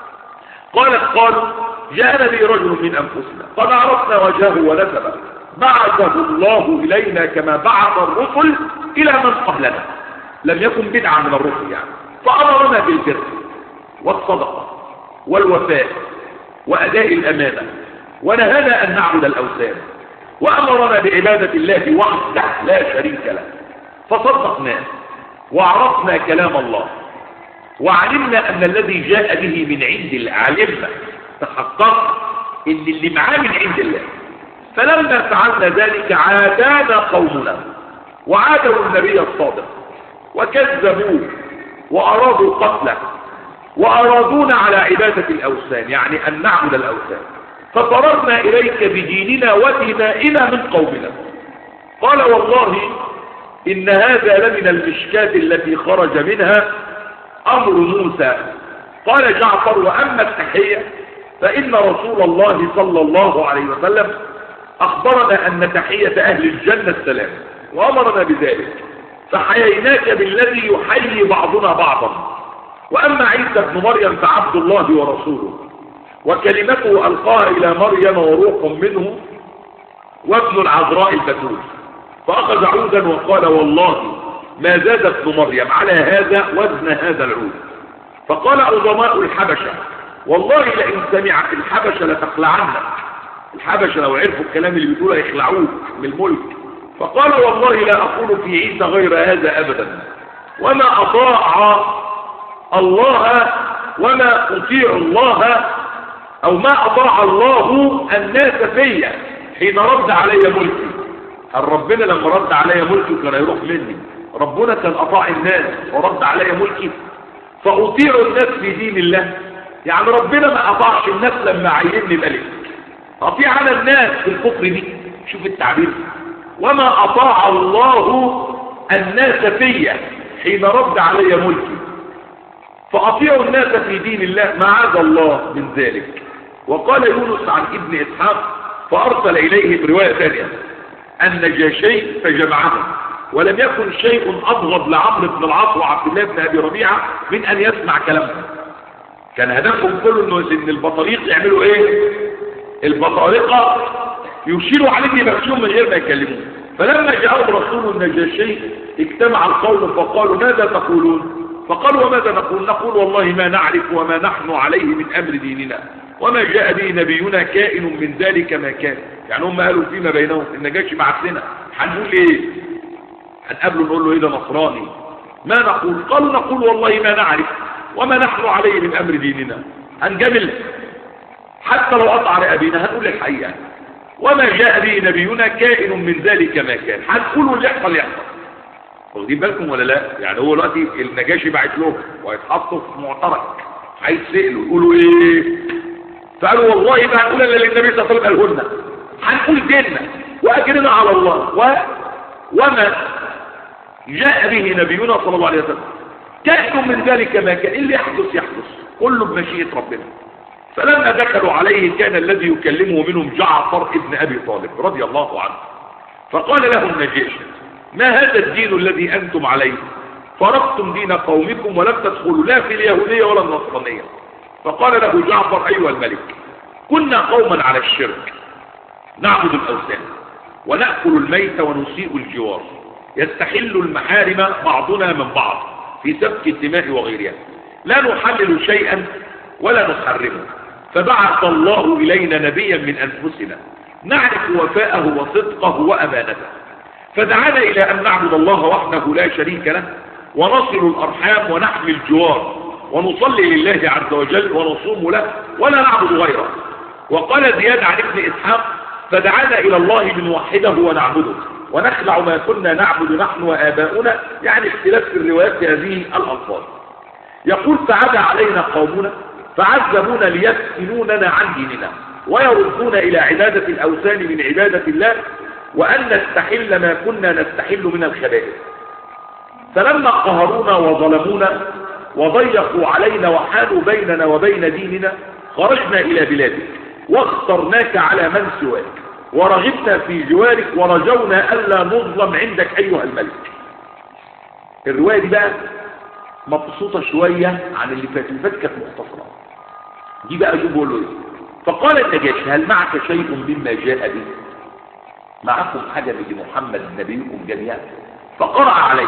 قالوا جاءنا به رجل من انفسنا قد عرفنا وجهه ونسبه بعثه الله الينا كما بعث الرسل الى من قبلنا، لم يكن بدعة من الرسل يعني. فامرنا بالبر والصدقة والوفاء واداء الامانة، ونهانا ان نعبد الاوثان، وامرنا بعبادة الله وحده لا شريك له. فصدقناه وعرفنا كلام الله وعلمنا ان الذي جاء به من عند الله، علمنا تحقق ان اللي معاه من عند الله. فلما فعلنا ذلك عادانا قومنا وعادوا النبي الصادق وكذبوه وارادوا قتله وارادونا على عبادة الاوثان، يعني ان نعبد الاوثان. ففررنا اليك بديننا ودمائنا من قومنا. قال والله إن هذا لمن المشكاة التي خرج منها أمر موسى. قال جعفر وأما التحية فإن رسول الله صلى الله عليه وسلم أخبرنا أن تحية أهل الجنة السلام وأمرنا بذلك، فحييناك بالذي يحيي بعضنا بعضا. وأما عيسى بن مريم فعبد الله ورسوله وكلمته ألقاها إلى مريم وروح منه وابن العذراء البتول. فأخذ عودا وقال والله ما زاد ابن مريم على هذا وزن هذا العود. فقال عظماء الحبشة والله لئن سمعت الحبشة لتخلعنا. الحبشة لو عرفوا الكلام اللي بيقولوا يخلعوه من الملك. فقال والله لا أقول في عيسى غير هذا أبدا، وما أطاع الله وما أطيع الله أو ما أطاع الله الناس فيا حين رد علي ملكي. ربنا لما رد علي ملكي كان يروح مني، ربنا كان أطاع الناس ورد علي ملكي فأطيع الناس في دين الله. يعني ربنا ما أطاعش الناس لما عينني ملك، أطيع على الناس في الكفر دي. شوف التعبير، وما أطاع الله الناس فيا حين رد علي ملكي فأطيع الناس في دين الله معاذ الله من ذلك. وقال يونس عن ابن إسحاق فأرسل إليه برواية ثانية النجاشي فجمعهم، ولم يكن شيء أبغض لعمرو بن العاص وعبد الله بن أبي ربيعة من أن يسمع كلامهم. كان هدفهم كله إن البطاريق يعملوا إيه؟ البطارقة يشيروا عليه بنفسهم من غير ما يكلموه. فلما جاءهم رسول النجاشي اجتمع القوم فقالوا ماذا تقولون؟ فقالوا وماذا نقول؟ نقول والله ما نعرف وما نحن عليه من أمر ديننا وما جاء به نبينا كائن من ذلك ما كان. يعني هم قالوا فيما بينهم النجاشي بعت لنا، هنقول ايه؟ هنقابله نقول له ايه ده نصراني؟ ما نقول؟ قالوا نقول والله ما نعرف وما نحن عليه من أمر ديننا. هنجمل حتى لو قطع رقابينا هنقول الحقيقة. وما جاء به نبينا كائن من ذلك ما كان. هنقول اللي يحصل يحصل. واخدين بالكم ولا لا؟ يعني هو دلوقتي النجاشي بعت له وهيتحطوا في معترك، هيتسألوا يقولوا ايه؟ فقالوا والله ما هنقول الا للنبي صلى الله عليه وسلم قاله لنا، هنقول ديننا واجرنا على الله وما جاء به نبينا صلى الله عليه وسلم كائن من ذلك ما كان. اللي يحدث يحدث كله بمشيئة ربنا. فلما دخلوا عليه كان الذي يكلمه منهم جعفر ابن أبي طالب رضي الله عنه، فقال له النجاشي ما هذا الدين الذي أنتم عليه؟ فرقتم دين قومكم ولم تدخلوا لا في اليهودية ولا النصرانية. فقال له جعفر أيها الملك كنا قوما على الشرك نعبد الأوثان ونأكل الميت ونسيء الجوار، يستحل المحارم بعضنا من بعض في سفك الدماء وغيرها، لا نحلل شيئا ولا نحرمه. فبعث الله إلينا نبيا من أنفسنا نعرف وفاءه وصدقه وأمانته، فدعانا إلى أن نعبد الله وحده لا شريك له ونصل الأرحام ونحمي الجوار ونصلي لله عز وجل ونصوم له ولا نعبد غيره. وقال زياد عن ابن إسحاق فدعانا إلى الله لنوحده ونعبده ونخلع ما كنا نعبد نحن وآباؤنا. يعني اختلاف في الروايات في هذه الألفاظ. يقول فعاد علينا قومنا فعذبونا ليفتنوننا عن ديننا ويردون إلى عبادة الأوثان من عبادة الله وأن نستحل ما كنا نستحل من الخبائث. فلما قهرونا وظلمونا وضيقوا علينا وحالوا بيننا وبين ديننا خرجنا إلى بلادك واخترناك على من سواك ورغبنا في جوارك ورجونا ألا نظلم عندك أيها الملك. الرواية دي بقى مبسوطة شوية عن اللي فات. اللي فات كانت مختصرة، دي بقى شوف بقول له ايه. فقال النجاشي هل معك شيء مما جاء به؟ معكم حاجة من محمد نبيكم جميعا؟ فقرأ عليه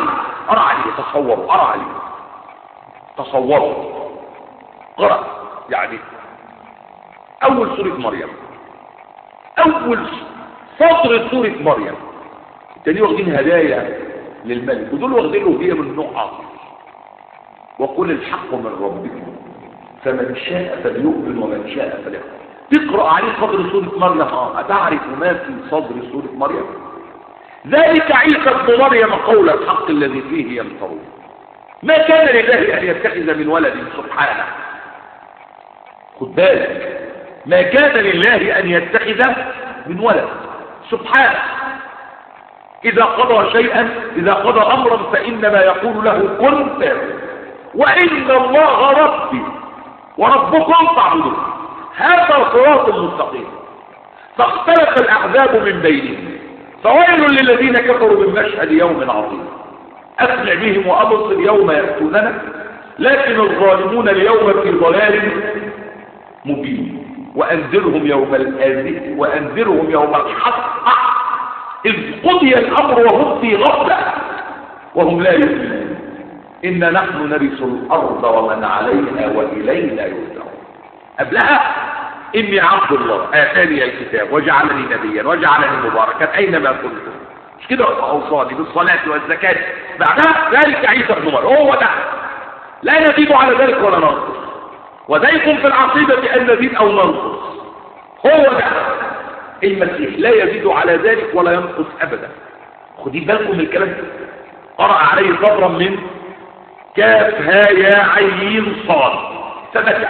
تصوروا قرأ يعني أول سورة مريم، أول سطر سورة مريم. التانيين واخدين هدايا للملك ودول واخدين له هي من نوع آخر. وقل الحق من ربكم فمن شاء فليؤمن ومن شاء فليكفر. تقرأ عليه صدر سورة مريم أتعرف ما في صدر سورة مريم؟ ذلك عيسى ابن مريم قول الحق الذي فيه يمترون. ما كان لله أن يتخذ من ولد سبحانه. خد بالك، ما كان لله أن يتخذ من ولد سبحانه. إذا قضى أمرا فإنما يقول له كن فيكون. وإن الله ربي وربكم فاعبدوه هذا صراط مستقيم. فاختلف الأحزاب من بينهم فويل للذين كفروا من مشهد يوم عظيم. أسمع بهم وأبصر يوم يأتوننا لكن الظالمون اليوم في ضلال مبين. وأنذرهم يوم الحق إذ قضي الأمر وهم في غفلة وهم لا يؤمنون. إنا نحن نرث الأرض ومن عليها وإلينا يرجعون. قبلها إني عبد الله آتاني الكتاب وجعلني نبيا وجعلني مباركا أينما كنت. مش كده أوصاني بالصلاة والزكاة. بعدها ذلك عيسى ابن مريم. هو ده لا نزيد على ذلك ولا ننقص. وذيكم في العقيدة أن نزيد أو ننقص. هو ده المسيح لا يزيد على ذلك ولا ينقص أبدا. خدي بالكم من الكلام ده. قرأ عليه سطرا من كاف ها يا عين صاد فبكى.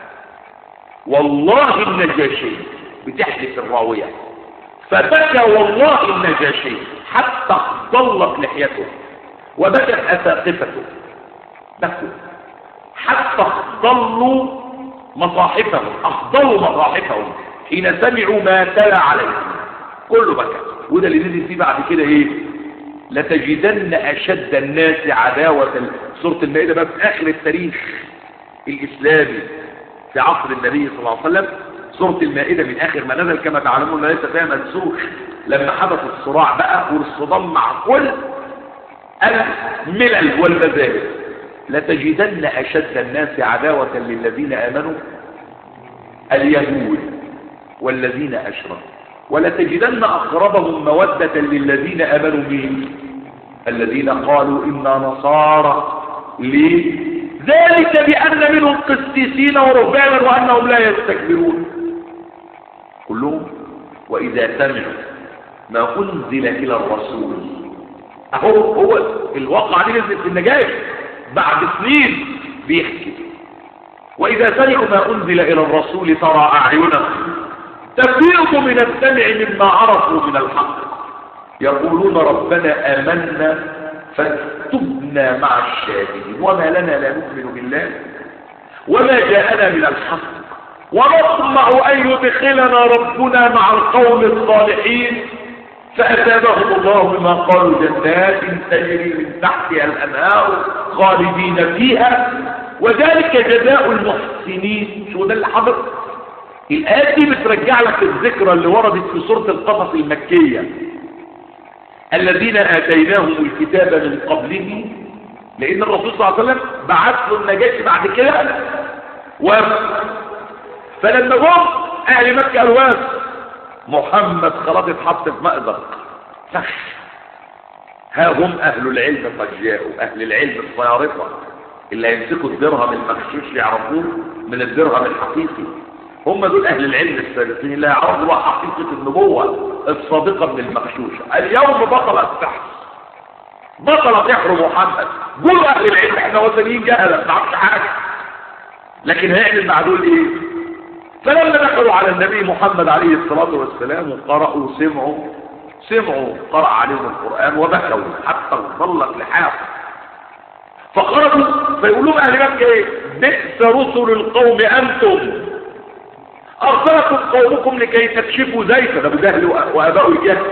والله النجاشي بتحلف الراوية، فبكى والله النجاشي حتى ضلت لحيته وبكت أساقفته، بكوا حتى ضلوا مصاحفهم، أخضلوا مصاحفهم حين سمعوا ما تلا عليهم، كله بكى. وده اللي نزل فيه بعد كده ايه؟ لتجدن أشد الناس عداوة. سورة المائدة بقى في آخر التاريخ الإسلامي في عصر النبي صلى الله عليه وسلم. سورة المائدة من آخر ما نزل كما تعلمون ليس فيها منسوخ، لما حدث الصراع بقى والصدام مع كل الملل والمذاهب. لتجدن أشد الناس عداوة للذين آمنوا اليهود والذين أشركوا، ولتجدن أقربهم مودة للذين آمنوا مين؟ الذين قالوا إنا نصارى. ليه؟ ذلك بأن منهم قسيسين ورهبانا وأنهم لا يستكبرون. كلهم وإذا سمعوا ما أنزل إلى الرسول، هو الواقع دي نزل في النجاشي بعد سنين بيحكي. وإذا سمعوا ما أنزل إلى الرسول ترى أعينهم تفيض من الدمع مما عرفوا من الحق يقولون ربنا آمنا فاكتبنا مع الشاهدين وما لنا لا نؤمن بالله وما جاءنا من الحق ونطمع أن يدخلنا ربنا مع القوم الصالحين فأثابهم الله بما قالوا جنات تجري من تحتها الأنهار خالدين فيها وذلك جزاء المحسنين. شو ده اللي حضر؟ الآيات دي بترجع لك الذكرى اللي وردت في سورة القصص المكية، الذين آتيناهم الكتاب من قبله، لأن الرسول صلى الله عليه وسلم بعث له النجاشي بعد كده فلما جم أهل مكة قالوا محمد خلاص اتحط في مأزق فخ. ها هم أهل العلم قد جاءوا، أهل العلم الصيارفة اللي هيمسكوا الدرهم المغشوش يعرفوه من الدرهم الحقيقي، هم دول أهل العلم السابقين اللي يعرفوا حقيقة النبوة الصادقة من المغشوشة. اليوم بطل السحر، بطل سحر محمد. قولوا أهل العلم احنا وثنيين جهلة ما نعرفش حاجة، لكن هيعمل مع دول ايه؟ فلما دخلوا على النبي محمد عليه الصلاة والسلام وقرأوا سمعوا قرأ عليهم القرآن وبكوا حتى ظلت لحاهم، فخرجوا فيقولوا أهل مكة ايه؟ بئس رسل القوم أنتم أرسلكم قومكم لكي تكشفوا زيفا. ده بجهل وأباء الجهل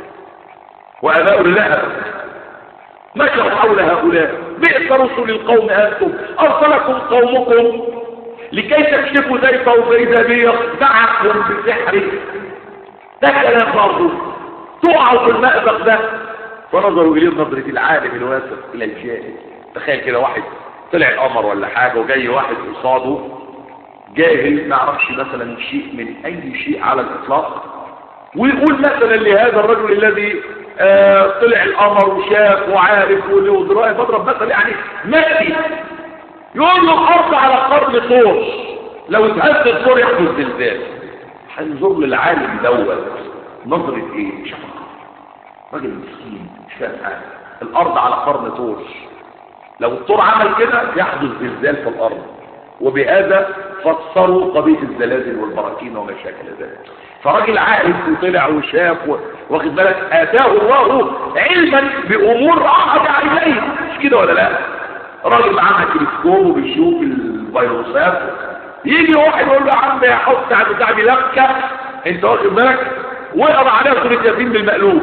وأباء اللهب مكروا حول هؤلاء. بئس رسل القوم أنتم أرسلكم قومكم لكي تكشفوا زيفه فإذا به يخدعكم بسحره. ده كلام برضه تقعوا في المأزق ده. فنظروا إليه نظرة العالم الواثق إلى الجاهل. تخيل كده واحد طلع القمر ولا حاجة وجاي واحد قصاده جاهل ما يعرفش مثلا شيء من أي شيء على الإطلاق، ويقول مثلا لهذا الرجل الذي طلع القمر وشاف وعارف وله دراية بضرب مثلا يعني مكي، يقول له الأرض على قرن طور لو اتهز الطور يحدث زلزال. هنظر للعالم دوت نظرة ايه؟ شفقة. راجل مسكين مش فاهم حاجة. الأرض على قرن طور، لو الطور عمل كده يحدث زلزال في الأرض، وبهذا فسروا قضية الزلازل والبراكين وما شاكل ذلك. فراجل عارف وطلع وشاف واخد بالك آتاه الله علما بأمور راحت إليه، مش كده ولا لا؟ راجل معاه تلسكوب وبيشوف الفيروسات، يجي واحد يقول له يا عم حط على بتاع بلكه انت واخد بالك واقرا عليها سوره ياسين بالمقلوب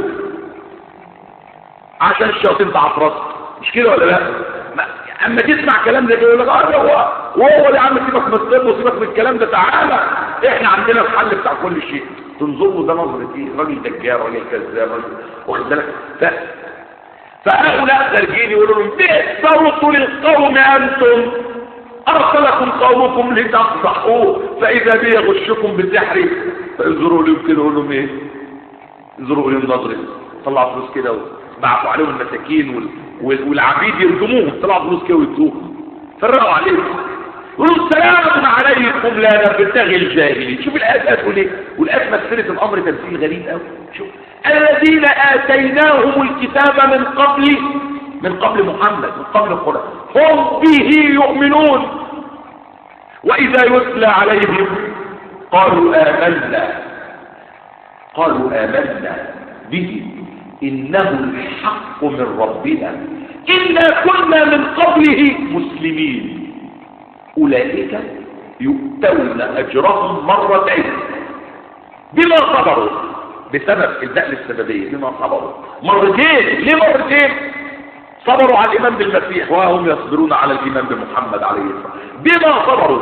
عشان الشياطين تعفرت، مش كده ولا لا؟ اما تسمع كلام زي كده يقول لك وهو يا عم سيبك من الطب وسيبك من الكلام ده، تعالى احنا عندنا الحل بتاع كل شيء. تنظر له ده نظره ايه؟ راجل دجال، راجل كذاب، واخد بالك؟ فهؤلاء خارجين يقولوا لهم بئس رسل القوم انتم ارسلكم قومكم لتصبحوه فاذا به يغشكم بسحره. فانظروا لهم كده يقول لهم ايه؟ انظروا لهم نظره، طلعوا فلوس كده وبعثوا عليهم المساكين والعبيد يرجموهم، طلعوا فلوس كده ويدوهم فرقوا عليهم يقولوا السلام عليكم لا نبتغي الجاهلين. شوف الآيات تقول ايه؟ والآيات مثلت الامر تمثيل غريب قوي. شوف الذين آتيناهم الكتاب من من قبل محمد، من قبل القرآن، هم به يؤمنون. وإذا يتلى عليهم قالوا آمنا به إنه الحق من ربنا إنا كنا من قبله مسلمين. أولئك يؤتون أجرهم مرتين بما صبروا، بسبب الدخل السببية، بما صبروا مرتين. ليه مرتين؟ صبروا على الإيمان بالمسيح وهم يصبرون على الإيمان بمحمد عليه الصلاة والسلام بما صبروا.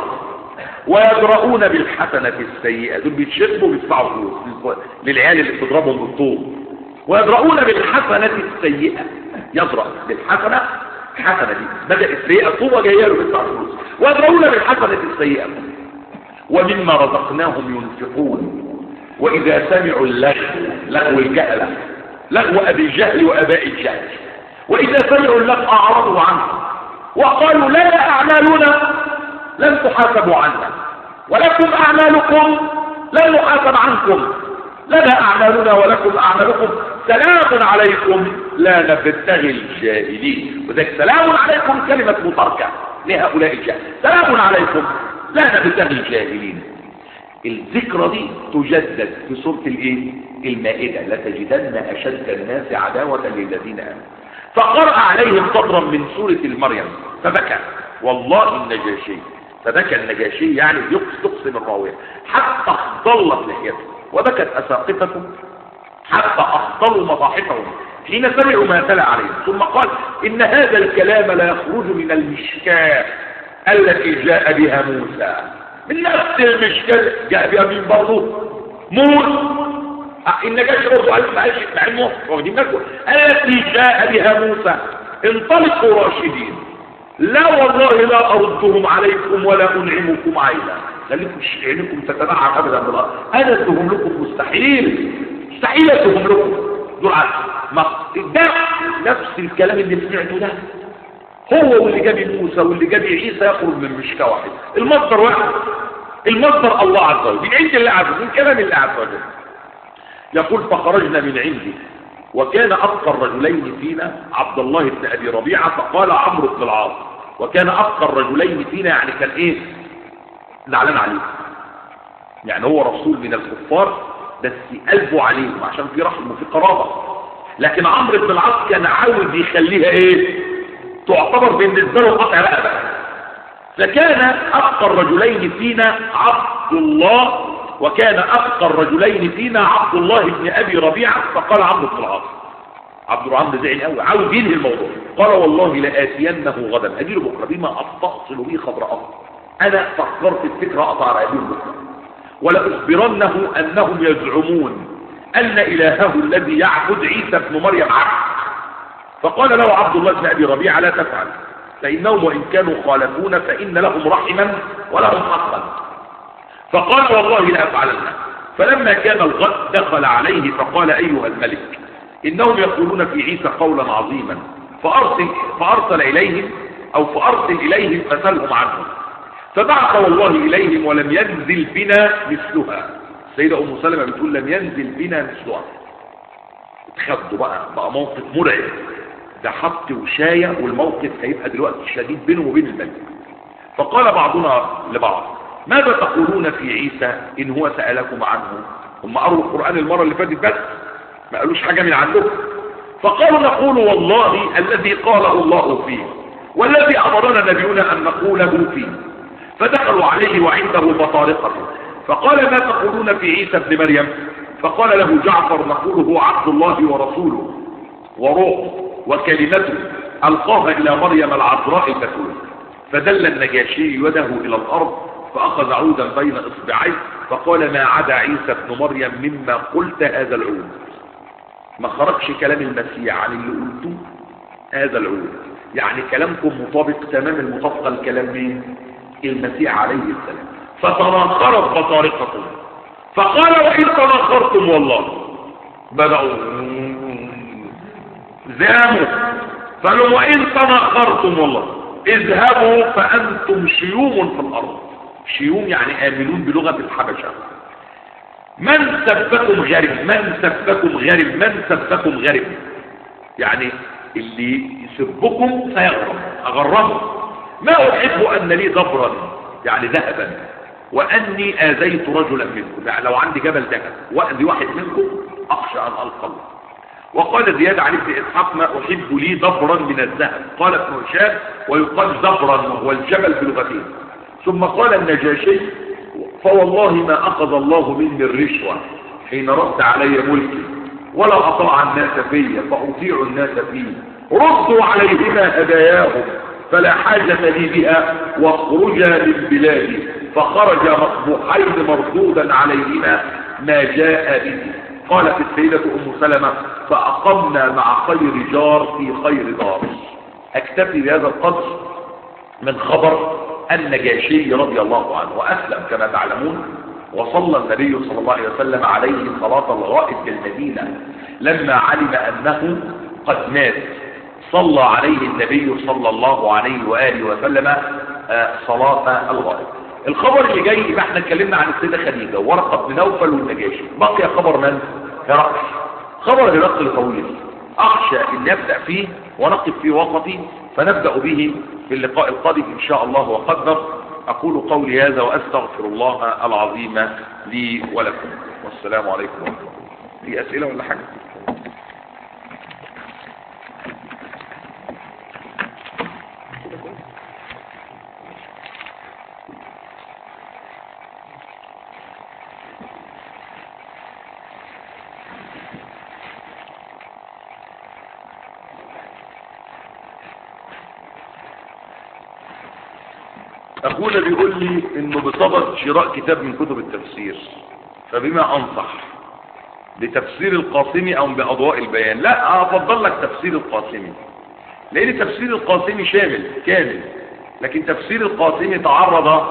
ويدرؤون بالحسنة السيئة، دول بيتشربوا وبيدفعوا فلوس للعيال اللي بتضربهم بالطوب. ويدرؤون بالحسنة السيئة، يدرأ بالحسنة، حسنة دي بدأت سيئة طوبة جاية له بيدفع فلوس. ويدرؤون بالحسنة السيئة ومما رزقناهم ينفقون. وإذا سمعوا لغو الجهل، لغو أبي الجهل وأباء الجهل، وإذا سمعوا اللغو أعرضوا عنه وقالوا لا أعمالنا لن تحاسبوا عنها ولكم أعمالكم لن نحاسب عنكم، لنا أعمالنا ولكم أعمالكم سلام عليكم لا نبتغي الجاهلين. وذلك سلام عليكم كلمة متركة لهؤلاء الجاهل، سلام عليكم لا نبتغي الجاهلين. الذكرى دي تجدد في سورة المائدة، لتجدن أشد الناس عداوة للذين آمنوا. فقرأ عليهم سطرا من سورة المريم فبكى والله النجاشي، فبكى النجاشي يعني يقسم الراوية حتى اخضلت لحيته وبكت أساقفتهم حتى أخضلوا مصاحفهم حين سمعوا ما تلا عليهم. ثم قال إن هذا الكلام لا يخرج من المشكاة التي جاء بها موسى، من نفس المشكاة جاء بها من برضو موسى. النجاشي برضو قال ما قالش مع المصر واخدين بالكم، التي جاء بها موسى انطلقوا راشدين لا والله لا أردهم عليكم ولا أنعمكم عينا، خليكم عينكم تتبعها أبدا بالله، أنا أدهم لكم مستحيل، مستحيل أدهم لكم دول عدل. ده نفس الكلام اللي سمعته ده هو واللي جاب موسى واللي جاب عيسى يخرج من مشكاة واحد، المصدر واحد، المصدر الله عز وجل، من عند الله عز وجل، من كلام الله عز وجل. يقول فخرجنا من عنده وكان أتقى الرجلين فينا عبد الله بن أبي ربيعة فقال عمرو بن العاص، وكان أتقى الرجلين فينا يعني كان زعلان عليه، يعني هو رسول من الكفار بس قلبه عليهم عشان في رحم وفي قرابة، لكن عمرو بن العاص كان عاوز يخليها تعتبر بالنسبة له قطع رقبة. فكان أتقى الرجلين فينا عبد الله، وكان أتقى الرجلين فينا عبد الله بن أبي ربيعة فقال عمرو بن العاص، عبد الرحمن زعل قوي عاوز ينهي الموضوع، قال والله لآتينه غدا أجيله بكرة بما أستأصل به خبر أمر، أنا فكرت الفكرة أقطع رأيهم بكرة، ولأخبرنه أنهم يزعمون أن إلهه الذي يعبد عيسى بن مريم عبد. فقال له عبد الله بن أبي ربيعة لا تفعل فإنهم وإن كانوا خالفون فإن لهم رحما ولهم حقا. فقال والله لا أفعلن. فلما كان الغد دخل عليه فقال أيها الملك إنهم يقولون في عيسى قولا عظيما فأرسل إليهم فسألهم عنهم. فبعث والله إليهم ولم ينزل بنا مثلها. السيدة أم سلمة بتقول لم ينزل بنا مثلها. اتخذوا بقى موقف مرعب، ده حط وشاية والموقف هيبقى دلوقتي شديد بينه وبين الملك. فقال بعضنا لبعض ماذا تقولون في عيسى إن هو سألكم عنه؟ هم قروا القرآن المرة اللي فاتت بس ما قالوش حاجة من عندكم. فقالوا نقول والله الذي قاله الله فيه والذي أمرنا نبينا أن نقوله فيه. فدخلوا عليه وعنده بطارقة فقال ما تقولون في عيسى ابن مريم؟ فقال له جعفر نقوله عبد الله ورسوله وروح وكلمته ألقاها إلى مريم العذراء البتول. فدل النجاشي يده إلى الأرض فأخذ عودا بين إصبعيه فقال ما عدا عيسى ابن مريم مما قلت هذا العود. ما خرجش كلام المسيح عن اللي قلته هذا العود، يعني كلامكم مطابق تمام المطابقة الكلام مين؟ المسيح عليه السلام. فتناخرت بطارقكم فقال وإن تناخرتم والله بدأوا زاموا فقالوا وإن تناخرتم والله اذهبوا فأنتم شيوم في الأرض. شيوم يعني آمنون بلغة الحبشة. من سبكم غرب، من سبكم غرب، من سبكم غرب، يعني اللي يسبكم فيغرم، أغرمه. ما أحب أن لي ضبرا يعني ذهبا وأني آذيت رجلا منكم، يعني لو عندي جبل ذهب وأذي واحد منكم أخشى أن ألقى الله. وقال زياد عن ابن إسحاق ما أحب لي ضبرا من الذهب. قال ابن هشام ويقال ضبرا وهو الجبل بلغتين. ثم قال النجاشي فوالله ما أخذ الله مني الرشوة حين رد علي ملكي ولا أطاع الناس في فأطيع الناس فيه، ردوا عليهما هداياهم فلا حاجة لي بها واخرجا من بلادي، فخرج مصبوحين مردودا عليهما ما جاء به. قالت السيدة أم سلمة فأقمنا مع خير جار في خير دار. أكتفي بهذا القدر من خبر النجاشي رضي الله عنه، وأسلم كما تعلمون، وصلى النبي صلى الله عليه وسلم عليه صلاة الغائب بالمدينة لما علم أنه قد مات. صلى عليه النبي صلى الله عليه وآله وسلم صلاة الغائب. الخبر اللي جاي يبقى احنا اتكلمنا عن السيدة خديجة وورقة بن نوفل والنجاشي، بقي خبر من؟ هرقل. خبر هرقل طويل أخشى أن نبدأ فيه ونقف في وسطه، فنبدأ به في اللقاء القادم إن شاء الله وقدر. أقول قولي هذا وأستغفر الله العظيم لي ولكم، والسلام عليكم ورحمة الله. في أسئلة ولا حاجة؟ أخونا بيقول لي إنه بصدد شراء كتاب من كتب التفسير، فبما أنصح بتفسير القاسمي أو بأضواء البيان؟ لا، أفضل لك تفسير القاسمي، لأن تفسير القاسمي شامل كامل، لكن تفسير القاسمي تعرض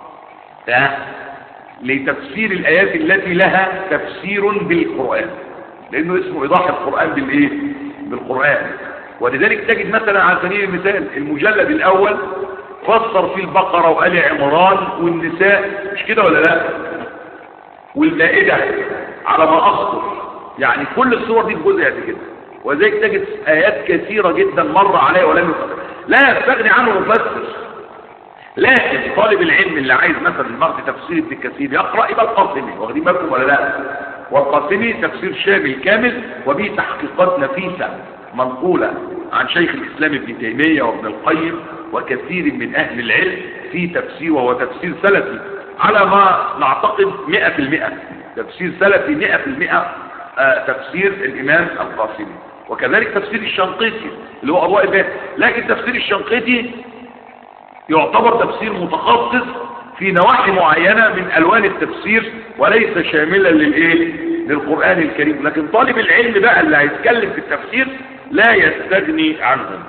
لتفسير الآيات التي لها تفسير بالقرآن، لأنه اسمه إيضاح القرآن بالإيه؟ بالقرآن. ولذلك تجد مثلا على سبيل المثال المجلد الأول فسر في البقرة وآل عمران والنساء، مش كده ولا لا؟ والمائدة على ما أخطر، يعني كل الصور دي بجزء قد كده. وذلك تجد آيات كثيرة جدا مر عليها ولم يفسر، لا يستغني عنه مفسر. لكن طالب العلم اللي عايز مثلا مرض تفسير ابن كثير يقرأ يبقى القاسمي، واخدين بالكم ولا لا؟ والقاسمي تفسير شامل كامل وبه تحقيقات نفيسة منقولة عن شيخ الإسلام ابن تيمية وابن القيم وكثير من أهل العلم في تفسير، وهو تفسير سلفي على ما نعتقد 100%، تفسير سلفي 100%. تفسير الإمام القاسمي، وكذلك تفسير الشنقيطي اللي هو أضواء البيان. لكن تفسير الشنقيطي يعتبر تفسير متخصص في نواحي معينة من ألوان التفسير وليس شاملا للقرآن الكريم. لكن طالب العلم بقى اللي هيتكلم في التفسير لا يستغني عنهم.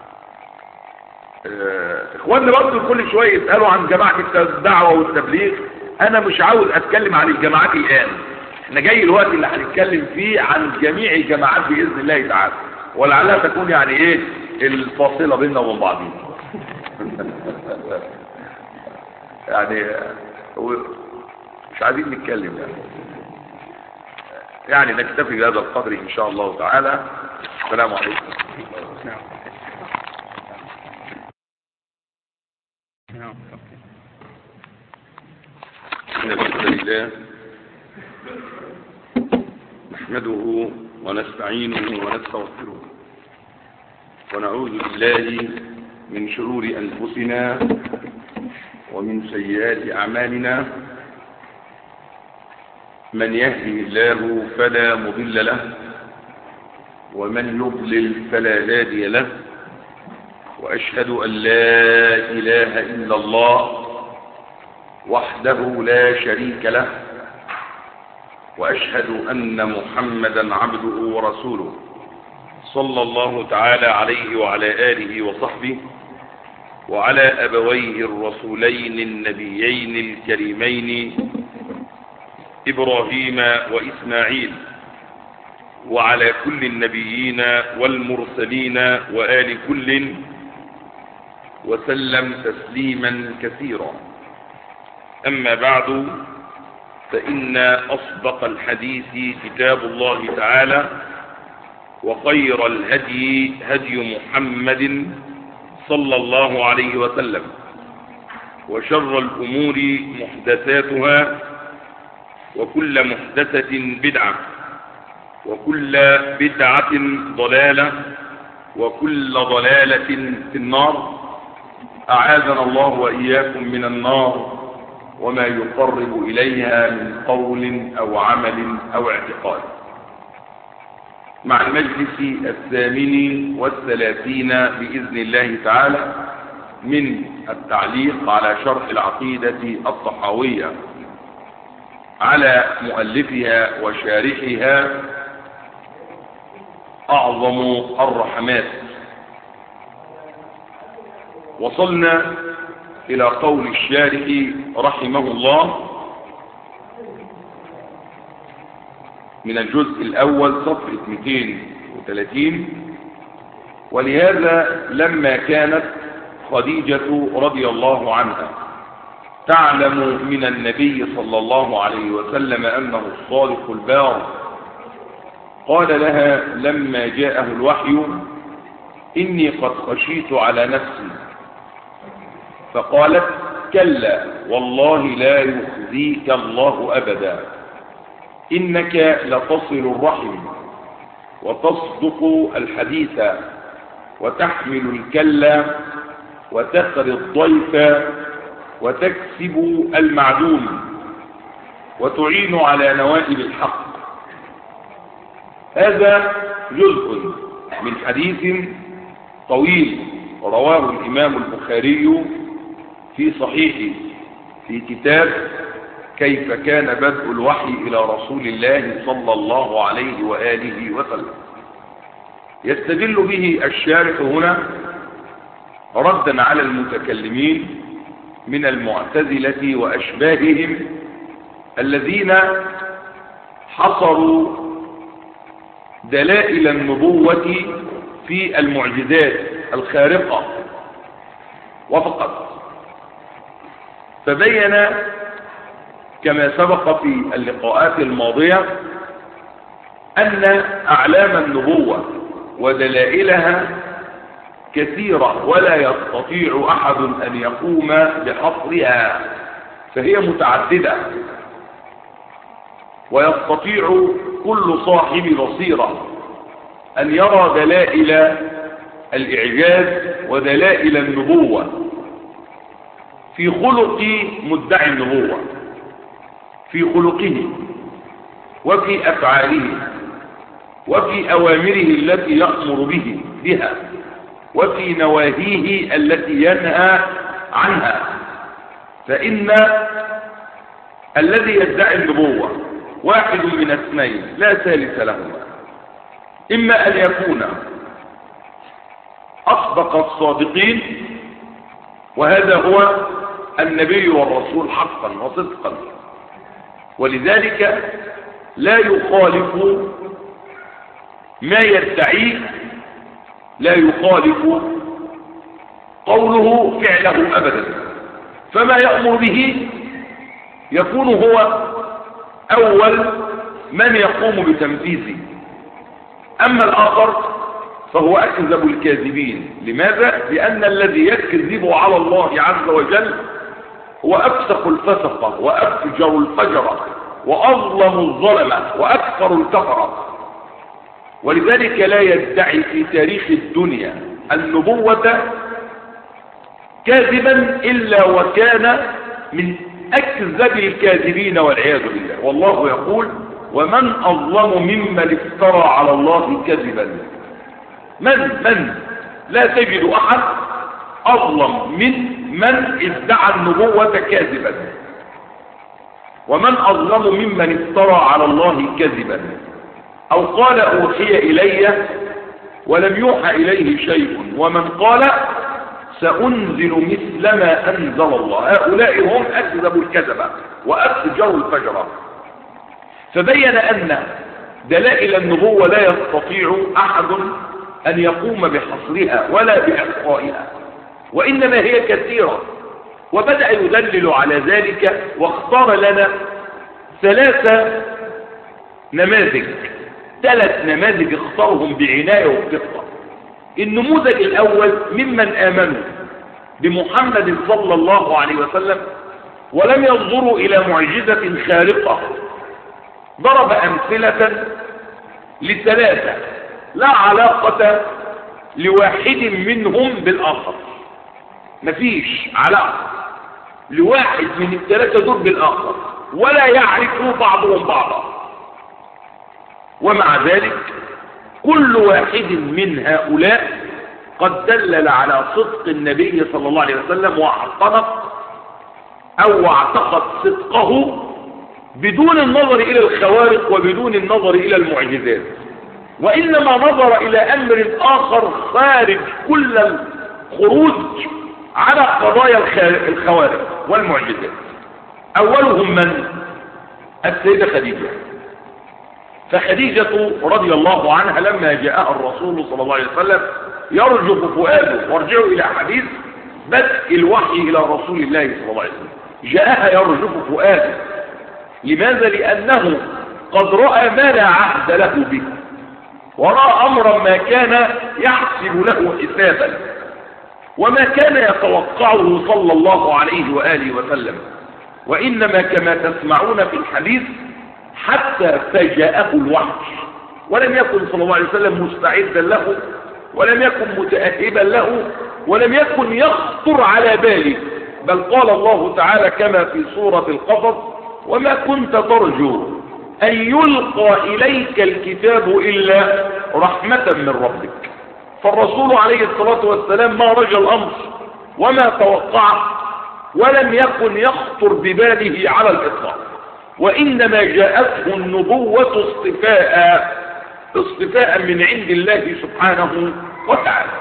اخواننا برضه كل شويه يسالوا عن جماعه الدعوه والتبليغ. انا مش عاوز اتكلم عن الجماعات الان، احنا جاي الوقت اللي هنتكلم فيه عن جميع الجماعات باذن الله تعالى، ولعلها تكون يعني الفاصله بيننا وبين بعضنا. يعني مش عايزين نتكلم يعني نكتفي بهذا القدر ان شاء الله تعالى. السلام عليكم. إن الحمد لله نحمده ونستعينه ونستغفره ونعوذ بالله من شرور أنفسنا ومن سيئات أعمالنا. من يهده الله فلا مضل له ومن يضلل فلا هادي له، وأشهد أن لا إله إلا الله وحده لا شريك له، وأشهد أن محمدا عبده ورسوله صلى الله تعالى عليه وعلى آله وصحبه وعلى أبويه الرسولين النبيين الكريمين إبراهيم وإسماعيل، وعلى كل النبيين والمرسلين وآل كل، وسلم تسليما كثيرا. أما بعد، فإن أصدق الحديث كتاب الله تعالى، وخير الهدي هدي محمد صلى الله عليه وسلم، وشر الأمور محدثاتها، وكل محدثة بدعة، وكل بدعة ضلالة، وكل ضلالة في النار. أعاذنا الله وإياكم من النار وما يقرب إليها من قول أو عمل أو اعتقاد. مع المجلس 38 بإذن الله تعالى من التعليق على شرح العقيدة الطحاوية على مؤلفها وشارحها أعظم الرحمات. وصلنا إلى قول الشارح رحمه الله من الجزء الأول صفحة 230: ولهذا لما كانت خديجة رضي الله عنها تعلم من النبي صلى الله عليه وسلم أنه الصادق البار، قال لها لما جاءه الوحي: إني قد خشيت على نفسي. فقالت: كلا والله لا يخزيك الله أبدا، إنك لتصل الرحم وتصدق الحديث وتحمل الكلا وتقري الضيف وتكسب المعدوم وتعين على نوائب الحق. هذا جزء من حديث طويل رواه الإمام البخاري في صحيحه في كتاب كيف كان بدء الوحي إلى رسول الله صلى الله عليه وآله وسلم. يستدل به الشارح هنا ردا على المتكلمين من المعتزلة وأشباههم الذين حصروا دلائل النبوة في المعجزات الخارقة وفقط، فبين كما سبق في اللقاءات الماضية أن أعلام النبوة ودلائلها كثيرة ولا يستطيع أحد أن يقوم بحصرها، فهي متعددة، ويستطيع كل صاحب بصيرة أن يرى دلائل الإعجاز ودلائل النبوة في خلق مدعي النبوة، في خلقه وفي أفعاله وفي أوامره التي يأمر بها وفي نواهيه التي ينهى عنها. فإن الذي يدعي النبوة واحد من اثنين لا ثالث لهما: إما أن يكون أصدق الصادقين، وهذا هو النبي والرسول حقا وصدقا، ولذلك لا يخالف ما يدعيه، لا يخالف قوله فعله أبدا، فما يأمر به يكون هو أول من يقوم بتنفيذه. أما الآخر فهو أكذب الكاذبين. لماذا؟ لأن الذي يكذب على الله عز وجل هو أفسق الفسقة وأفجر الفجرة وأظلم الظلمة وأكثر الكفرة، ولذلك لا يدعي في تاريخ الدنيا النبوة كاذبا إلا وكان من أكذب الكاذبين والعياذ بالله. والله يقول: ومن أظلم ممن افترى على الله كذبا. من لا تجد أحد أظلم من ادعى النبوة كاذبا. ومن أظلم ممن افترى على الله كذبا أو قال أوحي إلي ولم يوحى إليه شيء، ومن قال سأنزل مثل ما أنزل الله. هؤلاء هم أكذب الكذبة وأفجر الفجرة. فبين أن دلائل النبوة لا يستطيع أحد أن يقوم بحصرها ولا بإحصائها، وإنما هي كثيرة. وبدأ يدلل على ذلك واختار لنا 3 نماذج 3 نماذج اختارهم بعناية وبدقة. النموذج الأول ممن آمنوا بمحمد صلى الله عليه وسلم ولم ينظروا إلى معجزة خارقة. ضرب أمثلة ل3 لا علاقة لواحد منهم بالآخر، مفيش علاقة لواحد من ال3 دول بالآخر، ولا يعرف بعضهم بعضا. ومع ذلك كل واحد من هؤلاء قد دلل على صدق النبي صلى الله عليه وسلم واعتنق أو اعتقد صدقه بدون النظر إلى الخوارق وبدون النظر إلى المعجزات، وإنما نظر إلى أمر آخر خارج كل الخروج على قضايا الخوارق والمعجزات. أولهم من؟ السيدة خديجة. فخديجة رضي الله عنها لما جاء الرسول صلى الله عليه وسلم يرجف فؤاده، وارجعوا إلى حديث بدء الوحي إلى رسول الله صلى الله عليه وسلم، جاءها يرجف فؤاده. لماذا؟ لأنه قد رأى ما لا عهد له به، ورأى أمرا ما كان يحسب له حسابا، وما كان يتوقعه صلى الله عليه وآله وسلم. وإنما كما تسمعون في الحديث حتى فجاءه الوحي، ولم يكن صلى الله عليه وسلم مستعدا له، ولم يكن متأهبا له، ولم يكن يخطر على باله، بل قال الله تعالى كما في سورة القصص: وما كنت ترجو أن يلقى إليك الكتاب إلا رحمة من ربك. فالرسول عليه الصلاة والسلام ما رجى الأمر وما توقعه، ولم يكن يخطر بباله على الإطلاق، وإنما جاءته النبوة اصطفاء من عند الله سبحانه وتعالى.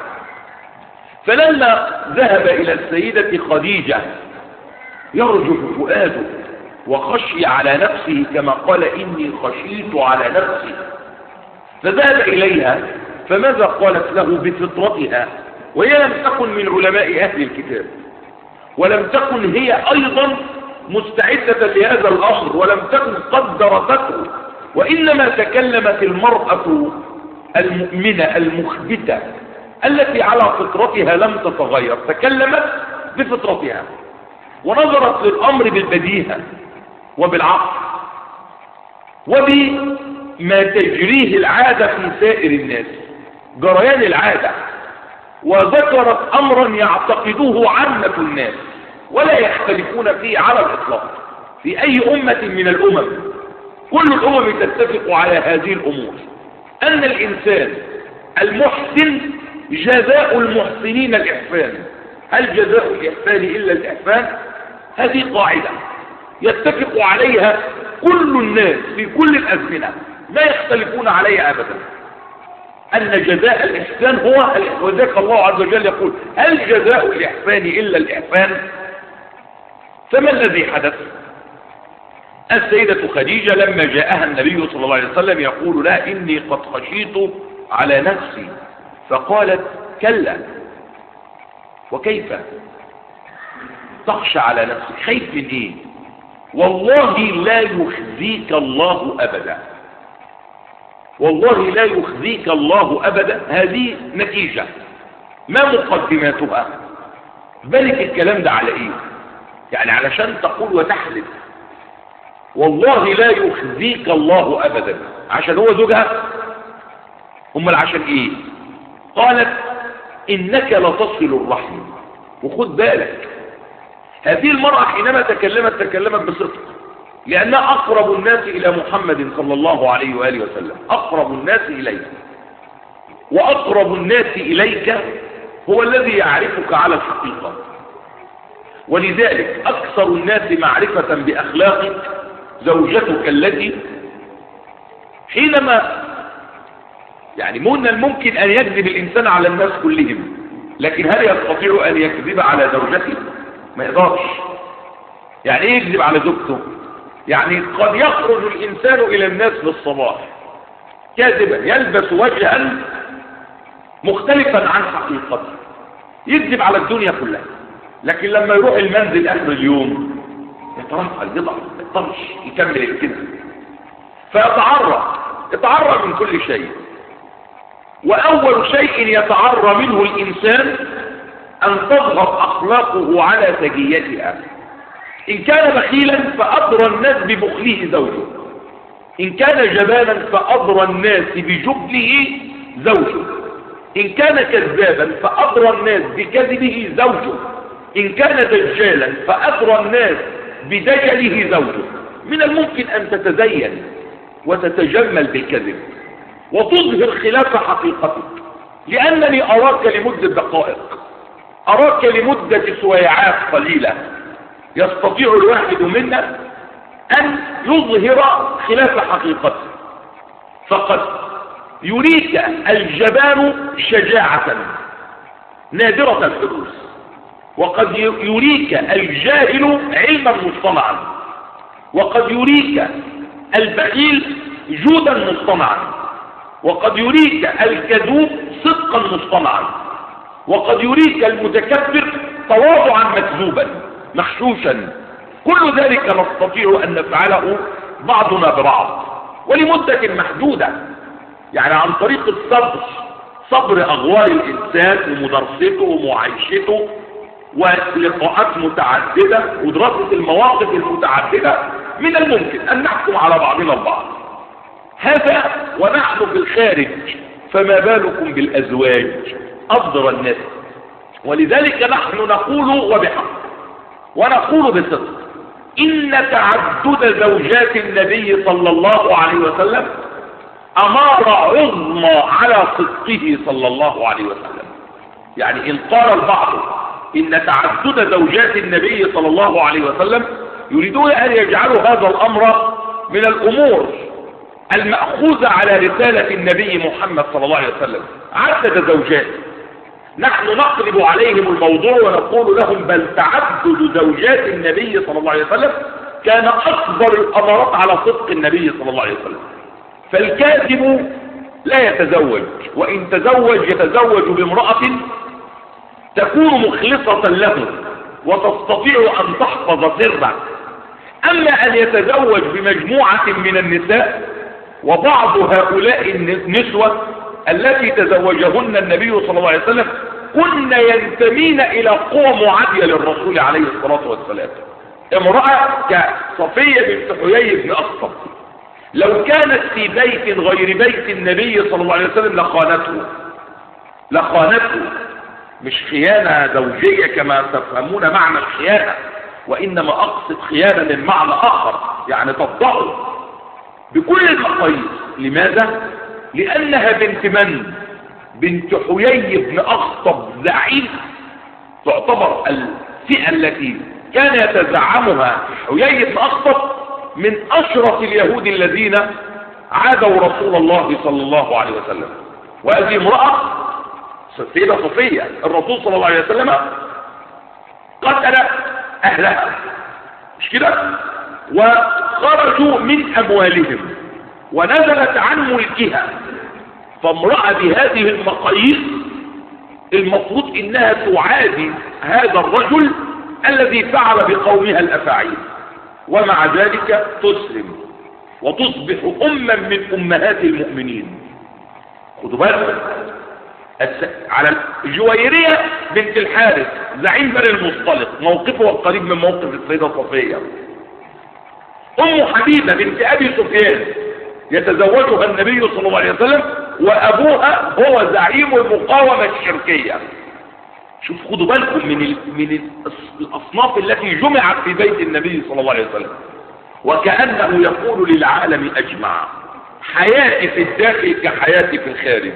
فلما ذهب إلى السيدة خديجة يرجف فؤاده وخشي على نفسه كما قال: إني خشيت على نفسي، فذهب إليها، فماذا قالت له بفطرتها؟ وهي لم تكن من علماء أهل الكتاب، ولم تكن هي أيضا مستعدة لهذا الأمر، ولم تكن قد درسته، وإنما تكلمت المرأة المؤمنة المخبتة التي على فطرتها لم تتغير، تكلمت بفطرتها ونظرت للأمر بالبديهة وبالعقل وبما تجريه العادة في سائر الناس، جريان العادة، وذكرت أمرا يعتقدوه عامة الناس ولا يختلفون فيه على الإطلاق في أي أمة من الأمم. كل الأمم تتفق على هذه الأمور، أن الإنسان المحسن جزاء المحسنين الإحسان. هل جزاء الإحسان إلا الإحسان؟ هذه قاعدة يتفق عليها كل الناس في كل الأزمنة، ما يختلفون عليها أبدا، أن جزاء الإحسان هو وذلك الله عز وجل يقول: هل جزاء الإحسان إلا الإحسان؟ فما الذي حدث؟ السيدة خديجة لما جاءها النبي صلى الله عليه وسلم يقول لها: إني قد خشيت على نفسي، فقالت: كلا، وكيف تخشى على نفسك؟ خايف من ايه؟ والله لا يخزيك الله أبدا، والله لا يخزيك الله أبدا. هذه نتيجة، ما مقدماتها؟ بالك الكلام ده على ايه؟ يعني علشان تقول وتحلف والله لا يخزيك الله أبدا عشان هو زوجها؟ امال عشان ايه؟ قالت: إنك لتصل الرحم. وخد بالك، هذه المرأة حينما تكلمت بصدق، لأنها أقرب الناس إلى محمد صلى الله عليه وآله وسلم، أقرب الناس إليك، وأقرب الناس إليك هو الذي يعرفك على الحقيقة، ولذلك أكثر الناس معرفة بأخلاقك زوجتك التي حينما يعني من الممكن أن يكذب الإنسان على الناس كلهم، لكن هل يستطيع أن يكذب على زوجته؟ ما يقدرش. يعني ايه يكذب على زوجته؟ يعني قد يخرج الإنسان إلى الناس في الصباح كاذبا يلبس وجها مختلفا عن حقيقته، يكذب على الدنيا كلها، لكن لما يروح المنزل آخر اليوم يترهق، يضعف، ما يقدرش يكمل الكذب، فيتعرض يتعرى من كل شيء. وأول شيء يتعرى منه الإنسان أن تظهر أخلاقه على سجيتها. إن كان بخيلا فأضرى الناس ببخله زوجه، إن كان جبانا فأضرى الناس بجبنه زوجه، إن كان كذابا فأضرى الناس بكذبه زوجه، إن كان دجالا فأضرى الناس بدجله زوجه. من الممكن أن تتزين وتتجمل بالكذب وتظهر خلاف حقيقتك، لأنني أراك لمدة دقائق، أراك لمدة سويعات قليلة، يستطيع الواحد منا أن يظهر خلاف حقيقته. فقد يريك الجبان شجاعة نادرة الحدوث، وقد يريك الجاهل علما مصطنعا، وقد يريك البخيل جودا مصطنعا، وقد يريك الكذوب صدقا مصطنعا، وقد يريك المتكبر تواضعا مكذوبا مخشوشا. كل ذلك نستطيع أن نفعله بعضنا ببعض ولمدة محدودة، يعني عن طريق الصبر، صبر أغوار الإنسان ومدرسته ومعايشته ولقاءات متعددة ودراسة المواقف المتعددة. من الممكن أن نحكم على بعضنا البعض. هذا ونحن في الخارج، فما بالكم بالأزواج أفضل الناس. ولذلك نحن نقول وبحق ونقول بصدق إن تعدد زوجات النبي صلى الله عليه وسلم أمارة عظمى على صدقه صلى الله عليه وسلم. يعني إن قال البعض إن تعدد زوجات النبي صلى الله عليه وسلم يريدون أن يجعلوا هذا الأمر من الأمور المأخوذة على رسالة النبي محمد صلى الله عليه وسلم، عدد زوجات. نحن نقلب عليهم الموضوع ونقول لهم بل تعدد زوجات النبي صلى الله عليه وسلم كان أكبر الأمارات على صدق النبي صلى الله عليه وسلم. فالكاذب لا يتزوج، وإن تزوج يتزوج بامرأة تكون مخلصة له وتستطيع أن تحفظ سره. أما أن يتزوج بمجموعة من النساء، وبعض هؤلاء النسوة التي تزوجهن النبي صلى الله عليه وسلم كن ينتمين إلى قوى معادية للرسول عليه الصلاة والسلام. امرأة كصفية بنت حيي بن أخطب لو كانت في بيت غير بيت النبي صلى الله عليه وسلم لخانته. مش خيانة زوجية كما تفهمون معنى الخيانة، وإنما أقصد خيانة من معنى آخر، يعني تفضحه بكل المقاييس. لماذا؟ لأنها بنت من؟ بنت حيي بن أخطب زعيم، تعتبر الفئة التي كان يتزعمها حيي بن أخطب من أشرف اليهود الذين عادوا رسول الله صلى الله عليه وسلم. وهذه امرأة السيدة صفية الرسول صلى الله عليه وسلم قتل أهلها، مش كده؟ وخرجوا من أموالهم ونزلت عن ملكها. فامرأة بهذه المقاييس المفروض إنها تعادي هذا الرجل الذي فعل بقومها الأفاعيل، ومع ذلك تسلم وتصبح أما من أمهات المؤمنين. خدوا بالكم على جويرية بنت الحارث زعيم بني المصطلق، موقفه قريب من موقف السيدة صفية. أم حبيبة بنت أبي سفيان يتزوجها النبي صلى الله عليه وسلم وأبوها هو زعيم المقاومة الشركية. شوف خدوا بالكم من الأصناف التي جمعت في بيت النبي صلى الله عليه وسلم، وكأنه يقول للعالم أجمع حياتي في الداخل كحياتي في الخارج.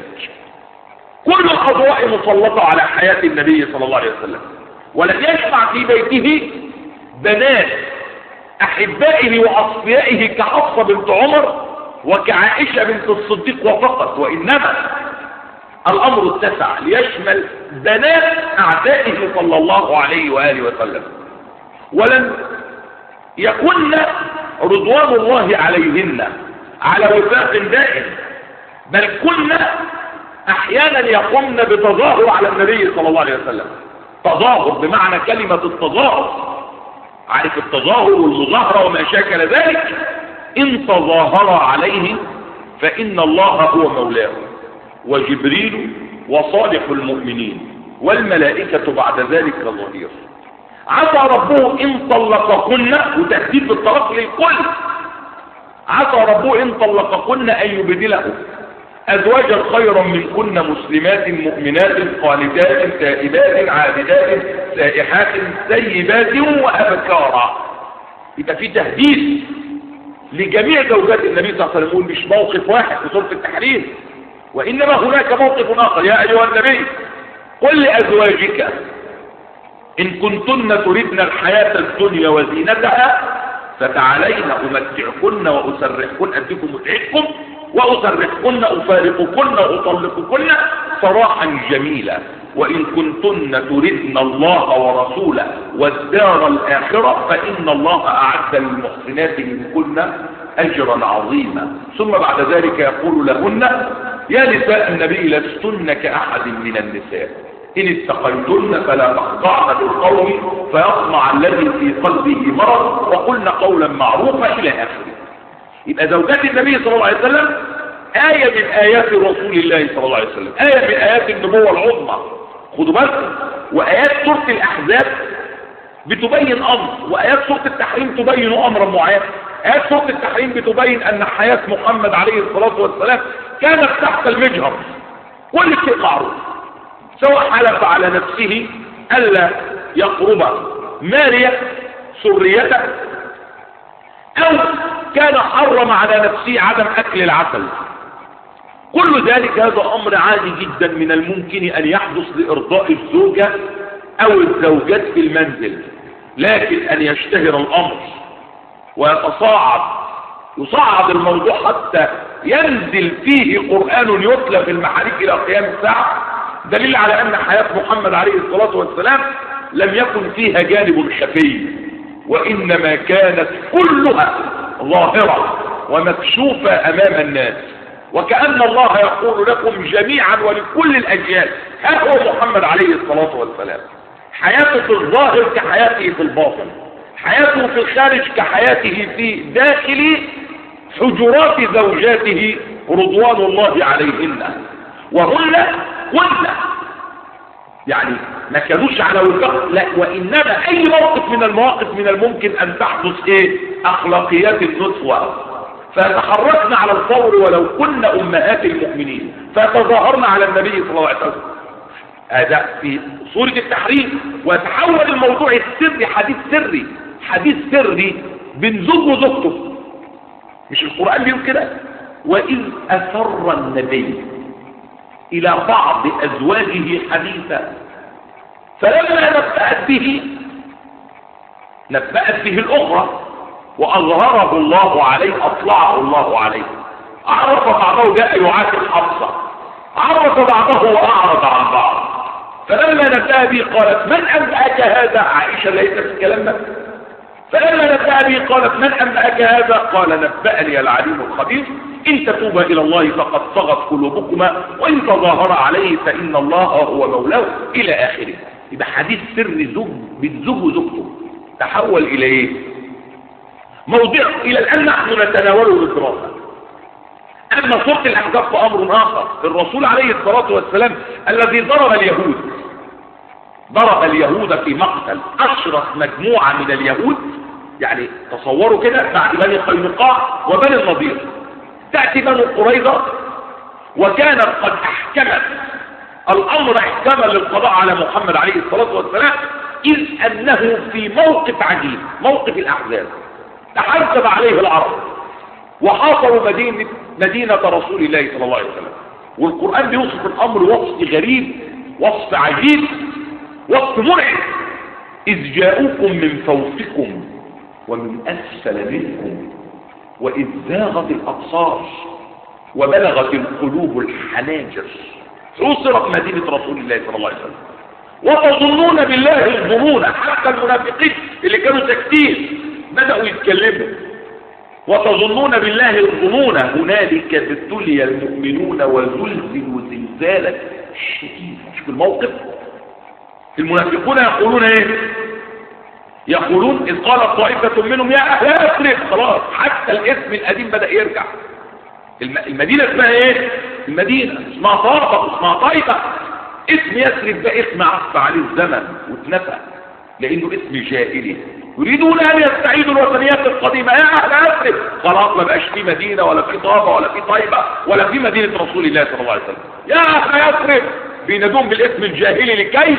كل الأضواء مسلطة على حياة النبي صلى الله عليه وسلم، ولم يجمع في بيته بنات أحبائه وأصفيائه كحفصة بنت عمر وكعائشة بنت الصديق وفقط، وإنما الأمر اتسع ليشمل بنات أعدائه صلى الله عليه وآله وسلم. ولم يكن رضوان الله عليهن على وفاق دائم، بل كنا أحيانا يقومن بتظاهر على النبي صلى الله عليه وسلم. تظاهر بمعنى كلمة التظاهر، عارف التظاهر والمظاهرة وما شاكل ذلك. إن تظاهر عليه فإن الله هو مولاه وجبريل وصالح المؤمنين والملائكة بعد ذلك ظهير. عسى ربه إن طلقكن، وتهديد بالطلاق للكل، عسى ربه إن طلقكن أن يبدله أزواجا خيرا منكن مسلمات مؤمنات قانتات تائبات عابدات سائحات ثيبات وأبكارا. يبقى في تهديد لجميع زوجات النبي صلى الله عليه وسلم، مش موقف واحد في سورة التحريم، وإنما هناك موقف آخر. يا أيها النبي قل لأزواجك إن كنتن تردن الحياة الدنيا وزينتها فتعالين أمتعكن وأسرحكن، أديكم متعتكم وأسرحكن أفارقكن وأطلقكن سراحا جميلا، وإن كنتن تردن الله ورسوله والدار الآخرة فإن الله أعد للمحسنات منكن أجرا عظيما. ثم بعد ذلك يقول لهن يا نساء النبي لستن كأحد من النساء إن اتقيتن فلا تخضعن بالقول فيطمع الذي في قلبه مرض وقلن قولا معروفا إلى آخره. يبقى زوجات النبي صلى الله عليه وسلم آية من آيات رسول الله صلى الله عليه وسلم، آية من آيات النبوة العظمى. خدوا بالكم، وآيات سورة الأحزاب بتبين أمر، وآيات سورة التحريم تبين أمرا معين. آيات سورة التحريم بتبين أن حياة محمد عليه الصلاة والسلام كانت تحت المجهر، كل شيء معروف، سواء حلف على نفسه ألا يقرب ماريا سريته أو كان حرم على نفسه عدم أكل العسل. كل ذلك هذا أمر عادي جدا من الممكن أن يحدث لإرضاء الزوجة أو الزوجات في المنزل، لكن أن يشتهر الأمر ويصعد الموضوع حتى ينزل فيه قرآن يتلى في المحاريك إلى قيام الساعة، دليل على أن حياة محمد عليه الصلاة والسلام لم يكن فيها جانب خفي، وإنما كانت كلها ظاهرة ومكشوفة أمام الناس، وكأن الله يقول لكم جميعا ولكل الأجيال ها هو محمد عليه الصلاة والسلام، حياته في الظاهر كحياته في الباطن، حياته في الخارج كحياته في داخل حجرات زوجاته رضوان الله عليهن، وهن يعني ما كانوش على وفاق، لا، وإنما أي موقف من المواقف من الممكن أن تحدث أخلاقيات النسوة، فتحركنا على الفور ولو كنا أمهات المؤمنين، فتظاهرنا على النبي صلى الله عليه وسلم. هذا في سورة التحريم. وتحول الموضوع السري حديث سري بين زوج وزوجته، مش القرآن بيقول كده؟ وإذ أسر النبي إلى بعض أزواجه حديثا فلما نبأت به الأخرى وأظهره الله عليه، أطلعه الله عليه، عرف بعضه جاء يعاتب حفصة، عرف بعضه وأعرض عن بعض، فلما نبأ به قالت من أنبأك هذا؟ عائشة ليست في الكلام ده. فلما نبأ به قالت من أنبأك هذا؟ قال نبأني العليم الخبير إن تتوبا إلى الله فقد صغت قلوبكما وإن تظاهر عليه فإن الله هو مولاه إلى آخره. يبقى حديث سر بين زوج وزوجته تحول إلى موضوع إلى الآن نحن نتناوله بالدراسة. أما سورة الأحزاب فأمر آخر. الرسول عليه الصلاة والسلام الذي ضرب اليهود في مقتل، أشرف مجموعة من اليهود، يعني تصوروا كده بعد بني قينقاع وبني النضير تأتي بني قريظة وكانت قد أحكمت الأمر إحكاما للقضاء على محمد عليه الصلاة والسلام، إذ أنه في موقف عجيب، موقف الأحزاب، تحزب عليه العرب وحاصروا مدينة رسول الله صلى الله عليه وسلم. والقرآن بيوصف الأمر وصف غريب، وصف عجيب، وصف مرعب. إذ جاءوكم من فوقكم ومن أسفل منكم وإذ زاغت الأبصار وبلغت القلوب الحناجر. حوصرت مدينة رسول الله صلى الله عليه وسلم وتظنون بالله الظنون. حتى المنافقين اللي كانوا ساكتين بدأوا يتكلموا. وتظنون بالله الظنون هنالك ابتلي المؤمنون وزلزلوا زلزالا شديدا. شوف الموقف. المنافقون يقولون يقولون إذ قالت طائفة منهم يا أهل يثرب، خلاص حتى الاسم القديم بدأ يرجع. المدينة اسمها ايه؟ المدينة اسمها طابة، اسمها طيبة. اسم يثرب ده اسم عفى عليه الزمن واتنفى لانه اسم جاهلي. يريدون ان يستعيدوا الوثنيات القديمة. يا اهل يثرب، خلاص ما بقاش في مدينة ولا في طابة ولا في طيبة ولا في مدينة رسول الله صلى الله عليه وسلم. يا اهل يثرب بينادون بالاسم الجاهلي لكي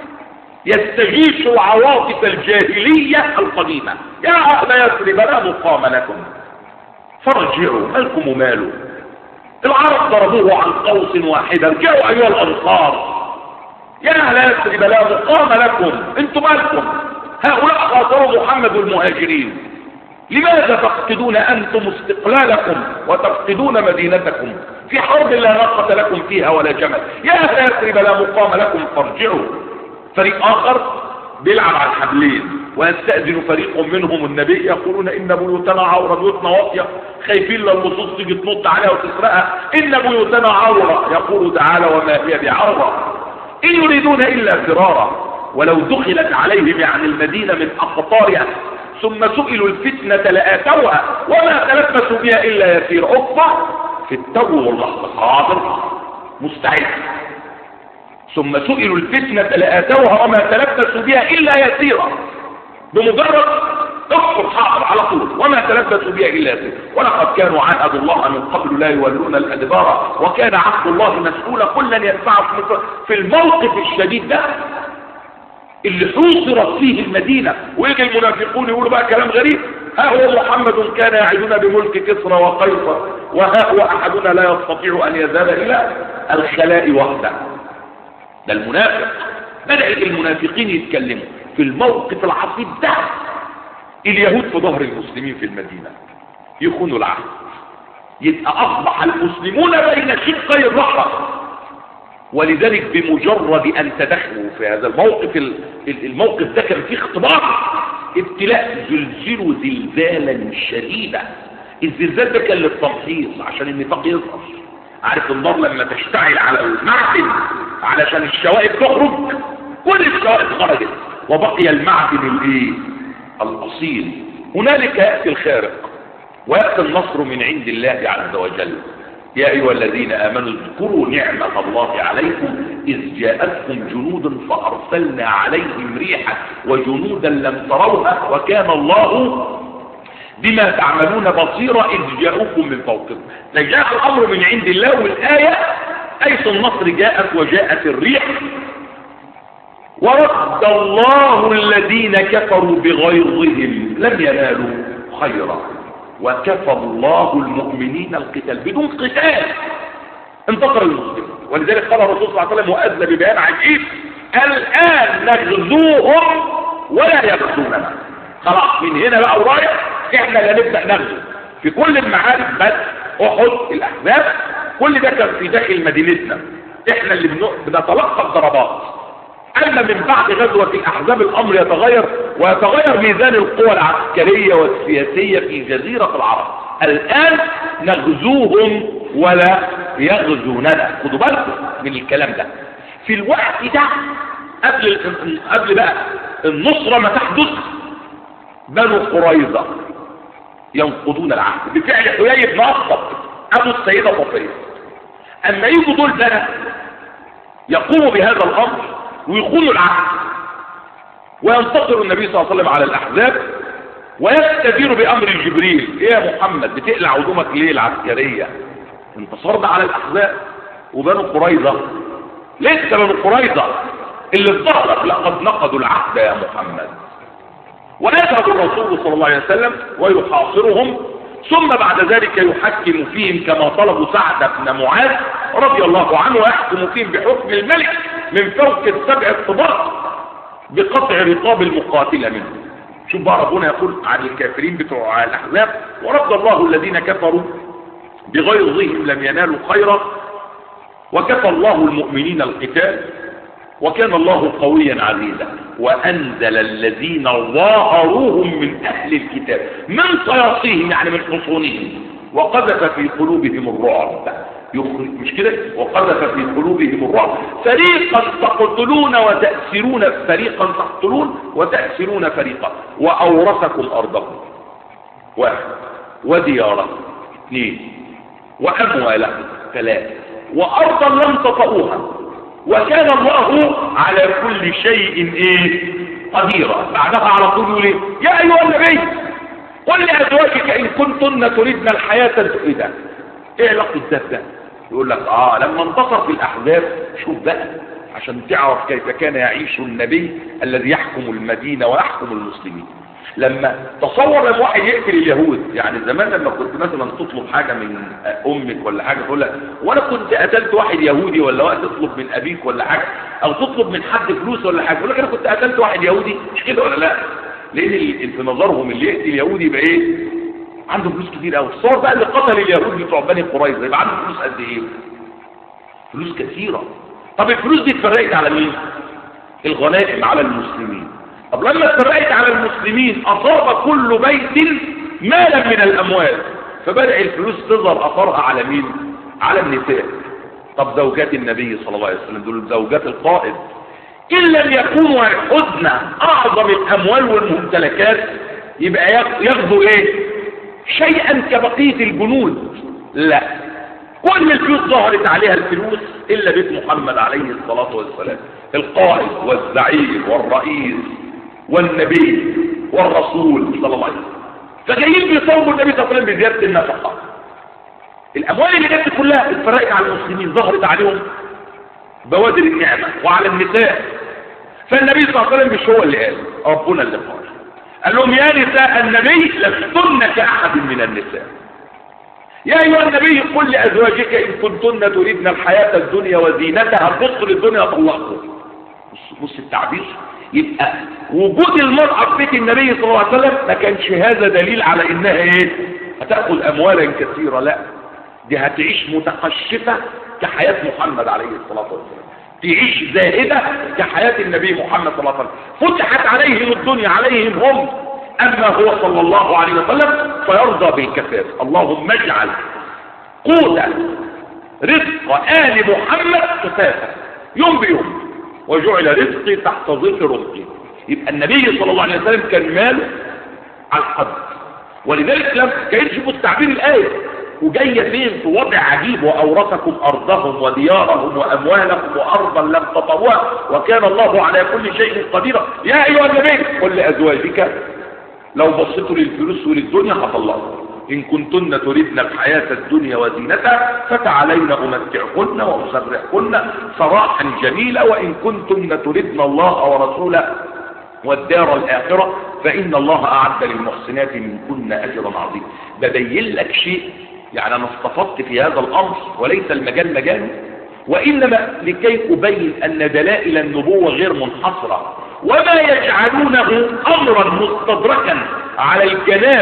يستجيشوا العواطف الجاهلية القديمة. يا اهل يثرب لا مقام لكم فارجعوا، مالكم وماله؟ العرب ضربوه عن قوس واحدة، ارجعوا ايها الانصار. يا اهل يثرب لا مقام لكم، انتم مالكم؟ هؤلاء خاطروا محمد والمهاجرين. لماذا تفقدون انتم استقلالكم وتفقدون مدينتكم في حرب لا ناقة لكم فيها ولا جمل؟ يا اهل يثرب لا مقام لكم فارجعوا. فريق اخر بيلعب على الحبلين، ويستأذن فريق منهم النبي يقولون ان بيوتنا عورة، بيوتنا واطية، خايفين للنصوص تيجي تنط عليها وتسرقها. ان بيوتنا عورة، يقول تعالى وما هي بعورة ان يريدون الا فرارا ولو دخلت عليهم يعني المدينة من اقطارها ثم سئلوا الفتنة لآتوها وما تلبسوا بها الا يسير. عقبة في التو والله حاضر مستعد. ثم سئلوا الفتنة لآتوها وما تلبسوا بها إلا يسيرا. بمجرد اذكر حاضر على طول، وما تلبسوا بها إلا يسيرا. ولقد كانوا عاهدوا الله من قبل لا يولون الأدبار وكان عهد الله مسؤولا. كلا يدفع في الموقف الشديد ده اللي حوصرت فيه المدينة، ويجي المنافقون يقولوا بقى كلام غريب. ها هو محمد كان يعدنا بملك كسرى وقيصر وها هو أحدنا لا يستطيع أن يذهب إلى الخلاء وحده. ده المنافق. بدأ المنافقين يتكلموا في الموقف العصيب ده. اليهود في ظهر المسلمين في المدينة يخونوا العهد، يبقى أصبح المسلمون بين شقي الرحمة. ولذلك بمجرد أن تدخلوا في هذا الموقف ده كان فيه اختبار، ابتلاء، زلزلوا زلزالا شديدا. الزلزال ده كان للتمحيص عشان النفاق يظهر. عارف النار لما تشتعل على المعدن علشان الشوائب تخرج، كل الشوائب خرجت وبقي المعدن الايه؟ الاصيل. هنالك ياتي الخارق وياتي النصر من عند الله عز وجل. يا ايها الذين امنوا اذكروا نعمة الله عليكم اذ جاءتكم جنود فارسلنا عليهم ريحا وجنودا لم تروها وكان الله بما تعملون بصيرا اذ جاءوكم من فوقكم. فجاء الامر من عند الله، والايه ايس النصر جاءت وجاءت الريح. ورد الله الذين كفروا بغيظهم لم ينالوا خيرا وكفى الله المؤمنين القتال. بدون قتال انتصر المسلمين. ولذلك قال الرسول صلى الله عليه وسلم وأذن ببيان عجيب: الآن نغزوهم ولا يغزوننا. خلاص من هنا بقى ورايح احنا اللي نبدأ نغزو في كل المعارك. بس احد، الاحزاب، كل ده كان في داخل مدينتنا، احنا اللي بنتلقى الضربات. اما من بعد غزوة الاحزاب الامر يتغير، ويتغير ميزان القوى العسكرية والسياسية في جزيرة العرب. الان نغزوهم ولا يغزوننا. خدوا بالكم من الكلام ده. في الوقت ده قبل بقى النصرة ما تحدث، بنو قريظة ينقضون العهد بفعل حيي بن أخطب ابو السيدة صفية. اما يجوا دول بقى يقوموا بهذا الامر ويخونوا العهد، وينتصر النبي صلى الله عليه وسلم على الاحزاب ويستدير بامر جبريل: ايه يا محمد بتقلع هدومك ليه العسكرية؟ انتصرنا على الاحزاب. وبنو قريظة لسه بنو قريظة اللي ظهرت لقد نقضوا العهد يا محمد. ويذهب الرسول صلى الله عليه وسلم ويحاصرهم، ثم بعد ذلك يحكم فيهم كما طلبوا سعد بن معاذ رضي الله عنه، ويحكم فيهم بحكم الملك من فوق السبع الطباق بقطع رقاب المقاتلة منهم. شوف بقى ربنا يقول عن الكافرين بتوع الاحزاب: ورد الله الذين كفروا بغيظهم لم ينالوا خيرا وكفى الله المؤمنين القتال وكان الله قويا عزيزا وانزل الذين ظاهروهم من اهل الكتاب من صياصيهم يعني من حصونهم وقذف في قلوبهم الرعب. مش كده؟ وقذف في قلوبهم الرعب فريقا تقتلون وتأسرون، فريقا تقتلون وتأسرون فريقا، وأورثكم أرضكم. واحد، ودياركم. اثنين، وأموالهم 3 وأرضا لم تطئوها وكان الله على كل شيء قديرا. بعدها على طول يقول يا أيها النبي قل لأزواجك إن كنتن تريدن الحياة الدنيا. إيه علاقة ده؟ يقول لك لما انتصر في الأحزاب، شوف بقى عشان تعرف كيف كان يعيش النبي الذي يحكم المدينة ويحكم المسلمين. لما تصور لما واحد يقتل اليهود، يعني زمان لما كنت مثلا تطلب حاجة من امك ولا حاجة تقول لك وانا كنت قتلت واحد يهودي، ولا وقت تطلب من ابيك ولا حاجة، او تطلب من حد فلوس ولا حاجة يقول لك انا كنت قتلت واحد يهودي، مش كده ولا لا؟ لان في نظرهم اللي يقتل يهودي يبقى عنده فلوس كتير قوي. الصور بقى اللي قتل اليهود بتوع بني قريظة يبقى عنده فلوس قد ايه؟ فلوس كثيرة. طب الفلوس دي اتفرقت على مين؟ الغنائم على المسلمين. طب لما اتفرقت على المسلمين اصاب كل بيت مالا من الاموال، فبدأ الفلوس تظهر اثرها على مين؟ على النساء. طب زوجات النبي صلى الله عليه وسلم دول زوجات القائد، ان لم يكونوا يحضن اعظم الاموال والممتلكات يبقى ياخذوا شيئا كبقية الجنود؟ لا، كل الفلوس ظهرت عليها الفلوس الا بيت محمد عليه الصلاة والسلام، القائد والزعيم والرئيس والنبي والرسول صلى الله عليه وسلم. فجايين بيصوموا النبي صلى الله عليه وسلم بزيادة النفقة. الاموال اللي جت كلها اتفرقت على المسلمين، ظهرت عليهم بوادر النعمة وعلى النساء. فالنبي صلى الله عليه وسلم مش هو اللي قال، ربنا اللي قال لهم يا نساء النبي لستن كأحد من النساء. يا أيها النبي قل لأزواجك إن كنتن تريدن الحياة الدنيا وزينتها. بصوا للدنيا طلقوا. بص التعبير. يبقى وجود المرأة في بيت النبي صلى الله عليه وسلم ما كانش هذا دليل على انها هتأخذ اموالا كثيرة، لا، دي هتعيش متقشفة كحياة محمد عليه الصلاة والسلام، تعيش زاهدة كحياة النبي محمد صلى الله عليه وسلم. فتحت عليهم الدنيا عليهم هم، اما هو صلى الله عليه وسلم فيرضى بالكفاف. اللهم اجعل قوت رزق آل محمد كفافة يوم بيوم، وجعل رزقي تحت ظل رزقي. يبقى النبي صلى الله عليه وسلم كان ماله على الحد، ولذلك لم كانش في تعبير الآية وجاية فين في وضع عجيب، وأورثكم أرضهم وديارهم وأموالهم وأرضا لم تطوها وكان الله على كل شيء قديرا. يا أيها النبي قل لأزواجك لو بصيتوا للفلوس وللدنيا هطلقوا إن كنتن تريدن الحياة الدنيا وزينتها فتعالين أمتعكن وأسرحكن سراحا جميلا، وإن كنتن تريدن الله ورسوله والدار الآخرة فإن الله أعد للمحسنات منكن أجرا عظيما. ببين لك شيء، يعني أنا استفدت في هذا الأمر وليس المجال مجالي، وإنما لكي أبين أن دلائل النبوة غير منحصرة، وما يجعلونه أمرا مستدركا على الجناب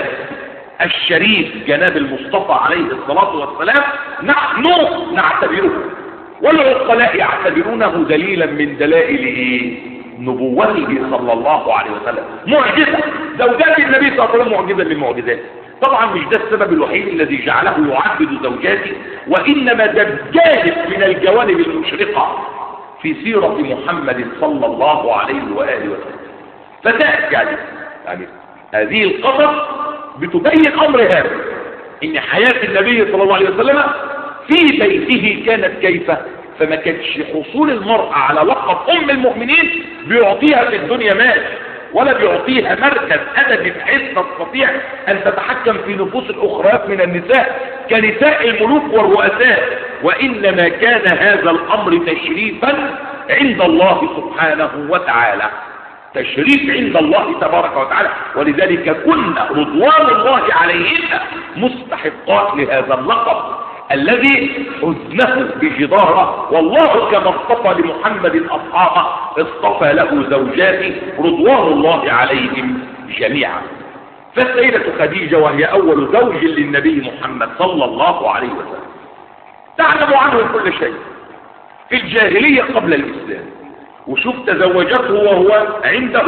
الشريف جناب المصطفى عليه الصلاة والسلام نحن نعتبره والعقلاء يعتبرونه دليلا من دلائل نبوته صلى الله عليه وسلم. معجزة زوجات النبي صلى الله عليه وسلم معجزة من معجزاته. طبعا مش ده السبب الوحيد الذي جعله يعبد زوجاته، وإنما ده جانب من الجوانب المشرقة في سيرة محمد صلى الله عليه وآله وسلم. فتأتي يعني هذه القصص بتبين أمر هذا، إن حياة النبي صلى الله عليه وسلم في بيته كانت كيف، فما كانش حصول المرأة على لقب أم المؤمنين بيعطيها في الدنيا مال، ولا بيعطيها مركز أدبي بحيث تستطيع أن تتحكم في نفوس الأخريات من النساء كنساء الملوك والرؤساء، وإنما كان هذا الأمر تشريفا عند الله سبحانه وتعالى، تشريف عند الله تبارك وتعالى. ولذلك كنا رضوان الله عليهن مستحقات لهذا اللقب الذي حزنه بجدارة. والله كما اصطفى لمحمد أصحابه اصطفى له زوجاته رضوان الله عليهم جميعا. فالسيدة خديجة وهي أول زوج للنبي محمد صلى الله عليه وسلم تعلم عنه كل شيء في الجاهلية قبل الإسلام، وشوف تزوجته وهو عنده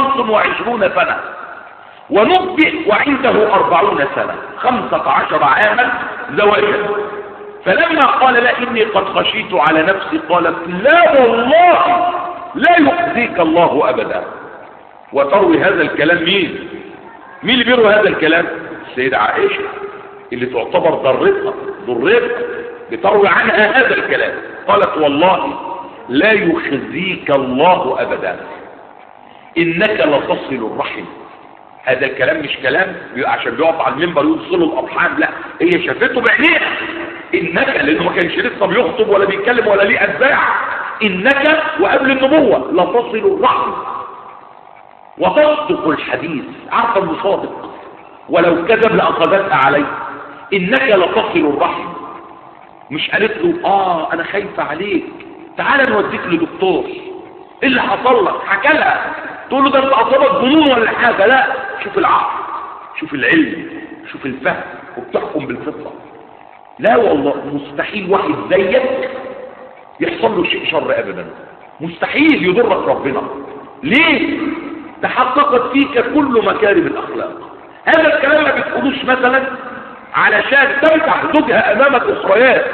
25 سنة، ونبئ وعنده 40 سنة، 15 عاما زواجا. فلما قال لا إني قد خشيت على نفسي قالت لا والله لا يخزيك الله أبدا. وتروي هذا الكلام مين اللي بيروي هذا الكلام؟ السيدة عائشة اللي تعتبر ضرتها بتروي عنها هذا الكلام. قالت والله لا يخزيك الله أبدا إنك لتصل الرحم. هذا الكلام مش كلام عشان بيقف على المنبر يوصلوا الأرحام، لا، هي شافته بعينيها. إنك، لأنه ما كانش لسه بيخطب ولا بيتكلم ولا ليه أتباع، إنك وقبل النبوة لتصل الرحم وتصدق الحديث. عارفة انه صادق، ولو كذب لأخذتها عليه. إنك لتصل الرحم. مش قالت له أنا خايفة عليك، تعال نوديك لدكتور، إيه اللي حصل لك؟ حكى لها، تقول له ده انت أصابك جنون ولا حاجة. لا، شوف العقل، شوف العلم، شوف الفهم، وبتحكم بالفطرة. لا والله، مستحيل واحد زيك يحصل له شيء شر أبدا، مستحيل يضرك ربنا. ليه؟ تحققت فيك كل مكارم الأخلاق. هذا الكلام ما بتقولوش مثلا علشان تمدح زوجها أمامك أخريات،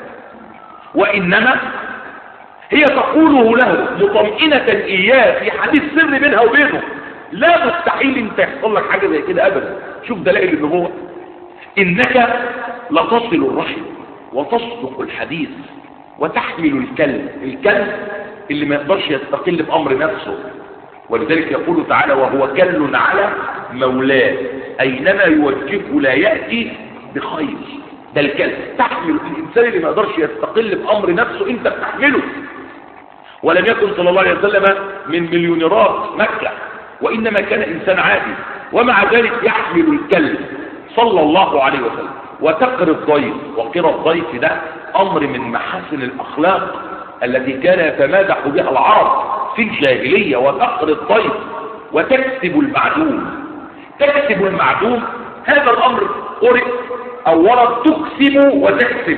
وإنما هي تقوله له مطمئنة إياه في حديث سر بينها وبينه. لا، مستحيل انت يحصل لك حاجة زي كده أبدا. شوف دلائل النبوة. إنك لتصل الرحم وتصدق الحديث وتحمل الكلب اللي ما يقدرش يستقل بأمر نفسه. ولذلك يقول تعالى وهو كل على مولاه أينما يوجهه لا يأتي بخير. ده الكلب تحمل الإنسان اللي ما يقدرش يستقل بأمر نفسه، انت بتحمله. ولم يكن صلى الله عليه وسلم من مليونيرات مكة، وإنما كان إنسان عادي، ومع ذلك يحمل الكلب صلى الله عليه وسلم. وتقر الضيف، وقر الضيف ده أمر من محاسن الأخلاق التي كان يتمادح بها العرب في الجاهلية. وتقر الضيف وتكسب المعدوم. تكسب المعدوم، هذا الأمر قرئ أو ورد تكسب وتكسب.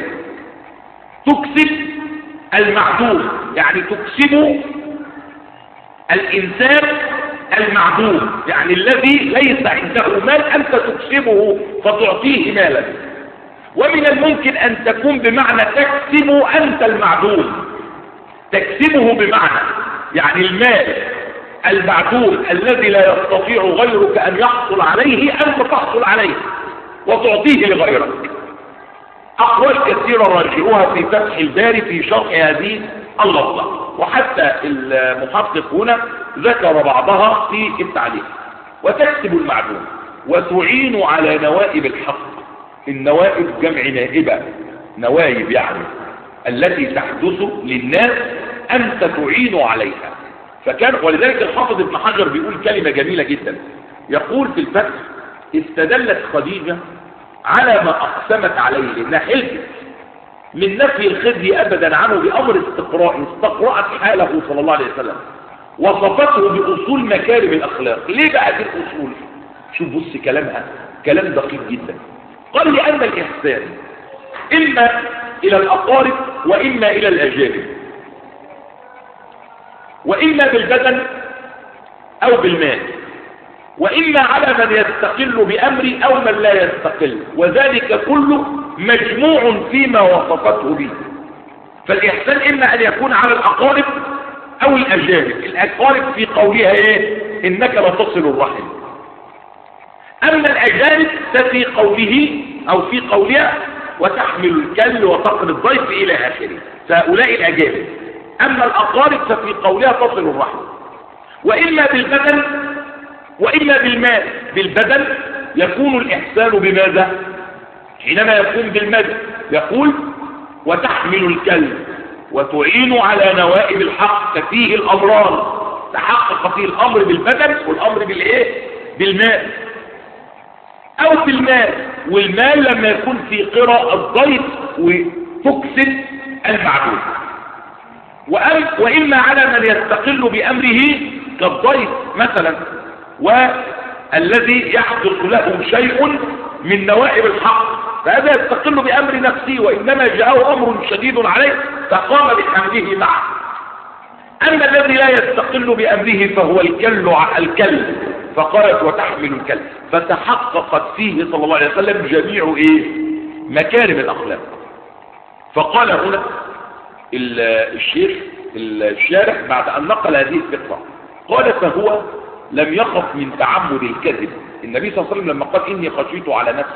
تكسب المعدوم يعني تكسب الإنسان المعدوم، يعني الذي ليس عنده مال أنت تكسبه فتعطيه مالا. ومن الممكن أن تكون بمعنى تكسب أنت المعدوم، تكسبه بمعنى يعني المال المعدوم الذي لا يستطيع غيرك أن يحصل عليه أنت تحصل عليه وتعطيه لغيرك. أقوال كثيرة راجعوها في فتح الباري في شرح هذه اللفظة، وحتى المحقق هنا ذكر بعضها في التعليق. وتكسب المعدوم وتعين على نوائب الحق. النوائب جمع نائبة، نوائب يعني التي تحدث للناس أنت تعين عليها. ولذلك الحافظ ابن حجر بيقول كلمة جميلة جدا، يقول في الفتح استدلت خديجة على ما أقسمت عليه، لأنها حلفت من نفي الخزي أبدا عنه بأمر استقرأت حاله صلى الله عليه وسلم، وصفته بأصول مكارم الأخلاق. ليه بقى دي الأصول؟ شوف بص كلامها، كلام دقيق جدا. قال لأن الإحسان إما إلى الأقارب وإما إلى الأجانب، وإما بالبدن أو بالمال، وإما على من يستقل بأمر أو من لا يستقل، وذلك كله مجموع فيما وصفته به. فالإحسان إما أن يكون على الأقارب أو الأجانب. الأقارب في قولها إيه؟ إنك لتصل الرحم. أما الأجانب ففي قوله أو في قولها وتحمل الكل وتقر الضيف إلى آخره، فهؤلاء الأجانب. أما الأقارب ففي قولها تصل الرحم. وإما بالبدن وإما بالمال. بالبدن يكون الإحسان بماذا؟ حينما يكون بالمال يقول وتحمل الكلب وتعين على نوائب الحق، ففيه الأمران، تحقق فيه الأمر بالبدن والأمر بالإيه؟ بالمال. أو بالمال، والمال لما يكون في قراء الضيف وتكسب المعدوم. وإما على من يستقل بأمره كالضيف مثلا، والذي يحدث له شيء من نوائب الحق، فهذا يستقل بأمر نفسه، وإنما جاءه أمر شديد عليه فقام بحمله معه. أما الذي لا يستقل بأمره فهو الكلب، فقالت وتحمل الكلب، فتحققت فيه صلى الله عليه وسلم جميع مكارم الأخلاق. فقال هنا الشيخ الشارح بعد أن نقل هذه الفقرة قال فهو لم يخف من تعمد الكذب. النبي صلى الله عليه وسلم لما قال إني خشيت على نفسي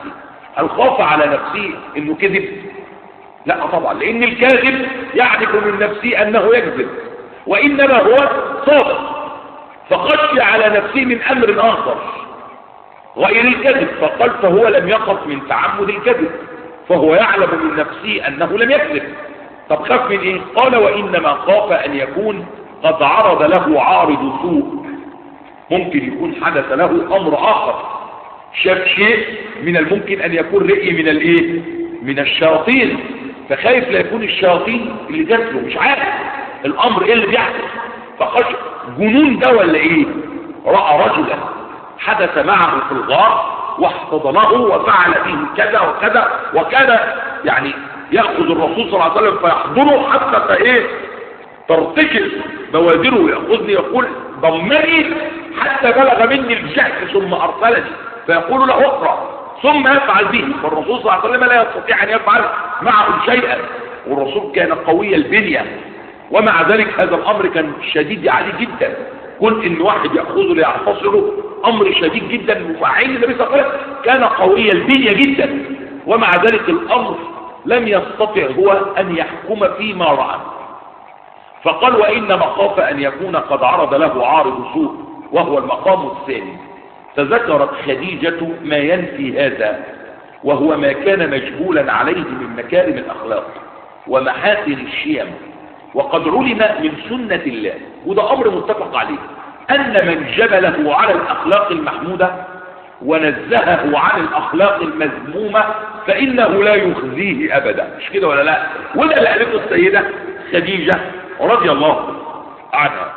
هل خاف على نفسه انه كذب؟ لا طبعا، لان الكاذب يعرف من نفسه انه يكذب، وانما هو صادق، فخشي على نفسه من امر اخر غير الكذب، فقال فهو لم يخف من تعمد الكذب، فهو يعلم من نفسه انه لم يكذب. طب خاف من ايه؟ قال وانما خاف ان يكون قد عرض له عارض سوء، ممكن يكون حدث له امر اخر، شاف شيء من الممكن ان يكون رئي من الايه؟ من الشياطين، فخايف لا يكون الشياطين اللي جات له، مش عارف الامر ايه اللي بيحدث، فخشى جنون ده ولا ايه؟ راى رجلا حدث معه في الغار واحتضنه وفعل به كذا وكذا، وكان يعني ياخذ الرسول صلى الله عليه وسلم فيحضره حتى ايه؟ ترتكز بوادره، ياخذني يقول ضمني حتى بلغ مني الجهد ثم ارسلني، فيقول له اقرا ثم يفعل به، فالرسول صلى الله عليه وسلم لا يستطيع ان يفعل معه شيئا، والرسول كان قوي البنيه، ومع ذلك هذا الامر كان شديد عليه جدا، كون ان واحد ياخذه ليعتصره امر شديد جدا، وعين النبي صلى الله عليه وسلم كان قوي البنيه جدا، ومع ذلك الامر لم يستطع هو ان يحكم فيما راى، فقال وانما خاف ان يكون قد عرض له عارض سوء، وهو المقام الثاني. فذكرت خديجة ما ينفي هذا، وهو ما كان مجهولا عليه من مكارم الأخلاق ومحاسن الشيم، وقد علم من سنة الله، وده أمر متفق عليه، أن من جبله على الأخلاق المحمودة ونزهه عن الأخلاق المذمومة فإنه لا يخزيه أبدا، مش كده ولا لا؟ وده اللي قالته السيدة خديجة رضي الله عنها.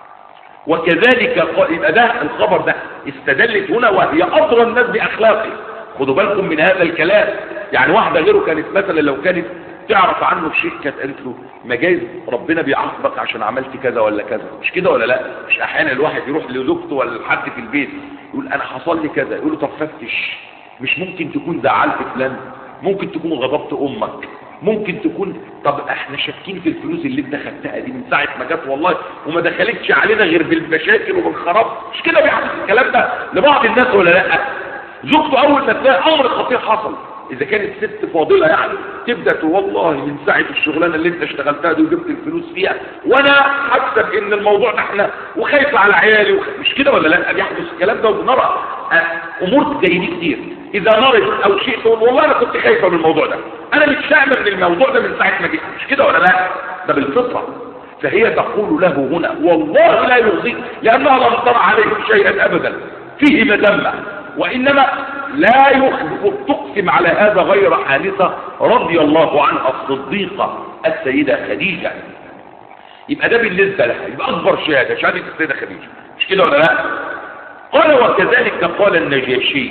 وكذلك يبقى ده الخبر ده استدلت هنا وهي أضرى الناس بأخلاقه. خدوا بالكم من هذا الكلام، يعني واحدة غيره كانت مثلا لو كانت تعرف عنه شيء كانت قالت له ما جايز ربنا بيعاقبك عشان عملت كذا ولا كذا، مش كده ولا لا؟ مش احيانا الواحد يروح لزوجته ولا لحد في البيت يقول انا حصل لي كذا، يقول له طب فتش، مش ممكن تكون زعلت فلان، ممكن تكون غضبت امك، ممكن تكون طب احنا شاكين في الفلوس اللي انت خدتها دي من ساعه ما جت والله وما دخلتش علينا غير بالمشاكل وبالخراب، مش كده بيحصل الكلام ده لبعض الناس ولا لا؟ زوجته اول ما تلاقي امر خطير حصل، اذا كانت ست فاضله يعني تبدا تقول والله من ساعه الشغلانه اللي انت اشتغلتها دي وجبت الفلوس فيها وانا حاسه ان الموضوع ده احنا وخايفه على عيالي مش كده ولا لا؟ بيحدث الكلام ده وبنرى امور زي دي كتير، اذا مرض او شيء تقول والله انا كنت خايفه من الموضوع ده، انا مش فاهمه من الموضوع ده من ساعه ما جيت، مش كده ولا لا؟ ده بالفطره. فهي تقول له هنا والله لا يرضيك، لانها لم ترى عليه شيئا ابدا فيه مذمه، وانما لا تقسم على هذا غير حادثة رضي الله عنها الصديقة السيدة خديجة. يبقى ده بالنسبة لها، يبقى أكبر شهادة شهادة السيدة خديجة، مش كده ولا لا؟ قال وكذلك قال النجاشي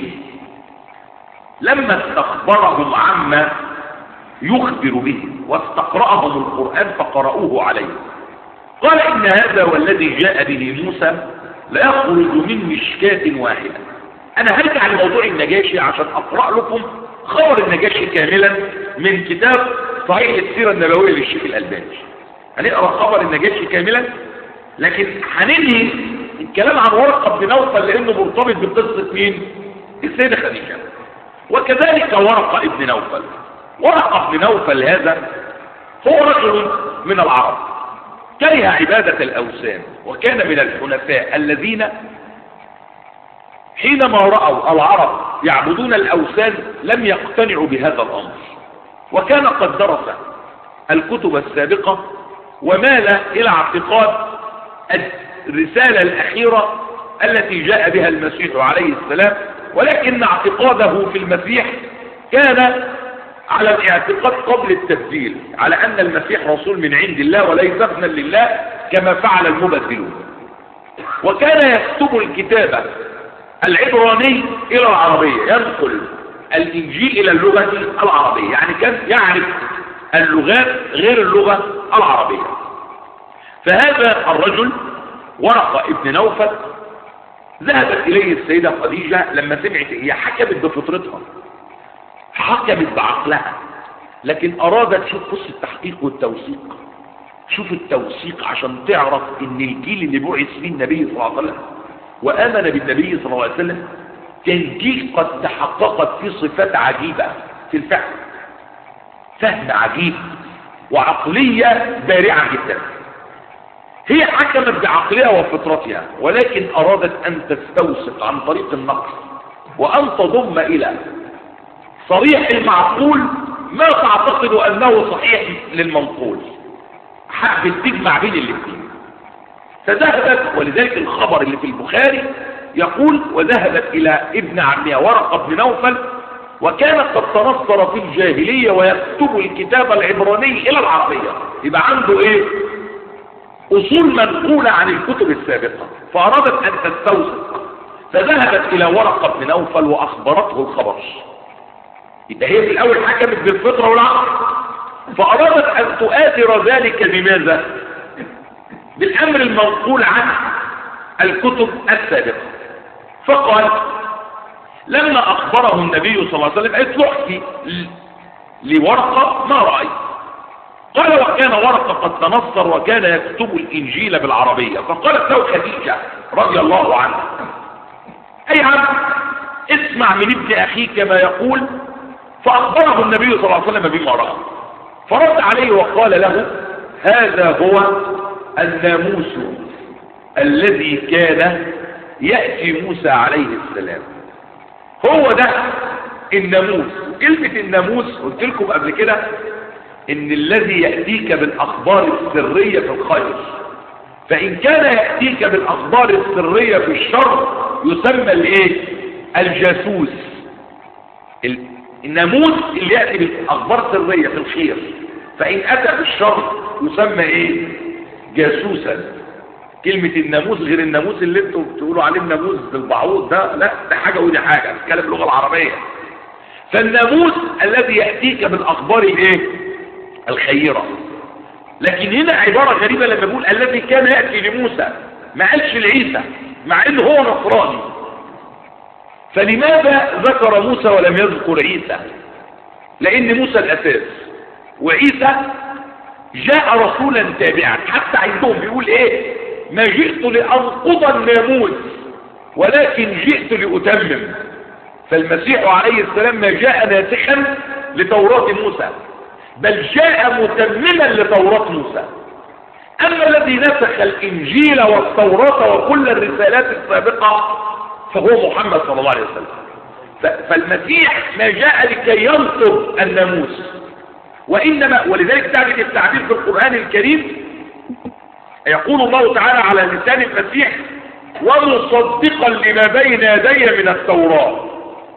لما استخبرهم عما يخبر به واستقرأهم القرآن فقرأوه عليه، قال إن هذا والذي جاء به موسى لا يخرج من مشكاة واحدة. انا هرجع لموضوع النجاشي عشان اقرأ لكم خبر النجاشي كاملا من كتاب صحيح السيرة النبوية للشيخ الألباني. هنقرأ خبر النجاشي كاملا، لكن هننهي الكلام عن ورقة بن نوفل لانه مرتبط بقصة مين؟ السيدة خديجة. وكذلك ورقة ابن نوفل، ورقة ابن نوفل هذا هو رجل من العرب كره عبادة الأوثان، وكان من الحنفاء الذين حينما رأوا العرب يعبدون الأوثان لم يقتنعوا بهذا الأمر، وكان قد درس الكتب السابقة ومال إلى اعتقاد الرسالة الأخيرة التي جاء بها المسيح عليه السلام، ولكن اعتقاده في المسيح كان على الاعتقاد قبل التبديل، على أن المسيح رسول من عند الله وليس ابنا لله كما فعل المبدلون. وكان يكتب الكتابة العبراني إلى العربية، ينقل الإنجيل إلى اللغة العربية، يعني كان يعرف اللغات غير اللغة العربية. فهذا الرجل ورقة ابن نوفل ذهبت إليه السيدة خديجة لما سمعت، هي حكمت بفطرتها، حكمت بعقلها، لكن أرادت شوف قصة التحقيق والتوثيق، شوف التوثيق عشان تعرف إن الجيل اللي بعث فيه النبي صلى الله عليه وسلم وآمن بالنبي صلى الله عليه وسلم كان دي قد تحققت في صفات عجيبة في الفهم، فهم عجيب وعقلية بارعة جدا. هي حكمت بعقلها وفطرتها، ولكن أرادت أن تستوثق عن طريق النقل وأن تضم إلى صريح المعقول ما تعتقد أنه صحيح للمنقول، حبت تجمع بين الاثنين. فذهبت، ولذلك الخبر اللي في البخاري يقول: وذهبت إلى ابن عمها ورقة بن نوفل، وكان قد تنصر في الجاهلية ويكتب الكتاب العبراني إلى العربية، يبقى عنده إيه؟ أصول منقولة عن الكتب السابقة، فأرادت أن تستوثق، فذهبت إلى ورقة بن نوفل وأخبرته الخبر. يبقى هي في الأول حكمت بالفطرة والعقل، فأرادت أن تؤثر ذلك بماذا؟ بالأمر المنقول عن الكتب السابقة. فقال لما أخبره النبي صلى الله عليه وسلم: قالت له احكي لورقة ما رأيت. قال: وكان ورقة قد تنصر وكان يكتب الإنجيل بالعربية. فقالت له خديجة رضي الله عنها: أي عم، اسمع من ابن أخيك ما يقول. فأخبره النبي صلى الله عليه وسلم بما رأى، فرد عليه وقال له: هذا هو الناموس الذي كان يأتي موسى عليه السلام. هو ده الناموس. كلمة الناموس قلت لكم قبل كده ان الذي يأتيك بالأخبار السرية في الخير، فإن كان يأتيك بالأخبار السرية في الشر يسمى الايه؟ الجاسوس. الناموس اللي يأتي بالأخبار السرية في الخير، فإن أتى بالشر يسمى ايه؟ جاسوسا. كلمة الناموس غير الناموس اللي انتوا بتقولوا عليه الناموس بالبعوض ده، لا، ده حاجة ودي حاجة، بتتكلم اللغة العربية. فالناموس الذي يأتيك بالأخبار الايه؟ الخيرة. لكن هنا عبارة غريبة لما بقول الذي كان يأتي لموسى، ما قالش لعيسى مع انه هو نصراني. فلماذا ذكر موسى ولم يذكر عيسى؟ لان موسى الاساس، وعيسى جاء رسولا تابعا. حتى عندهم بيقول ايه؟ ما جئت لأنقض الناموس ولكن جئت لأتمم. فالمسيح عليه السلام ما جاء ناسخا لتوراة موسى، بل جاء متمما لتوراة موسى. أما الذي نسخ الإنجيل والتوراة وكل الرسالات السابقة فهو محمد صلى الله عليه وسلم. فالمسيح ما جاء لكي ينقض الناموس، وإنما ولذلك تجد التعبير في القرآن الكريم يقول الله تعالى على لسان المسيح: ومصدقا لما بين يدي من التوراة،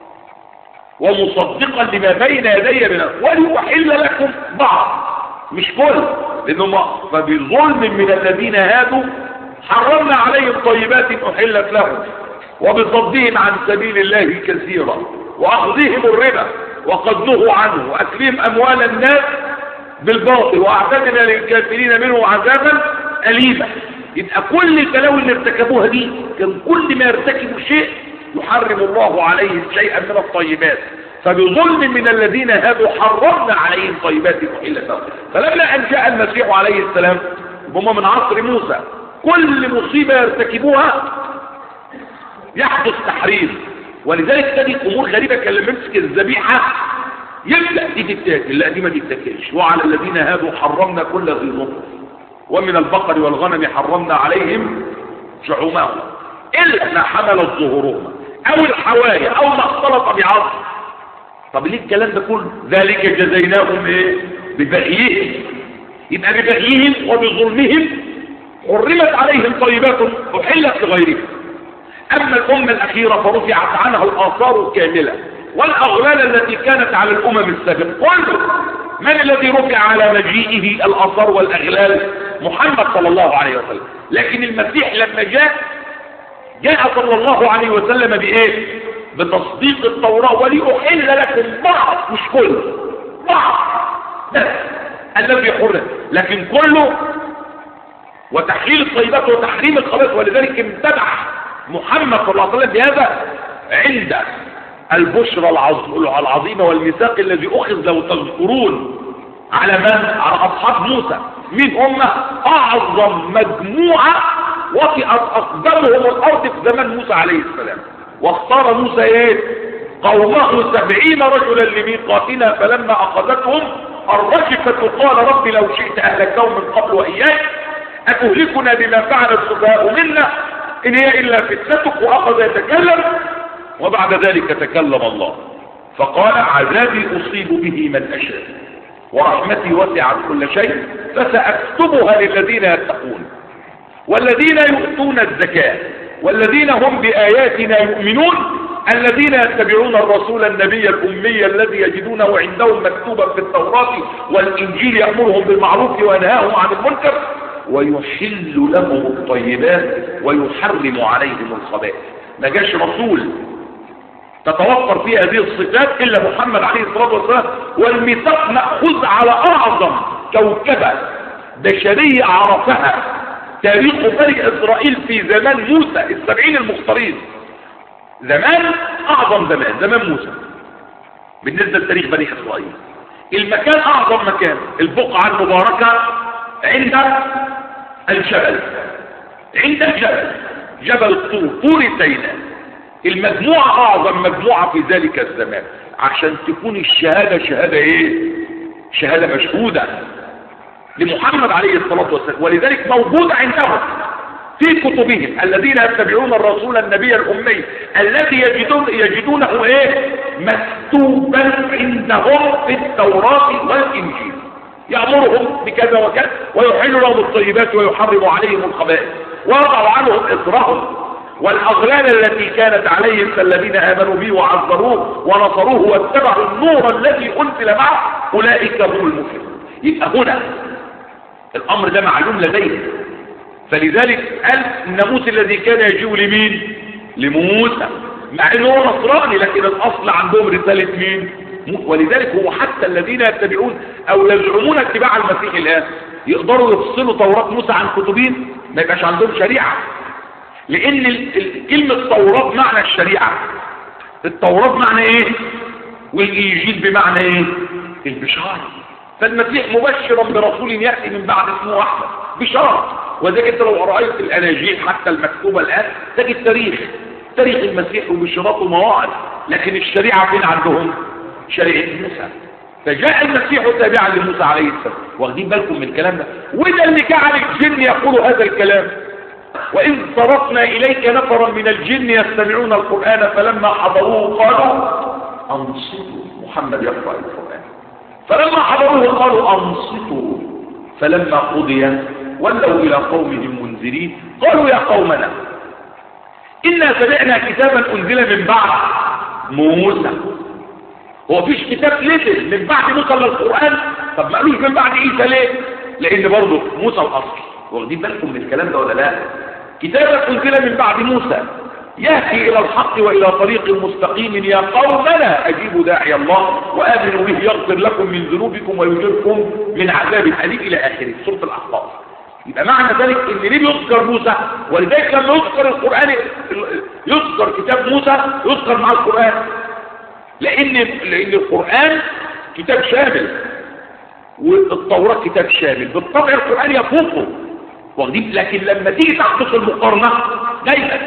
ومصدقا لما بين يدي من وليحل لكم بعض، مش كل، لأنهم فبظلم من الذين هادوا حرمنا عليهم طيبات أحلت لهم وبصدهم عن سبيل الله كثيرا وأخذهم الربا وقد نهوا عنه وأكلهم أموال الناس بالباطل وأعتدنا للكافرين منه عذابا أليما. يبقى كل البلاوي اللي ارتكبوها دي كان كل ما يرتكبوا شيء يحرم الله عليه شيئا من الطيبات، فبظلم من الذين هادوا حرمنا عليهم طيبات أحلت لهم. فلما أن جاء المسيح عليه السلام هم من عصر موسى كل مصيبة يرتكبوها يحدث تحريم. ولذلك تجد امور غريبه كان لما يمسك الذبيحه يبدا دي تتاكل، لا دي ما تتاكلش. وعلى الذين هادوا حرمنا كل ذي ظفر ومن البقر والغنم حرمنا عليهم شحومهم الا ما حملت ظهورهما او الحوايا او ما اختلط بعظم. طب ليه الكلام ده كله؟ ذلك جزيناهم ايه؟ ببغيهم. يبقى ببغيهم وبظلمهم حرمت عليهم طيبات احلت لغيرهم. أما الأمة الأخيرة فرفعت عنها الآثار الكاملة والأغلال التي كانت على الأمم السابقة. كله من الذي رفع على مجيئه الآثار والأغلال؟ محمد صلى الله عليه وسلم. لكن المسيح لما جاء صلى الله عليه وسلم بإيه؟ بتصديق التوراة ولأحل لكم بعض، مش كل، بعض بس الذي حرم، لكن كله، وتحليل الطيبات وتحريم الخبائث. ولذلك امتدح محمد صلى الله عليه وسلم بهذا عند البشرى العظيمة والميثاق الذي أخذ لو تذكرون على من؟ على أصحاب موسى. من هم؟ أعظم مجموعة وطئت أقدامهم الأرض في زمن موسى عليه السلام. واختار موسى ايه؟ قومه 70 رجلا لميقاتنا فلما اخذتهم الرجفة قال رب لو شئت اهلكتهم من قبل واياك اتهلكنا بما فعل السفهاء منا ان هي الا فتنتك. واخذ يتكلم وبعد ذلك تكلم الله فقال عذابي اصيب به من اشاء ورحمتي وسعت كل شيء فساكتبها للذين يتقون والذين يؤتون الزكاة والذين هم بآياتنا يؤمنون الذين يتبعون الرسول النبي الأمي الذي يجدونه عندهم مكتوبا في التوراة والإنجيل يأمرهم بالمعروف وينهاهم عن المنكر ويحل لهم الطيبات ويحرم عليهم الخبائث. ما جاش رسول تتوفر فيه هذه الصفات إلا محمد عليه الصلاة والسلام، والميثاق مأخوذ على أعظم كوكبة بشرية عرفها تاريخ بني إسرائيل في زمان موسى 70 المختارين. زمان أعظم زمان موسى بالنسبة لتاريخ بني إسرائيل. المكان أعظم مكان، البقعة المباركة عند الجبل، جبل الطور، طور سيناء. المجموعة أعظم مجموعة في ذلك الزمان عشان تكون الشهادة شهادة إيه؟ شهادة مشهودة لمحمد عليه الصلاة والسلام، ولذلك موجود عندهم في كتبهم الذين يتبعون الرسول النبي الأمي الذي يجدونه ايه؟ مكتوبا عندهم في التوراة والإنجيل يأمرهم بكذا وكذا ويحل لهم الطيبات ويحرم عليهم الخبائث ويضع عنهم إصرهم والأغلال التي كانت عليهم فالذين آمنوا به وعذروه ونصروه واتبعوا النور الذي أنزل معه أولئك هم المفلحون. يبقى هنا الأمر ده معلوم لديهم، فلذلك قال الناموس الذي كان يجيء لمين؟ لموسى، مع انه هو نصراني لكن الاصل عندهم رسالة مين؟ ولذلك هو حتى الذين يتبعون او يزعمون اتباع المسيح الان يقدروا يفصلوا توراة موسى عن كتبين، ما يبقاش عندهم شريعة، لان كلمة توراة معنى الشريعة، التوراة معنى ايه؟ والانجيل بمعنى ايه؟ البشارة. فالمسيح مبشرا برسول يأتي من بعد اسمه احمد، بشارة. وذلك انت لو رأيت الاناجيل حتى المكتوبة الان تجد تاريخ المسيح وبشراته ومواعظ، لكن الشريعة فين عندهم؟ شريعة موسى. فجاء المسيح تابعا لموسى عليه السلام. واخدين بالكم من الكلام ده؟ وده اللي جعل الجن يقول هذا الكلام. وإذ صرفنا إليك نفرا من الجن يستمعون القرآن فلما حضروه قالوا أنصتوا. محمد يقرأ القرآن. فلما حضروه قالوا أنصتوا فلما قضي ولوا إلى قومهم منذرين قالوا يا قومنا إنا سمعنا كتابا أنزل من بعد موسى. هو فيش كتاب نزل من بعد موسى للقرآن؟ طب ما قالوش من بعد عيسى ليه؟ لأن برضه موسى الأصل. واخدين بالكم من الكلام ده ولا لا؟ كتابا أنزل من بعد موسى يهدي إلى الحق وإلى طريق مستقيم يا قومنا أجيبوا داعي الله وآمنوا به يغفر لكم من ذنوبكم ويجركم من عذاب أليم إلى آخره سورة الأحقاف. يبقى معنى ذلك إن ليه بيذكر موسى؟ ولذلك لما يذكر القرآن يذكر كتاب موسى يذكر مع القرآن، لأن القرآن كتاب شامل والتوراة كتاب شامل، بالطبع القرآن يفوقه. واخدين؟ لكن لما تيجي تحدث المقارنة دايما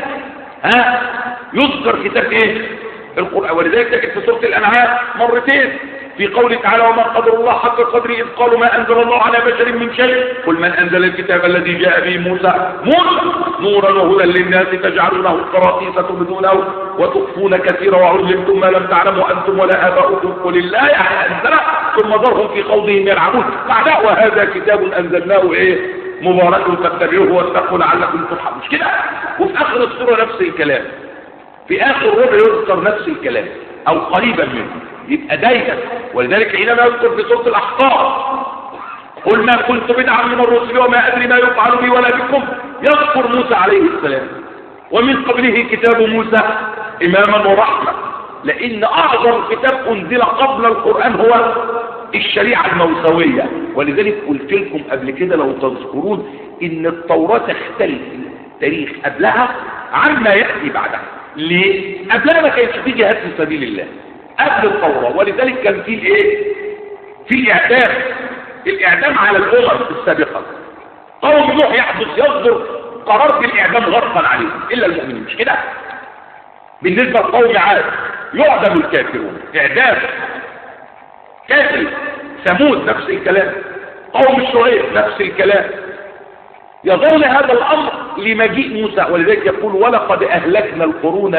يذكر كتاب ايه؟ القرآن. ولذلك تجد في سورة الأنعام مرتين في قوله تعالى وما قدر الله حق قدره إذ قالوا ما أنزل الله على بشر من شيء قل من أنزل الكتاب الذي جاء به موسى نورا وهدى للناس تجعلونه قراطيس تبدونه وتخفون كثيرا وعلمتم ما لم تعلموا أنتم ولا آباؤكم قل الله يعني أنزله ثم ذرهم في خوضهم يلعبون بعدها وهذا كتاب أنزلناه ايه؟ مبارك فاتبعوه واتقوا لعلكم ترحمون. مش كده؟ وفي آخر السورة نفس الكلام، في آخر ربع يذكر نفس الكلام أو قريبا منه. يبقى دايما. ولذلك حينما يذكر في سورة الأحقاف قل ما كنت بدعا من الرسل وما أدري ما يفعل بي ولا بكم يذكر موسى عليه السلام ومن قبله كتاب موسى إماما ورحمة، لأن أعظم كتاب أنزل قبل القرآن هو الشريعة الموسوية. ولذلك قلت لكم قبل كده لو تذكرون إن التوراة تختلف التاريخ قبلها عما يأتي بعدها. ليه؟ قبلها ما كانش في جهاد في سبيل الله قبل التوراة، ولذلك كان في الايه؟ في الإعدام على الأمم السابقة. قوم نوح يحدث يصدر قرار بالإعدام غصبا عليهم إلا المؤمنين، مش كده؟ بالنسبة لقوم عاد يعدم الكافرون إعدام كافر. ثمود نفس الكلام، قوم شعيب نفس الكلام. يظل هذا الأمر لمجيء موسى، ولذلك يقول ولقد أهلكنا القرون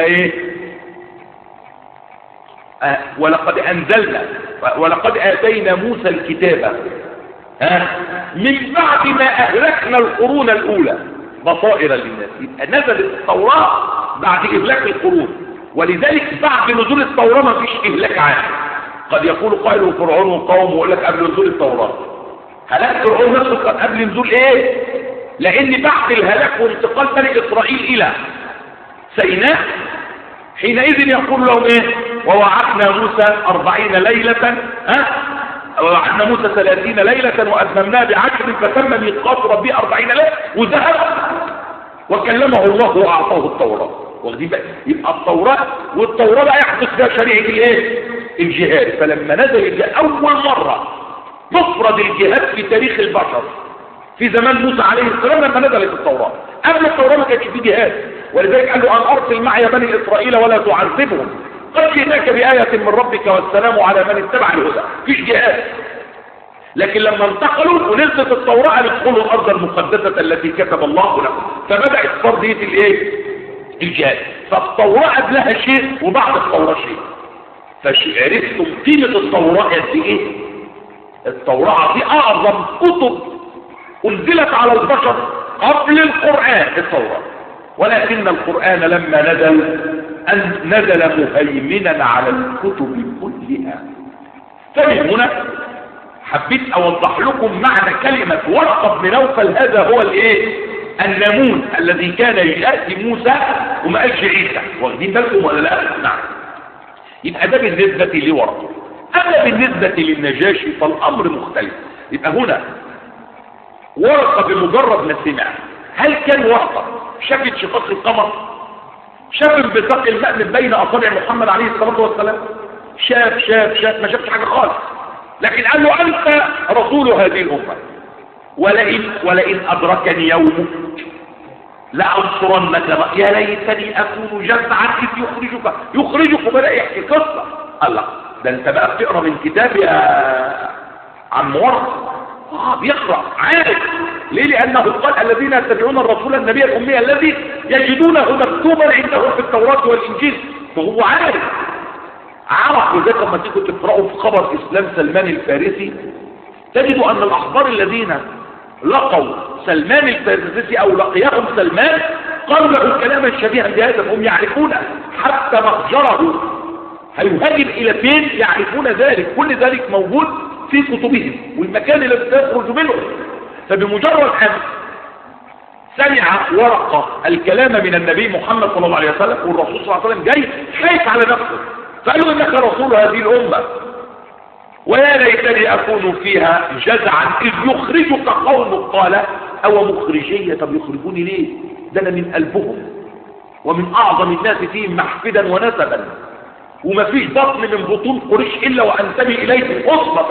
ولقد أنزلنا ولقد آتينا موسى الكتاب من بعد ما أهلكنا القرون الأولى بصائر للناس. يبقى نزلت التوراة بعد إهلاك القرون، ولذلك بعد نزول التوراة ما فيش إهلاك عام. قد يقول قائل فرعون وقوم ويقول لك قبل نزول التوراة. هلاك فرعون نفسه كان قبل نزول ايه؟ لان بعد الهلاك وانتقال بني اسرائيل الى سيناء حينئذ يقول لهم ايه؟ ووعدنا موسى 40 ليلة ووعدنا موسى 30 ليلة واتممناها ب10 فتم ميقات ربي 40 ليلة وذهب وكلمه الله واعطاه التوراة. واخدين بقى؟ يبقى التوراة والتوراة بقى يحدث فيها شريعة الايه؟ الجهاد. فلما نزل الجهاد اول مرة تفرض الجهاد في تاريخ البشر في زمان موسى عليه السلام لما نزلت التوراة. قبل التوراة ما كانش فيه جهاد، ولذلك قال له ان ارسل معي بني اسرائيل ولا تعذبهم قد جئناك بآية من ربك والسلام على من اتبع الهدى. فيش جهاد. لكن لما انتقلوا ونزلت التوراة ادخلوا الارض المقدسة التي كتب الله لهم، فبدأت فرضية الايه؟ الجهاد. فالتوراة قبلها شيء وبعد التوراة شيء. فعرفتم قيمة التوراة قد ايه؟ التوراة دي اعظم كتب انزلت على البشر قبل القرآن التوراة، ولكن القرآن لما نزل مهيمنا على الكتب كلها. فمن هنا حبيت اوضح لكم معنى كلمة ورقة بن نوفل. هذا هو الايه؟ الناموس الذي كان يأتي موسى وما قالش عيسى. واخدين بالكم ولا لا؟ نعم. يبقى ده بالنسبة لورقة. اما بالنسبة للنجاشي فالامر مختلف. يبقى هنا ورقة بمجرد ما سمع، هل كان ورقة شاف انشقاق القمر؟ شاف انبثاق الماء من بين اصابع محمد عليه الصلاة والسلام؟ شاف ما شافش حاجة خالص. لكن قال له انت رسول هذه الامة، ولئن ادركني يومك لأنصرنك. يا ليتني اكون جزعا اذ يخرجك. بدأ يحكي قصة. الله، ده انت بقى بتقرا من كتاب يا عم ورقة. بيقرأ عارف ليه؟ لأنه قال الذين يتبعون الرسول النبي الأمي الذي يجدونه مكتوبا عندهم في التوراة والإنجيل. فهو عرف. وذلك لما تيجوا تقرأوا في خبر إسلام سلمان الفارسي تجدوا أن الأخبار الذين لقوا سلمان الفارسي أو لقيهم سلمان قالوا له كلاما شبيها بهذا، فهم يعرفونه حتى مخجره هيهاجم إلى فين يعرفون ذلك. كل ذلك موجود في كتبهم والمكان الذي تخرج منه. فبمجرد أن سمع ورقة الكلام من النبي محمد صلى الله عليه وسلم والرسول صلى الله عليه وسلم جاي خايف على نفسه، فقالوا انك رسول هذه الأمة ويا ليتني أكون فيها جزعا إذ يخرجك قومك. قال أو مخرجية؟ طب يخرجوني ليه؟ ده أنا من قلبهم ومن أعظم الناس فيهم محفدا ونسبا، وما فيش بطن من بطون قريش إلا وأنتمي إليه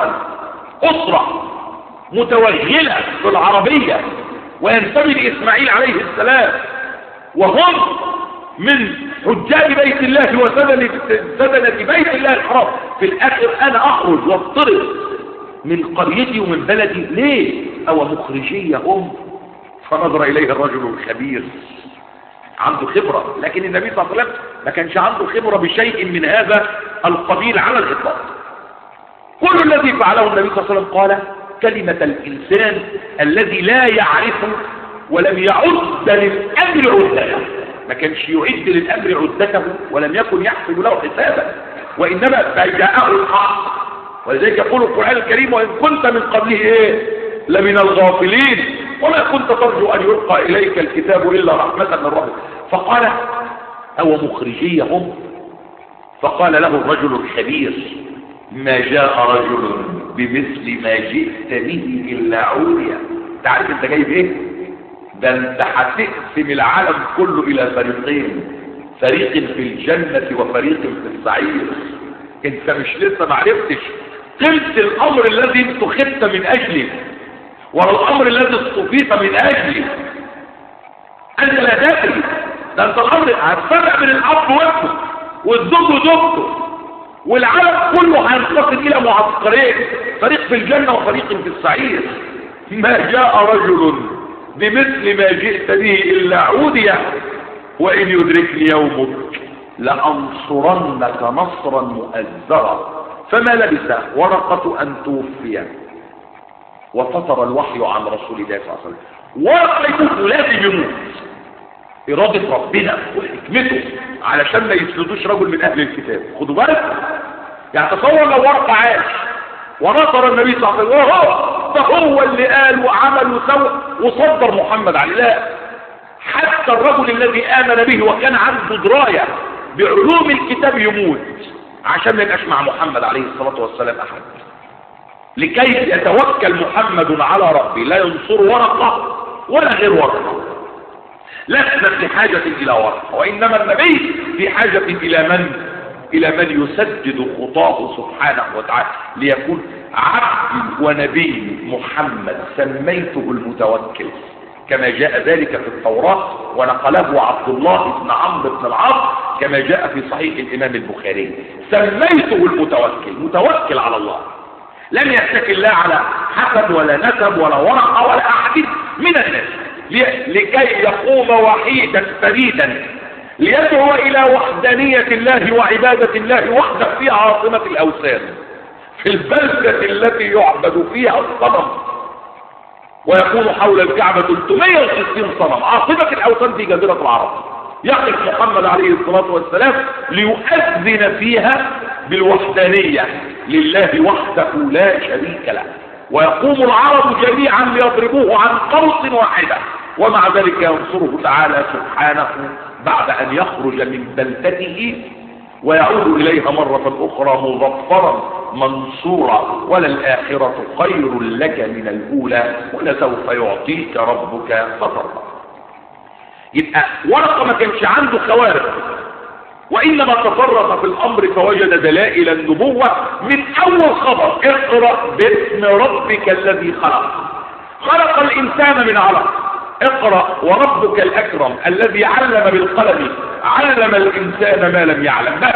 أسرة متوغلة في العربية وينتمي لإسماعيل عليه السلام، وهم من حجاج بيت الله وسدنة بيت الله الحرام. في الآخر أنا أخرج واضطرب من قريتي ومن بلدي ليه؟ أو مخرجية هم. فنظر إليه الرجل الخبير عنده خبرة، لكن النبي صلى الله عليه وسلم ما كانش عنده خبرة بشيء من هذا القبيل على الإطلاق. كل الذي فعله النبي صلى الله عليه وسلم قال كلمة الإنسان الذي لا يعرف ولم يعد للأمر عدته. ما كانش يعد للأمر عدته ولم يكن يحسب له حسابا، وإنما جاءه الحق. ولذلك يقول القرآن الكريم وإن كنت من قبله لمن الغافلين وما كنت ترجو أن يلقى إليك الكتاب إلا رحمة من ربك. فقال أو مخرجية هم. فقال له الرجل الخبير ما جاء رجل بمثل ما جئت به إلا عوريا. تعرف انت جايب ايه؟ ده انت هتقسم العالم كله إلى فريقين، فريق في الجنة وفريق في السعير. انت مش لسه معرفتش قلت الأمر الذي انت خدت من أجله والأمر الذي اصطفيت من أجله. أنت لا تدري ده انت الامر هتفرق بين الاب وابنه والزوج وزوجته، والعالم كله هينقسم الى معسكرين، فريق في الجنة وفريق في السعير. ما جاء رجل بمثل ما جئت به الا عودي، وان يدركني يومك لانصرنك نصرا مؤزرا. فما لبث ورقة ان توفي وفتر الوحي عن رسول الله صلى الله عليه وسلم. ورقة يموت لازم يموت، إرادة ربنا وحكمته علشان ما يسلطوش رجل من أهل الكتاب. خدوا بالك، يعني تصور لو ورقة عاش ونصر النبي صلى الله عليه وسلم، ده هو اللي قال وعمل وسوى وصدر محمد عليه. لا، حتى الرجل الذي آمن به وكان عنده دراية بعلوم الكتاب يموت عشان ما يبقاش مع محمد عليه الصلاة والسلام أحد، لكي يتوكل محمد على ربه، لا ينصر ورقة ولا غير ورقة. لسنا في حاجة إلى ورقة، وإنما النبي في حاجة إلى من يسدد خطاه سبحانه وتعالى، ليكون عبد ونبي محمد سميته المتوكل، كما جاء ذلك في التوراة ونقله عبد الله بن عمرو بن العاص كما جاء في صحيح الإمام البخاري. سميته المتوكل، متوكل على الله، لم يتكل الله على حسب ولا نسب ولا ورقة ولا أحد من الناس، لكي يقوم وحيدا فريدا ليدعو إلى وحدانية الله وعبادة الله وحده في عاصمة الأوثان، في البلدة التي يعبد فيها الصنم، ويكون حول الكعبة 360 صنم، عاصمة الأوثان في جزيرة العرب. يقف محمد عليه الصلاة والسلام ليؤذن فيها بالوحدانية لله وحده لا شريك له، ويقوم العرب جميعا ليضربوه عن قوس واحدة، ومع ذلك ينصره تعالى سبحانه بعد أن يخرج من بلدته ويعود إليها مرة أخرى مظفرا منصورا. وللآخرة خير لك من الأولى ولسوف يعطيك ربك فترضى. يبقى ورقة ما كانش عنده خوارق، وإنما تفرغ في الأمر فوجد دلائل النبوة من أول خبر: اقرأ باسم ربك الذي خلق الإنسان من علق، اقرأ وربك الأكرم الذي علم بالقلم علم الإنسان ما لم يعلم. بس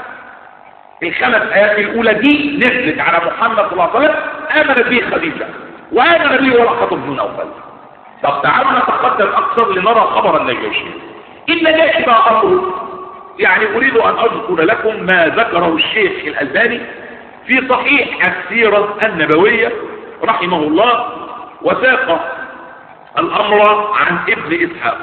الخمس آيات الأولى دي نزلت على محمد صلى الله عليه وسلم، آمنت به خديجة وآمن به ورقة بن نوفل. طب تعالوا نتقدم أكثر لنرى خبر النجاشي. النجاشي بقى أمره، يعني أريد أن أذكر لكم ما ذكره الشيخ الألباني في صحيح السيرة النبوية رحمه الله، وساق الأمر عن ابن إسحاق.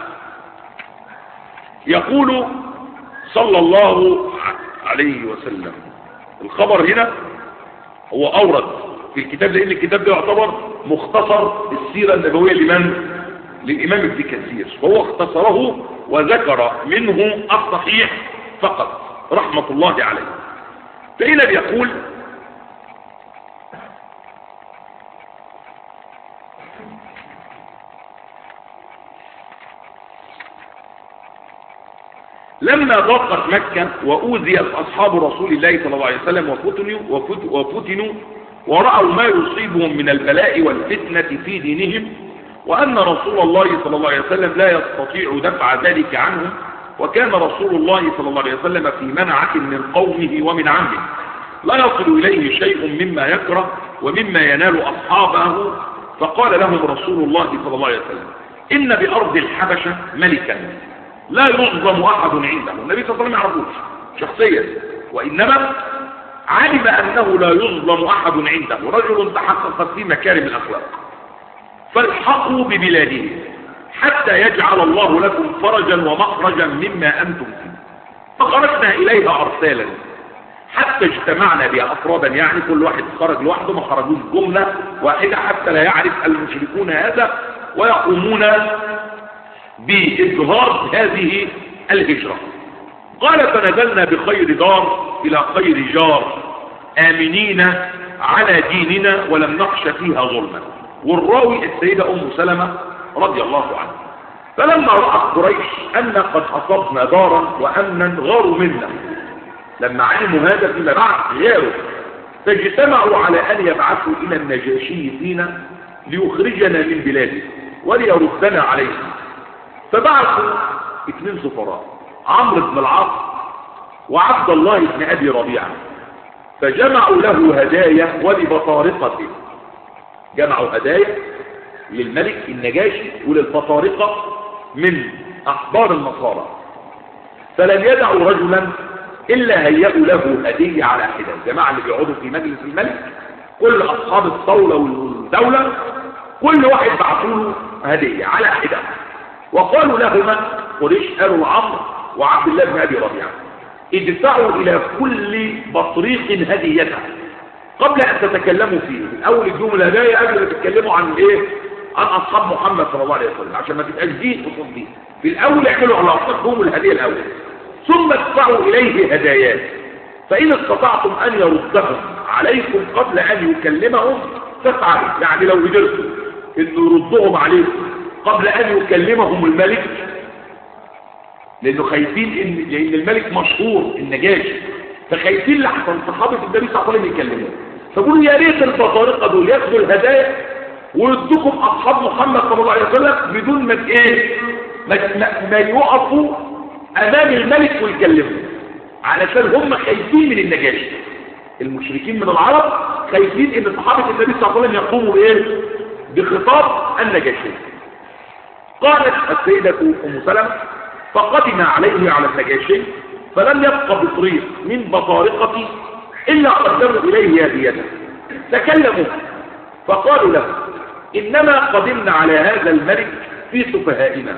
يقول صلى الله عليه وسلم، الخبر هنا هو أورد في الكتاب لأن الكتاب ده يعتبر مختصر السيرة النبوية للإمام ابن كثير، فهو اختصره وذكر منه الصحيح فقط رحمة الله عليه. فهنا بيقول: لما ضاقت مكة وأوذي أصحاب رسول الله صلى الله عليه وسلم وفتنوا ورأوا ما يصيبهم من البلاء والفتنة في دينهم، وأن رسول الله صلى الله عليه وسلم لا يستطيع دفع ذلك عنهم، وكان رسول الله صلى الله عليه وسلم في منعة من قومه ومن عمه لا يصل إليه شيء مما يكره ومما ينال أصحابه، فقال لهم رسول الله صلى الله عليه وسلم: إن بأرض الحبشة ملكا لا يظلم أحد عنده. النبي صلى الله عليه وسلم يعرفوش شخصيا، وإنما علم أنه لا يظلم أحد عنده، رجل تحقق في مكارم الأخلاق، فالحقوا ببلاده حتى يجعل الله لكم فرجا ومخرجا مما أنتم فيه. فخرجنا إليها أرسالا حتى اجتمعنا بها أفرادا، يعني كل واحد خرج لوحده، ما خرجوش جملة واحدة حتى لا يعرف المشركون هذا ويقومون بإظهار هذه الهجرة. قال: فنزلنا بخير دار إلى خير جار آمنين على ديننا ولم نخش فيها ظلما. والراوي السيدة أم سلمة رضي الله عنها. فلما رأت قريش أن قد أصبنا دارا وأمنا غاروا منا، لما علموا هذا فيما بعد غاروا، فاجتمعوا على أن يبعثوا إلى النجاشي فينا ليخرجنا من بلاده وليردنا عليه. فبعثوا 2 سفراء، عمرو بن العاص وعبد الله بن أبي ربيعة، فجمعوا له هدايا ولبطارقته. جمعوا هدايا للملك النجاشي وللبطارقة من أحبار النصارى، فلم يدعوا رجلا إلا هيئوا له هدية على حدة. الجماعة اللي بيقعدوا في مجلس الملك كل أصحاب الصولة والدولة كل واحد بعثوا له هدية على حدة، وقالوا لهما قريش قالوا لعمرو وعبد الله بن أبي ربيعة ادفعوا إلى كل بطريق هديته قبل أن تتكلموا فيه. أول ادوهم الهدايا قبل ما تتكلموا عن إيه؟ عن أصحاب محمد صلى الله عليه وسلم، عشان ما تبقاش دين قصاد دين. في الأول اعملوا على أصحابهم الهدية الأول، ثم ادفعوا إليه هدايات، فإن استطعتم أن يردهم عليكم قبل أن يكلمهم فافعلوا. يعني لو قدرتوا إنه يردهم عليكم قبل أن يكلمهم الملك، لأنه خايفين لأن الملك مشهور النجاشي، فخايفين لحسن صحابة النبي صلى الله عليه وسلم يكلموه، فقولوا يا ريت البطارقة دول ياخدوا الهدايا ويدوكم أصحاب محمد صلى الله عليه وسلم بدون ما إيه ما يوقفوا أمام الملك ويكلموا، علشان هم خايفين من النجاشي. المشركين من العرب خايفين إن صحابة النبي صلى الله عليه وسلم يقوموا بإيه؟ بخطاب النجاشي. قالت السيدة أم سلمة فقدم عليه على النجاشي فلم يبق بطريق من بطارقتي إلا قدموا إليه هديته. تكلموا فقالوا له إنما قدمنا على هذا الملك في سفهائنا،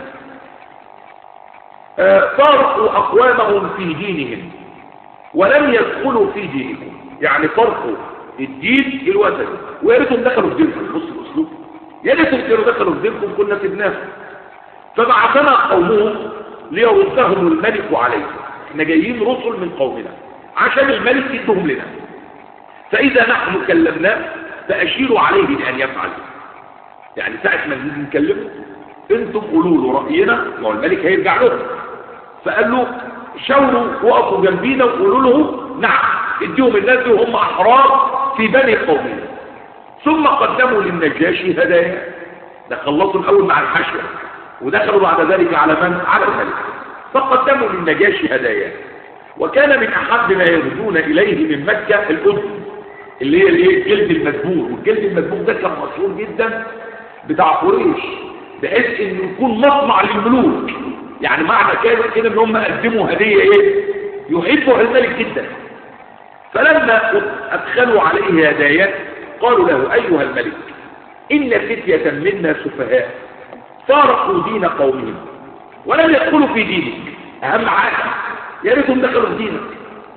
فرقوا أقوامهم في دينهم ولم يدخلوا في دينكم. يعني فرقوا الدين الوثني، ويا ريتهم دخلوا في دينكم. بص الأسلوب، يا ريتهم كانوا دخلوا في دينكم كنا سبناهم. فبعثنا قومهم ليردهم الملك عليهم. احنا جايين رسل من قومنا عشان الملك يدهم لنا، فإذا نحن كلمناه فأشيروا عليه بأن يفعل. يعني ساعة ما نكلمه انتم قولوا له رأينا، والملك هيرجع له. فقال له شاوروا وقفوا جنبينا وقولوا له نعم، اديهم الناس دي وهم أحرار في بني قومنا. ثم قدموا للنجاشي هدايا. ده خلصوا الأول مع الحشوة ودخلوا بعد ذلك على من؟ على الملك. فقدموا للنجاشي هدايا، وكان من أحب ما يهدون إليه من مكة الأذن اللي هي الجلد المدبوغ. والجلد المدبوغ ده كان مشهور جدا بتاع قريش، بحيث انه يكون مصنع للملوك. يعني معنى كده ان هم قدموا هدية ايه؟ يحبها الملك جدا. فلما ادخلوا عليه هدايا قالوا له ايها الملك ان فتية منا سفهاء فارقوا دين قومهم ولم يدخلوا في دينك. اهم حاجة يا ريتهم دخلوا في دينك،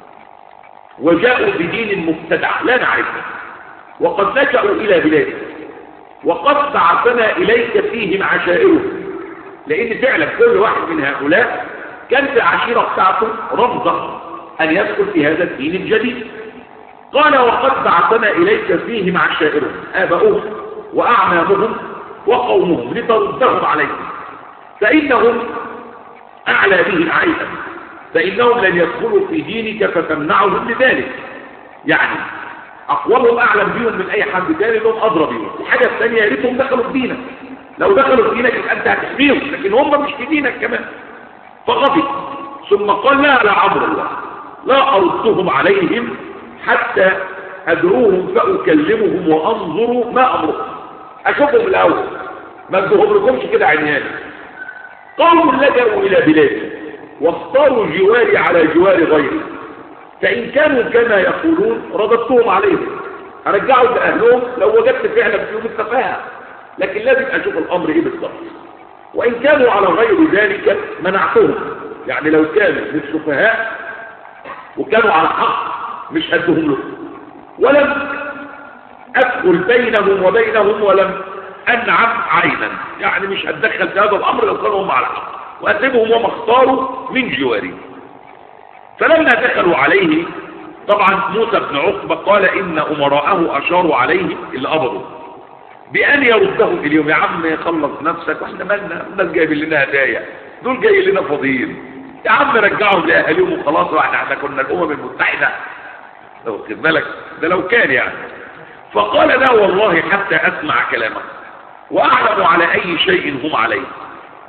وجاءوا بدين مبتدع لا نعرفه، وقد نشأوا الى بلادك، وقد بعثنا إليك فيهم عشائرهم. لأن فعلا كل واحد من هؤلاء كان في العشيرة بتاعته رفضة أن يدخل في هذا الدين الجديد. قال وقد بعثنا إليك فيهم عشائرهم، آباؤهم وأعمامهم وقومهم لتردهم عليهم، فإنهم أعلى به عيبا، فإنهم لن يدخلوا في دينك فتمنعهم لذلك. يعني أقوالهم أعلم بيهم من أي حد تاني، لهم أضرى بيهم. الحاجة الثانية يا ريتهم دخلوا في دينك، لو دخلوا في دينك أنت هتحميهم، لكن هم مش في دينك كمان. فغضب ثم قال لا عمرو الله لا أردهم عليهم حتى أدعوهم فأكلمهم وأنظروا ما أمرهم. أشوفهم الأول، ما ادوهم لكمش كده عينيان. قوم لجأوا إلى بلادي واختاروا جواري على جوار غيري، فإن كانوا كما يقولون رددتهم عليهم، أرجعوا لأهلهم لو وجدت فعلا فيهم التفاهة، لكن لازم أشوف الأمر إيه بالضبط. وإن كانوا على غير ذلك منعتهم، يعني لو كانوا من السفهاء وكانوا على حق مش هدهم لهم، ولم أدخل بينهم وبينهم ولم أنعم عينا، يعني مش هتدخل في هذا الأمر لو كانوا هم على حق، وأسيبهم وما اختاروا من جواري. فلما دخلوا عليه طبعا موسى بن عقبة قال إن أمراءه أشاروا عليه اللي قبضوا بأن يردهم اليوم. يا عم خلص نفسك، واحنا مالنا، الناس جايبين لنا هدايا، دول جايين لنا فضيل، يا عم رجعهم لأهاليهم وخلاص، واحنا كنا الأمم المتحدة، لو خد بالك ده لو كان يعني. فقال لا والله حتى أسمع كلامك وأعلم على أي شيء هم عليه.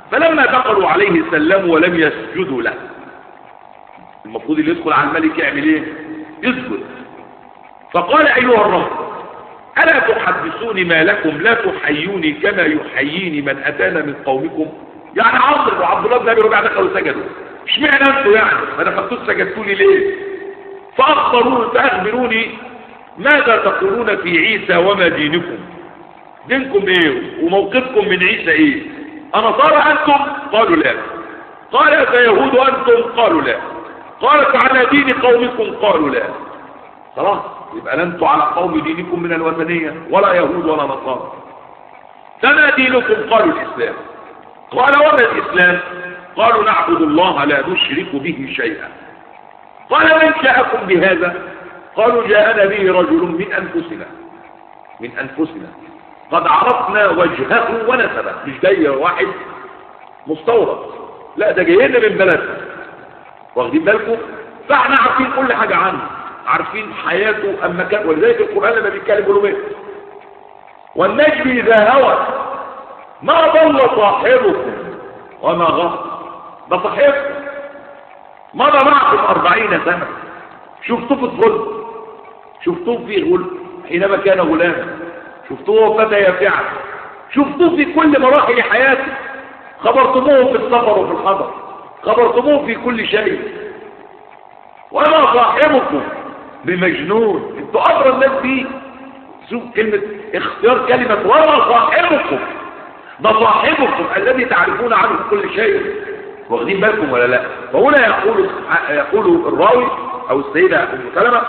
فلما دخلوا عليه سلموا ولم يسجدوا له. المفروض اللي يدخل على الملك يعمل ايه؟ يسجد. فقال ايها الرب الا تحدثوني ما لكم لا تحيوني كما يحييني من اتانا من قومكم؟ يعني عمرو وعبد الله بن ابي ربيعه دخلوا سجدوا، اشمعنى انتوا يعني ما دخلتوش سجدتوا لي ليه؟ فاخبروني ماذا تقولون في عيسى وما دينكم؟ دينكم ايه وموقفكم من عيسى ايه؟ انصارى انتم؟ قالوا لا. قال فيهود انتم؟ قالوا لا. قالت على دين قومكم؟ قالوا لا. خلاص يبقى لا انتم على قوم دينكم من الوثنيه ولا يهود ولا نصارى. فما دينكم؟ قالوا الاسلام. قال وما الاسلام؟ قالوا نعبد الله لا نشرك به شيئا. قال من جاءكم بهذا؟ قالوا جاءنا به رجل من انفسنا قد عرفنا وجهه ونسبه. مش جاي واحد مستورد، لا ده جايين من بلدنا، واخدين بالكم؟ فاحنا عارفين كل حاجه عنه، عارفين حياته اما كان. ولذلك القران لما بيتكلم يقول ايه؟ والنجم اذا هوى ما ضل صاحبكم وما غلط. ده صاحبكم مضى معكم 40 سنه، شفتوه في الظلم، شفتوه في غل حينما كان غلاما، شفتوه فتى يافعا، شفتوه في كل مراحل حياته، خبرتموه في السفر وفي الحضر، خبرتموه في كل شيء. وما صاحبكم بمجنون. انتوا اقرا الناس دي. شوف كلمه اختيار كلمه وما صاحبكم، ده صاحبكم الذي تعرفون عنه كل شيء، واخدين بالكم ولا لا؟ فهنا يقول الراوي او السيده ام سلمة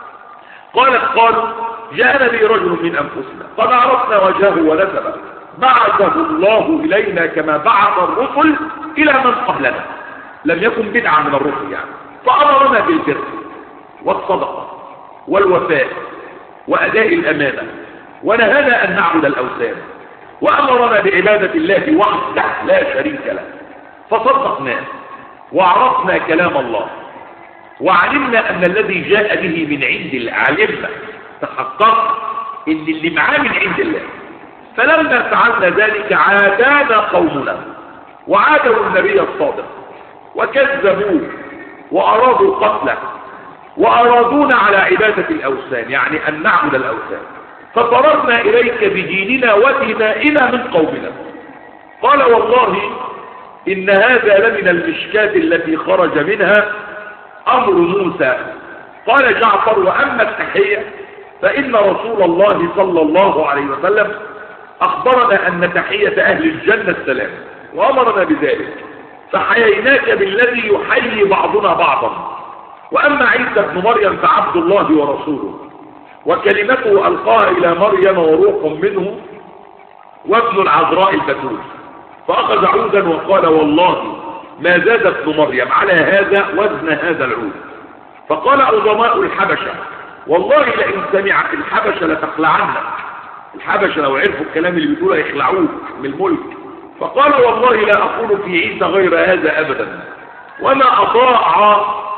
قالوا جاءنا به رجل من انفسنا قد عرفنا وجهه ونسبه بعثه الله الينا كما بعث الرسل الى من قبلنا، لم يكن بدعه من الرسل يعني. فامرنا بالبر والصدقه والوفاء واداء الامانه، ونهانا ان نعبد الاوثان، وامرنا بعباده الله وحده لا شريك له. فصدقناه وعرفنا كلام الله وعلمنا ان الذي جاء به من عند الله، علمنا تحقق ان اللي معاه من عند الله. فلما فعلنا ذلك عادانا قومنا وعادوا النبي الصادق وكذبوه وارادوا قتله وارادونا على عباده الاوثان، يعني ان نعبد الاوثان. ففررنا اليك بديننا ودمائنا من قومنا. قال والله إن هذا لمن المشكاة التي خرج منها أمر موسى. قال جعفر وأما التحية فإن رسول الله صلى الله عليه وسلم أخبرنا أن تحية أهل الجنة السلام وأمرنا بذلك، فحييناك بالذي يحيي بعضنا بعضا. وأما عيسى ابن مريم فعبد الله ورسوله وكلمته ألقاها إلى مريم وروح منه وابن العذراء البتول. فأخذ عودا وقال والله ما زاد ابن مريم على هذا وزن هذا العود. فقال عظماء الحبشة والله لئن سمعت الحبشة لتخلعنا. الحبشة لو عرفوا الكلام اللي بيقوله يخلعوه من الملك. فقال والله لا أقول في عيسى غير هذا أبدا، وما أطاع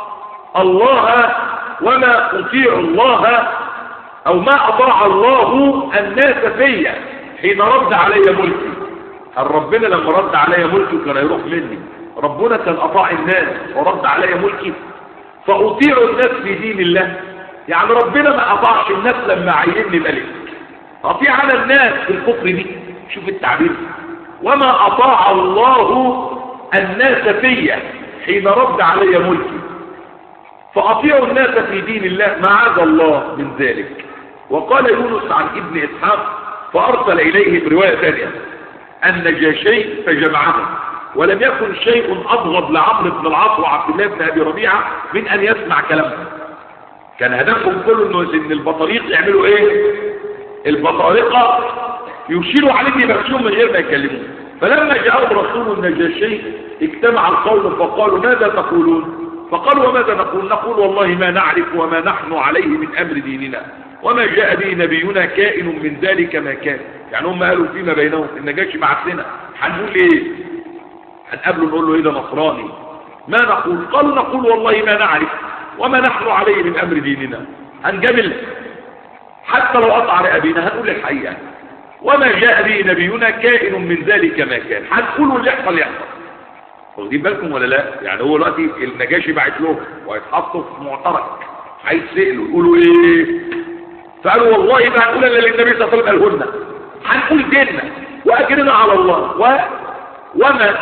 الله وما أطيع الله أو ما أطاع الله الناس فيا حين رد علي ملكي. ربنا لما رد علي ملكي كان يروح مني، ربنا كان أطاع الناس ورد علي ملكي فأطيع الناس في دين الله. يعني ربنا ما أطاعش الناس لما عينني ملك، أطيع على الناس في الكفر دي. شوف التعبير، وما أطاع الله الناس فيا حين رد علي ملكي فأطيع الناس في دين الله معاذ الله من ذلك. وقال يونس عن ابن إسحاق فأرسل إليه برواية ثانية النجاشي فجمعهم، ولم يكن شيء أبغض لعمرو بن العاص وعبد الله بن أبي ربيعة من أن يسمع كلامهم. كان هدفهم كله إن البطاريق يعملوا إيه؟ البطارقة يشيروا عليه يمشون من غير ما يكلمون. فلما جاءهم رسول النجاشي اجتمع القوم فقالوا ماذا تقولون؟ فقالوا وماذا نقول؟ نقول والله ما نعرف وما نحن عليه من أمر ديننا وما جاء به نبينا كائن من ذلك ما كان. يعني هم قالوا فيما بينهم النجاشي بعت لنا، هنقول ايه؟ هنقابله نقول له ايه ده نصراني؟ ما نقول؟ قالوا نقول والله ما نعرف وما نحن عليه من أمر ديننا. هنجامل حتى لو قطع رقابينا هنقول الحقيقة. وما جاء به نبينا كائن من ذلك ما كان. هنقولوا اللي يحصل يحصل. واخدين بالكم ولا لا؟ يعني هو دلوقتي النجاشي بعت له وهيتحطوا في معترك، هيتسألوا يقولوا ايه؟ فقالوا والله ما هنقول الا للنبي صلى الله عليه وسلم قالهن، هنقول ديننا واجرنا على الله وما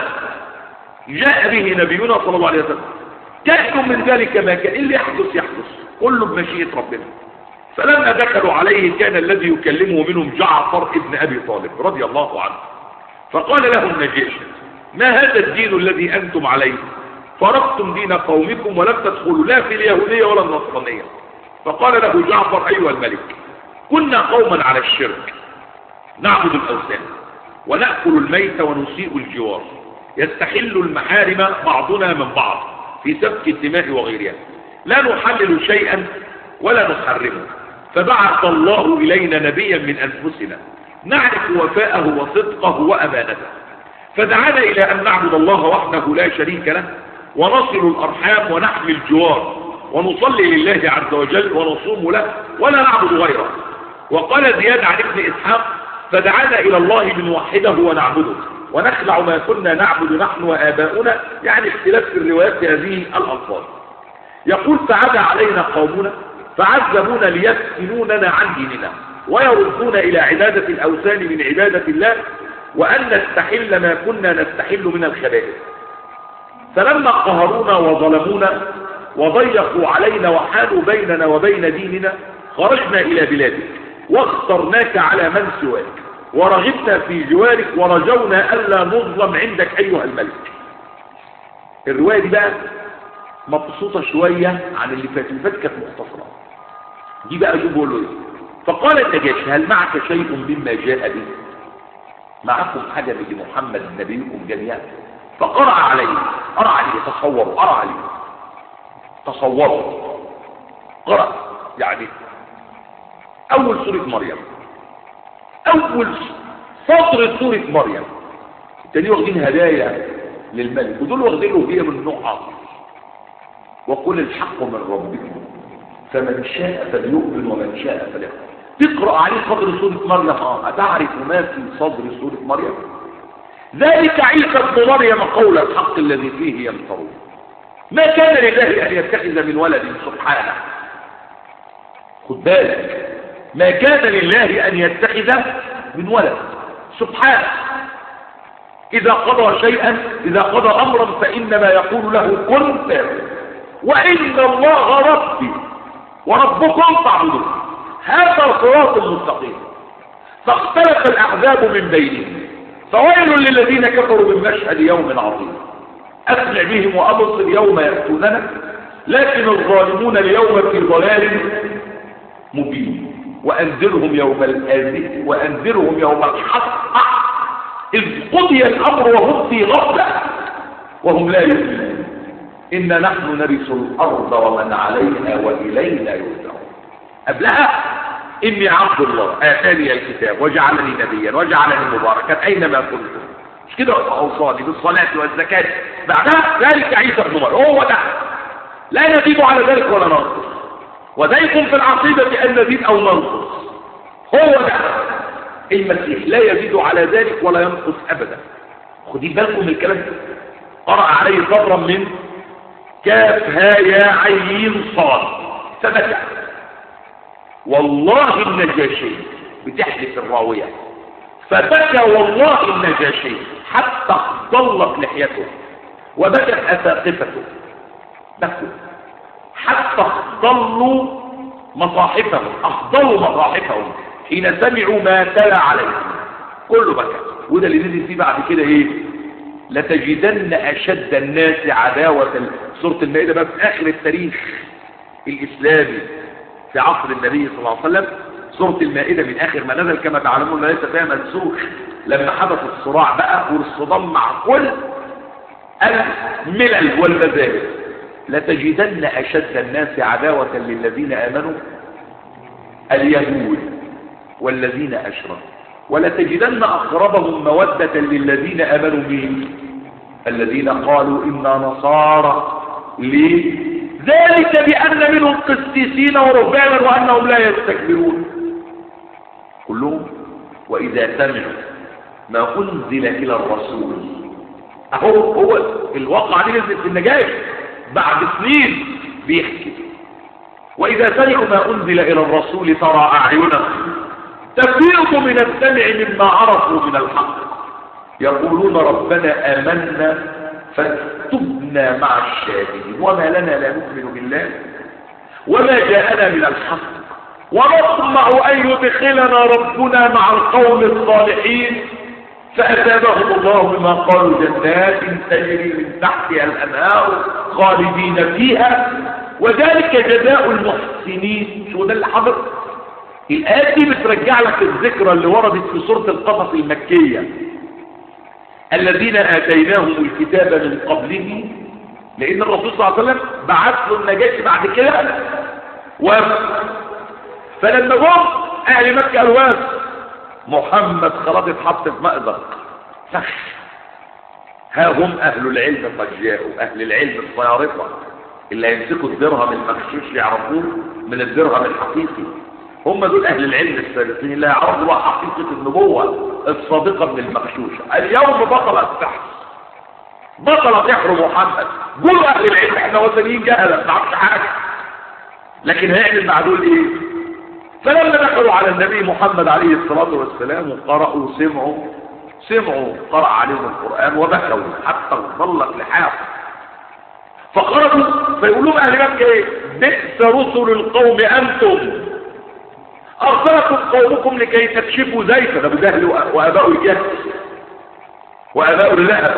جاء به نبينا صلى الله عليه وسلم كائن من ذلك ما كان. اللي يحدث يحدث كله بمشيئة ربنا. فلما دخلوا عليه كان الذي يكلمه منهم جعفر ابن ابي طالب رضي الله عنه، فقال له النجاشي: ما هذا الدين الذي انتم عليه؟ فرقتم دين قومكم ولم تدخلوا لا في اليهودية ولا النصرانية. فقال له جعفر: ايها الملك، كنا قوما على الشرك نعبد الاوثان ونأكل الميت ونسيء الجوار، يستحل المحارم بعضنا من بعض في سفك الدماء وغيرها، لا نحلل شيئا ولا نحرمه. فبعث الله إلينا نبيا من أنفسنا نعرف وفاءه وصدقه وأمانته، فدعانا إلى أن نعبد الله وحده لا شريك له، ونصل الأرحام ونحمي الجوار، ونصلي لله عز وجل ونصوم له ولا نعبد غيره. وقال زياد عن ابن إسحاق: فدعانا إلى الله لنوحده ونعبده ونخلع ما كنا نعبد نحن وآباؤنا، يعني اختلاف في الروايات هذه الألفاظ. يقول: فعدا علينا قومنا فعذبونا ليفتنوننا عن ديننا ويردون إلى عبادة الأوثان من عبادة الله، وأن نستحل ما كنا نستحل من الخبائث. فلما قهرونا وظلمونا وضيقوا علينا وحالوا بيننا وبين ديننا خرجنا إلى بلادك واخترناك على من سواك ورغبنا في جوارك ورجونا ألا نظلم عندك أيها الملك. الرواية دي بقى مبسوطة شوية عن اللي فات كانت مختصرة. دي بقى جوه له: فقال النجاشي: هل معك شيء مما جاء به؟ معكم حاجة بمحمد نبيكم جميعا؟ فقرأ عليه، تصوروا قرأ يعني أول سورة مريم، أول سطر سورة مريم. التاني واخدين هدايا للملك، ودول واخدين له هدية من نوع آخر. وقل الحق من ربكم فمن شاء فليؤمن ومن شاء فليكفر. تقرأ عليه صدر سورة مريم. أتعرف ما في صدر سورة مريم؟ ذلك عيسى ابن مريم قول الحق الذي فيه يمترون. ما كان لله أن يتخذ من ولد سبحانه. خد بالك، ما كان لله أن يتخذ من ولد سبحانه. إذا قضى أمرا فإنما يقول له كن فيكون. وإن الله ربي وربكم فاعبدوه، هذا الصراط المستقيم. فاختلف الأحزاب من بينهم، فويل للذين كفروا من مشهد يوم عظيم. أسمع بهم وأبصر يوم يأتوننا، لكن الظالمون اليوم في ضلال مبين. وأنذرهم يوم الحق إذ قضي الأمر وهم في غفلة وهم لا يؤمنون. إنا نحن نرث الأرض ومن عليها وإلينا يرجعون. قبلها: إني عبد الله آتاني الكتاب وجعلني نبيا وجعلني مباركا أينما كنت. مش كده أوصاني بالصلاة والزكاة. بعدها: ذلك عيسى ابن مريم. هو ده، لا نزيد على ذلك ولا ننقص. وذلكم في العقيدة أن نزيد أو ننقص. هو ده المسيح، لا يزيد على ذلك ولا ينقص أبدا. خدي بالكم من الكلام. قرأ عليه صبرا من كاف ها يا عين صاد فبكى. والله النجاشي بتحلف الراوية، فبكى والله النجاشي حتى ضلت لحيته وبكت أساقفته. بكوا حتى أخضلوا مصاحفهم حين سمعوا ما تلا عليهم. كله بكى. وده اللي نزل فيه بعد كده ايه؟ لتجدن أشد الناس عداوة. سورة المائدة بقى في آخر التاريخ الإسلامي في عصر النبي صلى الله عليه وسلم. سورة المائدة من آخر ما نزل كما تعلمون ليس فيها منسوخ. لما حدث الصراع بقى والصدام مع كل الملل والمذاهب: لتجدن أشد الناس عداوة للذين آمنوا اليهود والذين أشركوا ولتجدن أقربهم مودة للذين آمنوا به الذين قالوا إنا نصارى. ليه؟ ذلك بأن منهم قسيسين ورهبانا وأنهم لا يستكبرون. كلهم وإذا سمعوا ما أنزل إلى الرسول، هو الواقع دي نزل في النجاشي بعد سنين بيحكي، وإذا سمعوا ما أنزل إلى الرسول ترى أعينهم تفيض من الدمع مما عرفوا من الحق يقولون ربنا آمنا فاكتبنا مع الشاهدين وما لنا لا نؤمن بالله وما جاءنا من الحق ونطمع أن يدخلنا ربنا مع القوم الصالحين فأثابهم الله بما قالوا جنات تجري من تحتها الأنهار خالدين فيها وذلك جزاء المحسنين. شو ده اللي حصل؟ الآيات دي بترجع لك الذكرى اللي وردت في سورة القصص المكية الذين آتيناهم الكتاب من قبله، لأن الرسول صلى الله عليه وسلم بعث له النجاشي بعد كده فلما جم أهل مكة قالوا محمد خلاص اتحط في مأزق فخ. ها هم أهل العلم قد جاءوا، أهل العلم الصيارفة اللي هيمسكوا الدرهم المغشوش يعرفوه من الدرهم الحقيقي، هم دول أهل العلم السابقين اللي يعرفوا حقيقة النبوة الصادقة من المغشوشة. اليوم بطل السحر، بطل سحر محمد. قولوا أهل العلم احنا وثنيين جهلة ما نعرفش حاجة، لكن هيعمل مع دول ايه؟ فلما دخلوا على النبي محمد عليه الصلاة والسلام وقرأوا سمعوا قرأ عليهم القرآن وبكوا حتى ظلت لحاهم فخرجوا فيقولوا أهل مكة ايه؟ بئس رسل القوم أنتم أرسلكم قومكم لكي تكشفوا زيفا. أبو جهل وأباء الجهل وأباء اللهب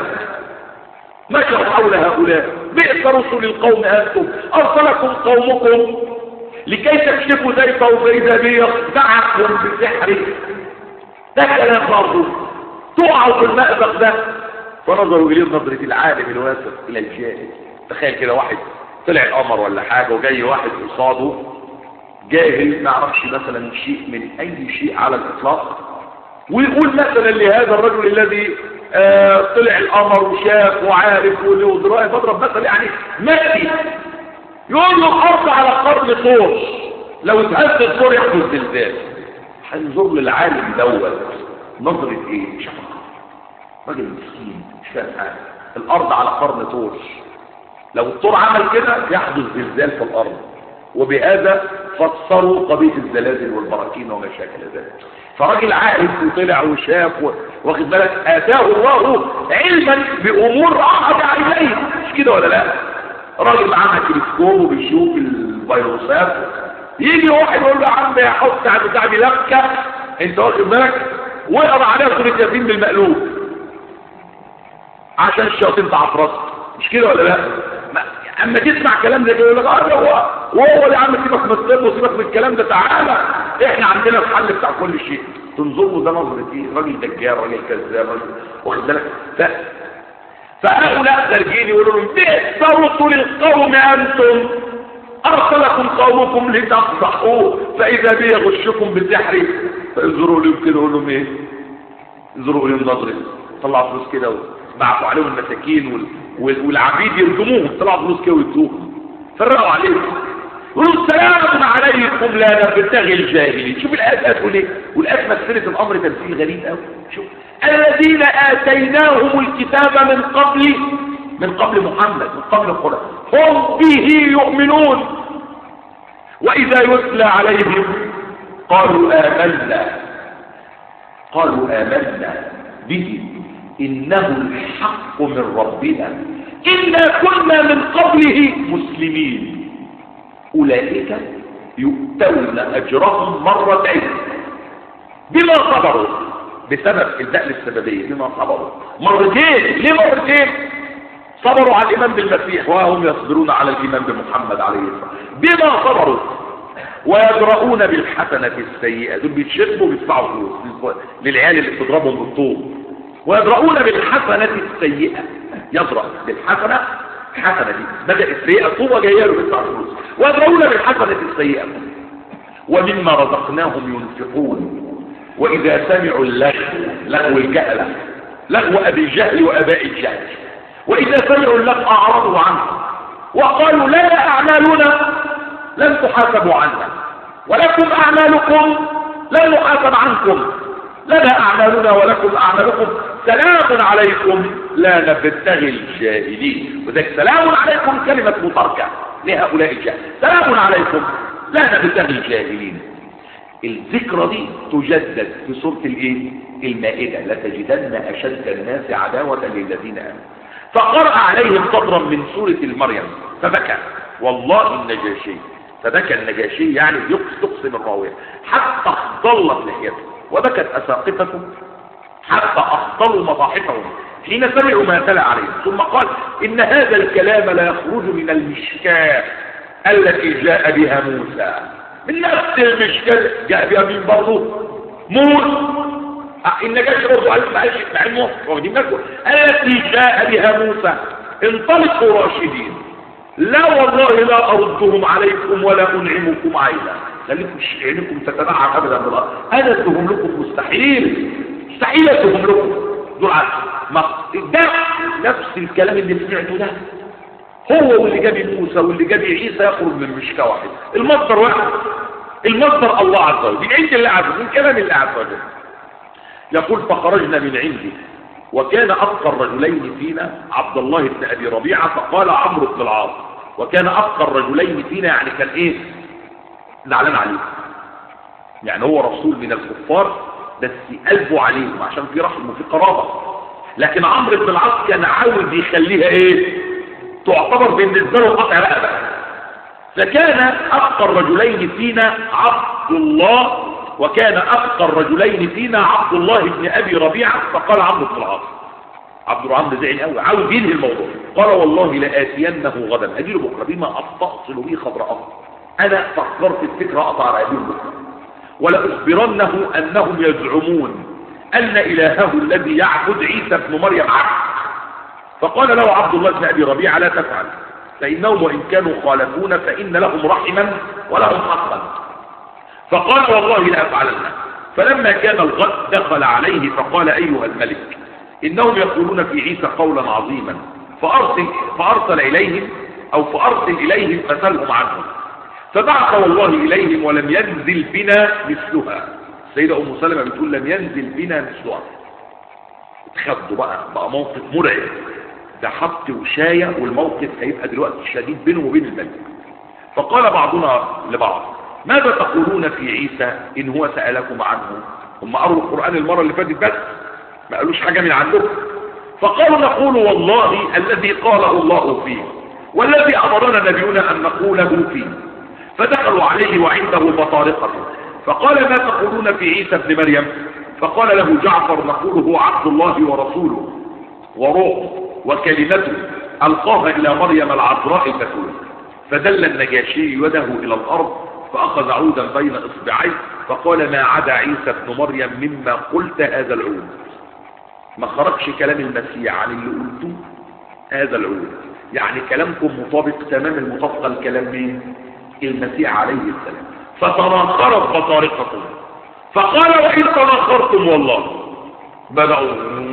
مشوا حول هؤلاء. بئس رسل القوم أنتم أرسلكم قومكم لكي تكشفوا زيفا فإذا به يخدعكم بسحره. ده كلام برضه تقعوا في المأزق ده. فنظروا إليه نظرة العالم الواسع إلى الجاهل. تخيل كده واحد طلع القمر ولا حاجة وجاي واحد قصاده جاهل ما يعرفش مثلا شيء من أي شيء على الإطلاق ويقول مثلا لهذا الرجل الذي طلع القمر وشاف وعارف وله دراية فاضرب مثلا يعني ماشي يقول له الأرض على قرن طور لو اتهز الطور يحدث زلزال. هنظر للعالم دوت نظرة ايه؟ شفقة. راجل مسكين مش فاهم حاجة. الأرض على قرن طور لو الطور عمل كده يحدث زلزال في الأرض، وبهذا فسروا قضية الزلازل والبراكين وما شاكل ذلك. فراجل عارف وطلع وشاف واخد بالك آتاه الله علما بأمور أحد عليه مش كده ولا لا؟ راجل معاه تلسكوب وبيشوف الفيروسات يجي واحد يقول له يا عم حط على بتاع بلكة انت واخد بالك واقرا عليها سورة ياسين بالمقلوب عشان الشياطين تعرف راسك مش كده ولا لا؟ اما تسمع كلام زي كده يقول لك وهو يا عم سيبك من الطب وسيبك من الكلام ده، تعالى احنا عندنا الحل بتاع كل شيء. تنظر له ده نظره ايه؟ راجل دجال راجل كذاب واخد بالك. فهؤلاء خارجين يقولوا لهم بئس رسل القوم انتم ارسلكم قومكم لتفضحوه فاذا به يغشكم بسحره. فانظروا لهم كده يقول لهم ايه؟ انظروا لهم نظره طلعوا فلوس كده وبعثوا عليهم المساكين والعبيد يرجموهم طلعوا فلوس كده ويدوهم فرقوا عليهم يقولوا سلام عليكم لا نبتغي الجاهلين. شوف الآيات تقول ايه؟ والآيات مثلت الامر تمثيل غريب قوي. شوف الذين آتيناهم الكتاب من قبل محمد من قبل القرآن هم به يؤمنون وإذا يتلى عليهم قالوا آمنا به إنه الحق من ربنا إنا كنا من قبله مسلمين أولئك يؤتون أجرهم مرتين بما صبروا بسبب الدخل السببية بما صبروا مرتين. ليه مرتين؟ صبروا على الإيمان بالمسيح وهم يصبرون على الإيمان بمحمد عليه الصلاة بما صبروا ويدرؤون بالحسنة السيئة. دول بيتشربوا وبيدفعوا فلوس للعيال اللي بتضربهم بالطوب. ويدرؤون بالحسنة السيئة يدرأ بالحسنة حسنة دي بدأت سيئة طوبة جايه له بيدفع فلوس. ويدرؤون بالحسنة السيئة ومما رزقناهم ينفقون وإذا سمعوا لغو الجهل لغو أبي الجهل وأباء الجهل وإذا سمعوا اللغو أعرضوا عنه وقالوا لا أعمالنا لن تحاسبوا عنها ولكم أعمالكم لن نحاسب عنكم لنا أعمالنا ولكم أعمالكم سلام عليكم لا نبتغي الجاهلين. وذلك سلام عليكم كلمة متركة لهؤلاء الجاهل، سلام عليكم لا نبتغي الجاهلين. الذكرى دي تجدد في سورة المائدة، لتجدن أشد الناس عداوة للذين آمنوا. فقرأ عليهم سطرا من سورة المريم فبكى والله النجاشي، فبكى النجاشي يعني يقسم الراوية حتى اخضلت لحيته وبكت أساقفته حتى أخضلوا مصاحفهم حين سمعوا ما تلا عليهم. ثم قال إن هذا الكلام لا يخرج من المشكاة التي جاء بها موسى، من نفس المشكاة جاء بها مين برضه؟ موسى. النجاشي برضه قال ما قالش مع انه واخدين بالكم التي جاء بها موسى انطلقوا راشدين لا والله لا أردهم عليكم ولا أنعمكم عينا. خليكم عينكم تتبعهم أبدا بالله، أنا أدهم لكم مستحيل، مستحيل أدهم لكم دول ده نفس الكلام اللي سمعته ده هو واللي جاب موسى واللي جاب عيسى يخرج من مشكاة واحد، المصدر واحد، المصدر الله عز وجل، من عند الله عز وجل، من كلام الله عز وجل. يقول فخرجنا من عنده وكان أفقى الرجلين فينا عبد الله بن أبي ربيعة فقال عمرو بن العاص، وكان أفقى الرجلين فينا يعني كان إيه نعلن عليه، يعني هو رسول من الكفار بس قلبه عليهم عشان في رحم وفي قرابة، لكن عمرو بن العاص كان عاوز يخليها إيه تعتبر بالنسبة له قطع رقبة. فكان أفقى الرجلين فينا عبد الله، وكان أفقى الرجلين فينا عبد الله بن أبي ربيعة فقال عمرو بن العاص، عبد الرحمن زعل قوي عاوز ينهي الموضوع، قال والله لآتينه غدا أجيله بكرة بما أستأصل به خضراءه، أنا فكرت الفكرة أقطع على أبيه بكرة ولأخبرنه أنهم يزعمون أن إلهه الذي يعبد عيسى بن مريم عبد. فقال له عبد الله بن أبي ربيعة لا تفعل فإنهم وإن كانوا خالفون فإن لهم رحما ولهم حقا. فقال والله لا أفعلن. فلما كان الغد دخل عليه فقال أيها الملك إنهم يقولون في عيسى قولا عظيما فأرسل إليهم فسألهم عنهم. فبعث والله إليهم ولم ينزل بنا مثلها. سيدة أم سلمة بتقول لم ينزل بنا مثلها. اتخذوا بقى موقف مرعب، ده حط وشاية والموقف هيبقى دلوقتي شديد بينه وبين الملك. فقال بعضنا لبعض ماذا تقولون في عيسى إن هو سألكم عنه؟ هم قروا القرآن المرة اللي فاتت بس ما قالوش حاجة من عندكم. فقالوا نقول والله الذي قاله الله فيه والذي أمرنا نبينا أن نقوله فيه. فدخلوا عليه وعنده بطارقة فقال ما تقولون في عيسى ابن مريم؟ فقال له جعفر نقول هو عبد الله ورسوله وروح وكلمته ألقاها إلى مريم العذراء تكون. فدل النجاشي يده إلى الأرض فأخذ عودا بين إصبعيه فقال ما عدا عيسى ابن مريم مما قلت هذا العود. ما خرجش كلام المسيح عن اللي قلته هذا العود، يعني كلامكم مطابق تمام المطابقة الكلام مين؟ المسيح عليه السلام. فتناخرت بطارقكم فقال وإن تناخرتم والله بدأوا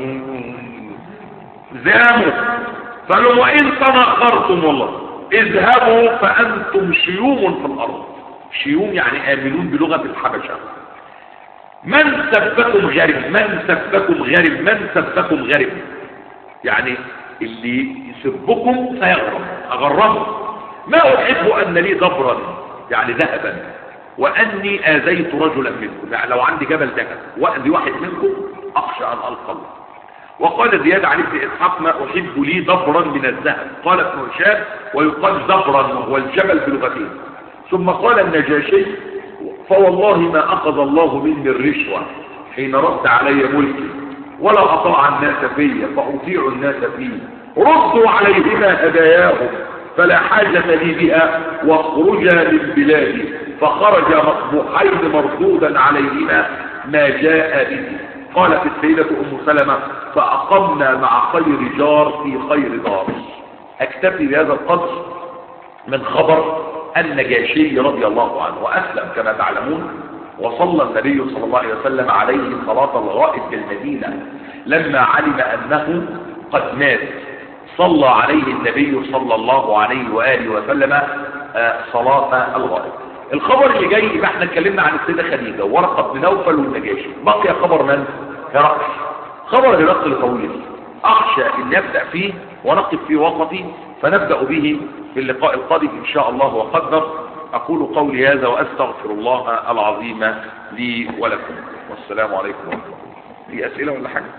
زاموا فقالوا وإن تناخرتم والله اذهبوا فأنتم شيوم في الأرض. شيوم يعني آمنون بلغة الحبشة. من سبكم غرب، من سبكم غرب، من سبكم غرب، يعني اللي يسبكم سيغرب أغربه. ما أحب أن لي ضبرا يعني ذهبا وأني آذيت رجلا منكم، يعني لو عندي جبل ذهب وأذي واحد منكم أخشى أن ألقى الله. وقال زياد عن ابن إسحاق ما أحب لي ضبرا من الذهب. قال ابن هشام ويقال ضبرا وهو الجبل بلغتين. ثم قال النجاشي فوالله ما أخذ الله مني الرشوة حين رد علي ملكي ولا أطاع الناس في فأطيع الناس فيه. ردوا عليهما هداياهم فلا حاجة لي بها واخرجا من بلادي. فخرج مصبوحين مردودا عليهما ما جاء به. قالت السيدة أم سلمة فأقمنا مع خير جار في خير دار. أكتفي بهذا القدر من خبر النجاشي رضي الله عنه. وأسلم كما تعلمون وصلى النبي صلى الله عليه وسلم عليه صلاة الغائب بالمدينة لما علم أنه قد مات. صلى عليه النبي صلى الله عليه وآله وسلم صلاة الغائب. الخبر اللي جاي يبقى احنا اتكلمنا عن السيدة خديجة وورقة بن نوفل والنجاشي، بقي خبر من؟ هرقل. خبر هرقل طويل، اخشى ان نبدأ فيه ونقف في وسطه، فنبدأ به في اللقاء القادم ان شاء الله وقدر. اقول قولي هذا واستغفر الله العظيم لي ولكم، والسلام عليكم ورحمة الله. في اسئلة ولا حاجة؟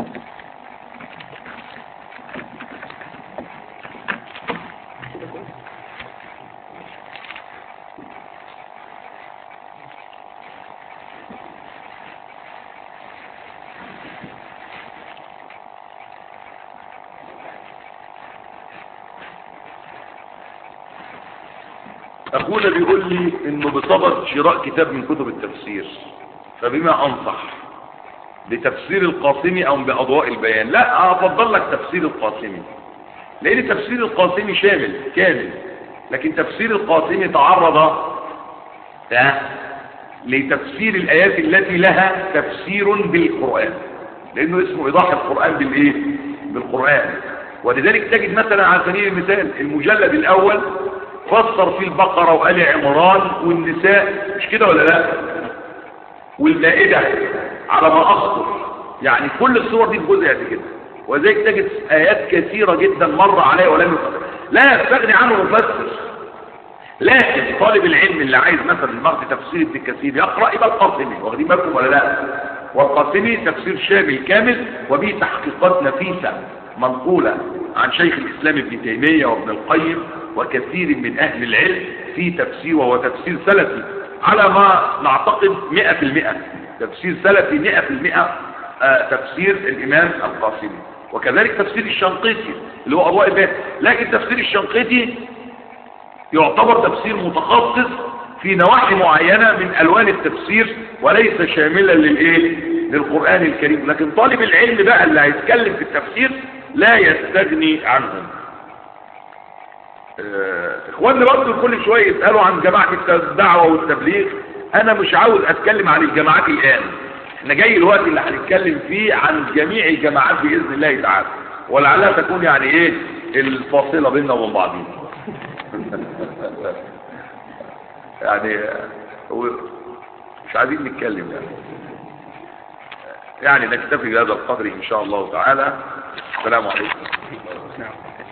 أخونا بيقول لي إنه بصدد شراء كتاب من كتب التفسير، فبما أنصح؟ بتفسير القاسمي أو بأضواء البيان؟ لا، أفضل لك تفسير القاسمي، لأن تفسير القاسمي شامل كامل، لكن تفسير القاسمي تعرض لتفسير الآيات التي لها تفسير بالقرآن، لأنه اسمه إيضاح القرآن بالإيه؟ بالقرآن. ولذلك تجد مثلا على سبيل المثال المجلد الأول فسر في البقرة وآل عمران والنساء، مش كده ولا لا؟ والمائدة على ما أذكر، يعني كل الصور دي بجزء قد كده. وذلك تجد آيات كثيرة جدا مر عليها ولم يفسر، لا يستغني عنه مفسر. لكن طالب العلم اللي عايز مثلا بعض تفسير ابن كثير يقرأ يبقى القاسمي، واخدين بالكم ولا لا؟ والقاسمي تفسير شامل كامل وبه تحقيقات نفيسة منقولة عن شيخ الإسلام ابن تيمية وابن القيم وكثير من أهل العلم في تفسير، وهو تفسير سلفي على ما نعتقد 100%، تفسير سلفي 100%. تفسير الإمام القاسمي، وكذلك تفسير الشنقيطي اللي هو أضواء البيان. لكن تفسير الشنقيطي يعتبر تفسير متخصص في نواحي معينة من ألوان التفسير وليس شاملا للقرآن الكريم. لكن طالب العلم بقى اللي هيتكلم في التفسير لا يستغني عنهم. اخواننا برضه كل شوية يسألوا عن جماعة الدعوة والتبليغ. انا مش عاوز اتكلم عن الجماعات الان، احنا جاي الوقت اللي هنتكلم فيه عن جميع الجماعات بإذن الله تعالى، ولعلها تكون يعني الفاصلة بيننا وبين بعضين. يعني مش عايزين نتكلم يعني نكتفي بهذا القدر ان شاء الله تعالى. السلام عليكم.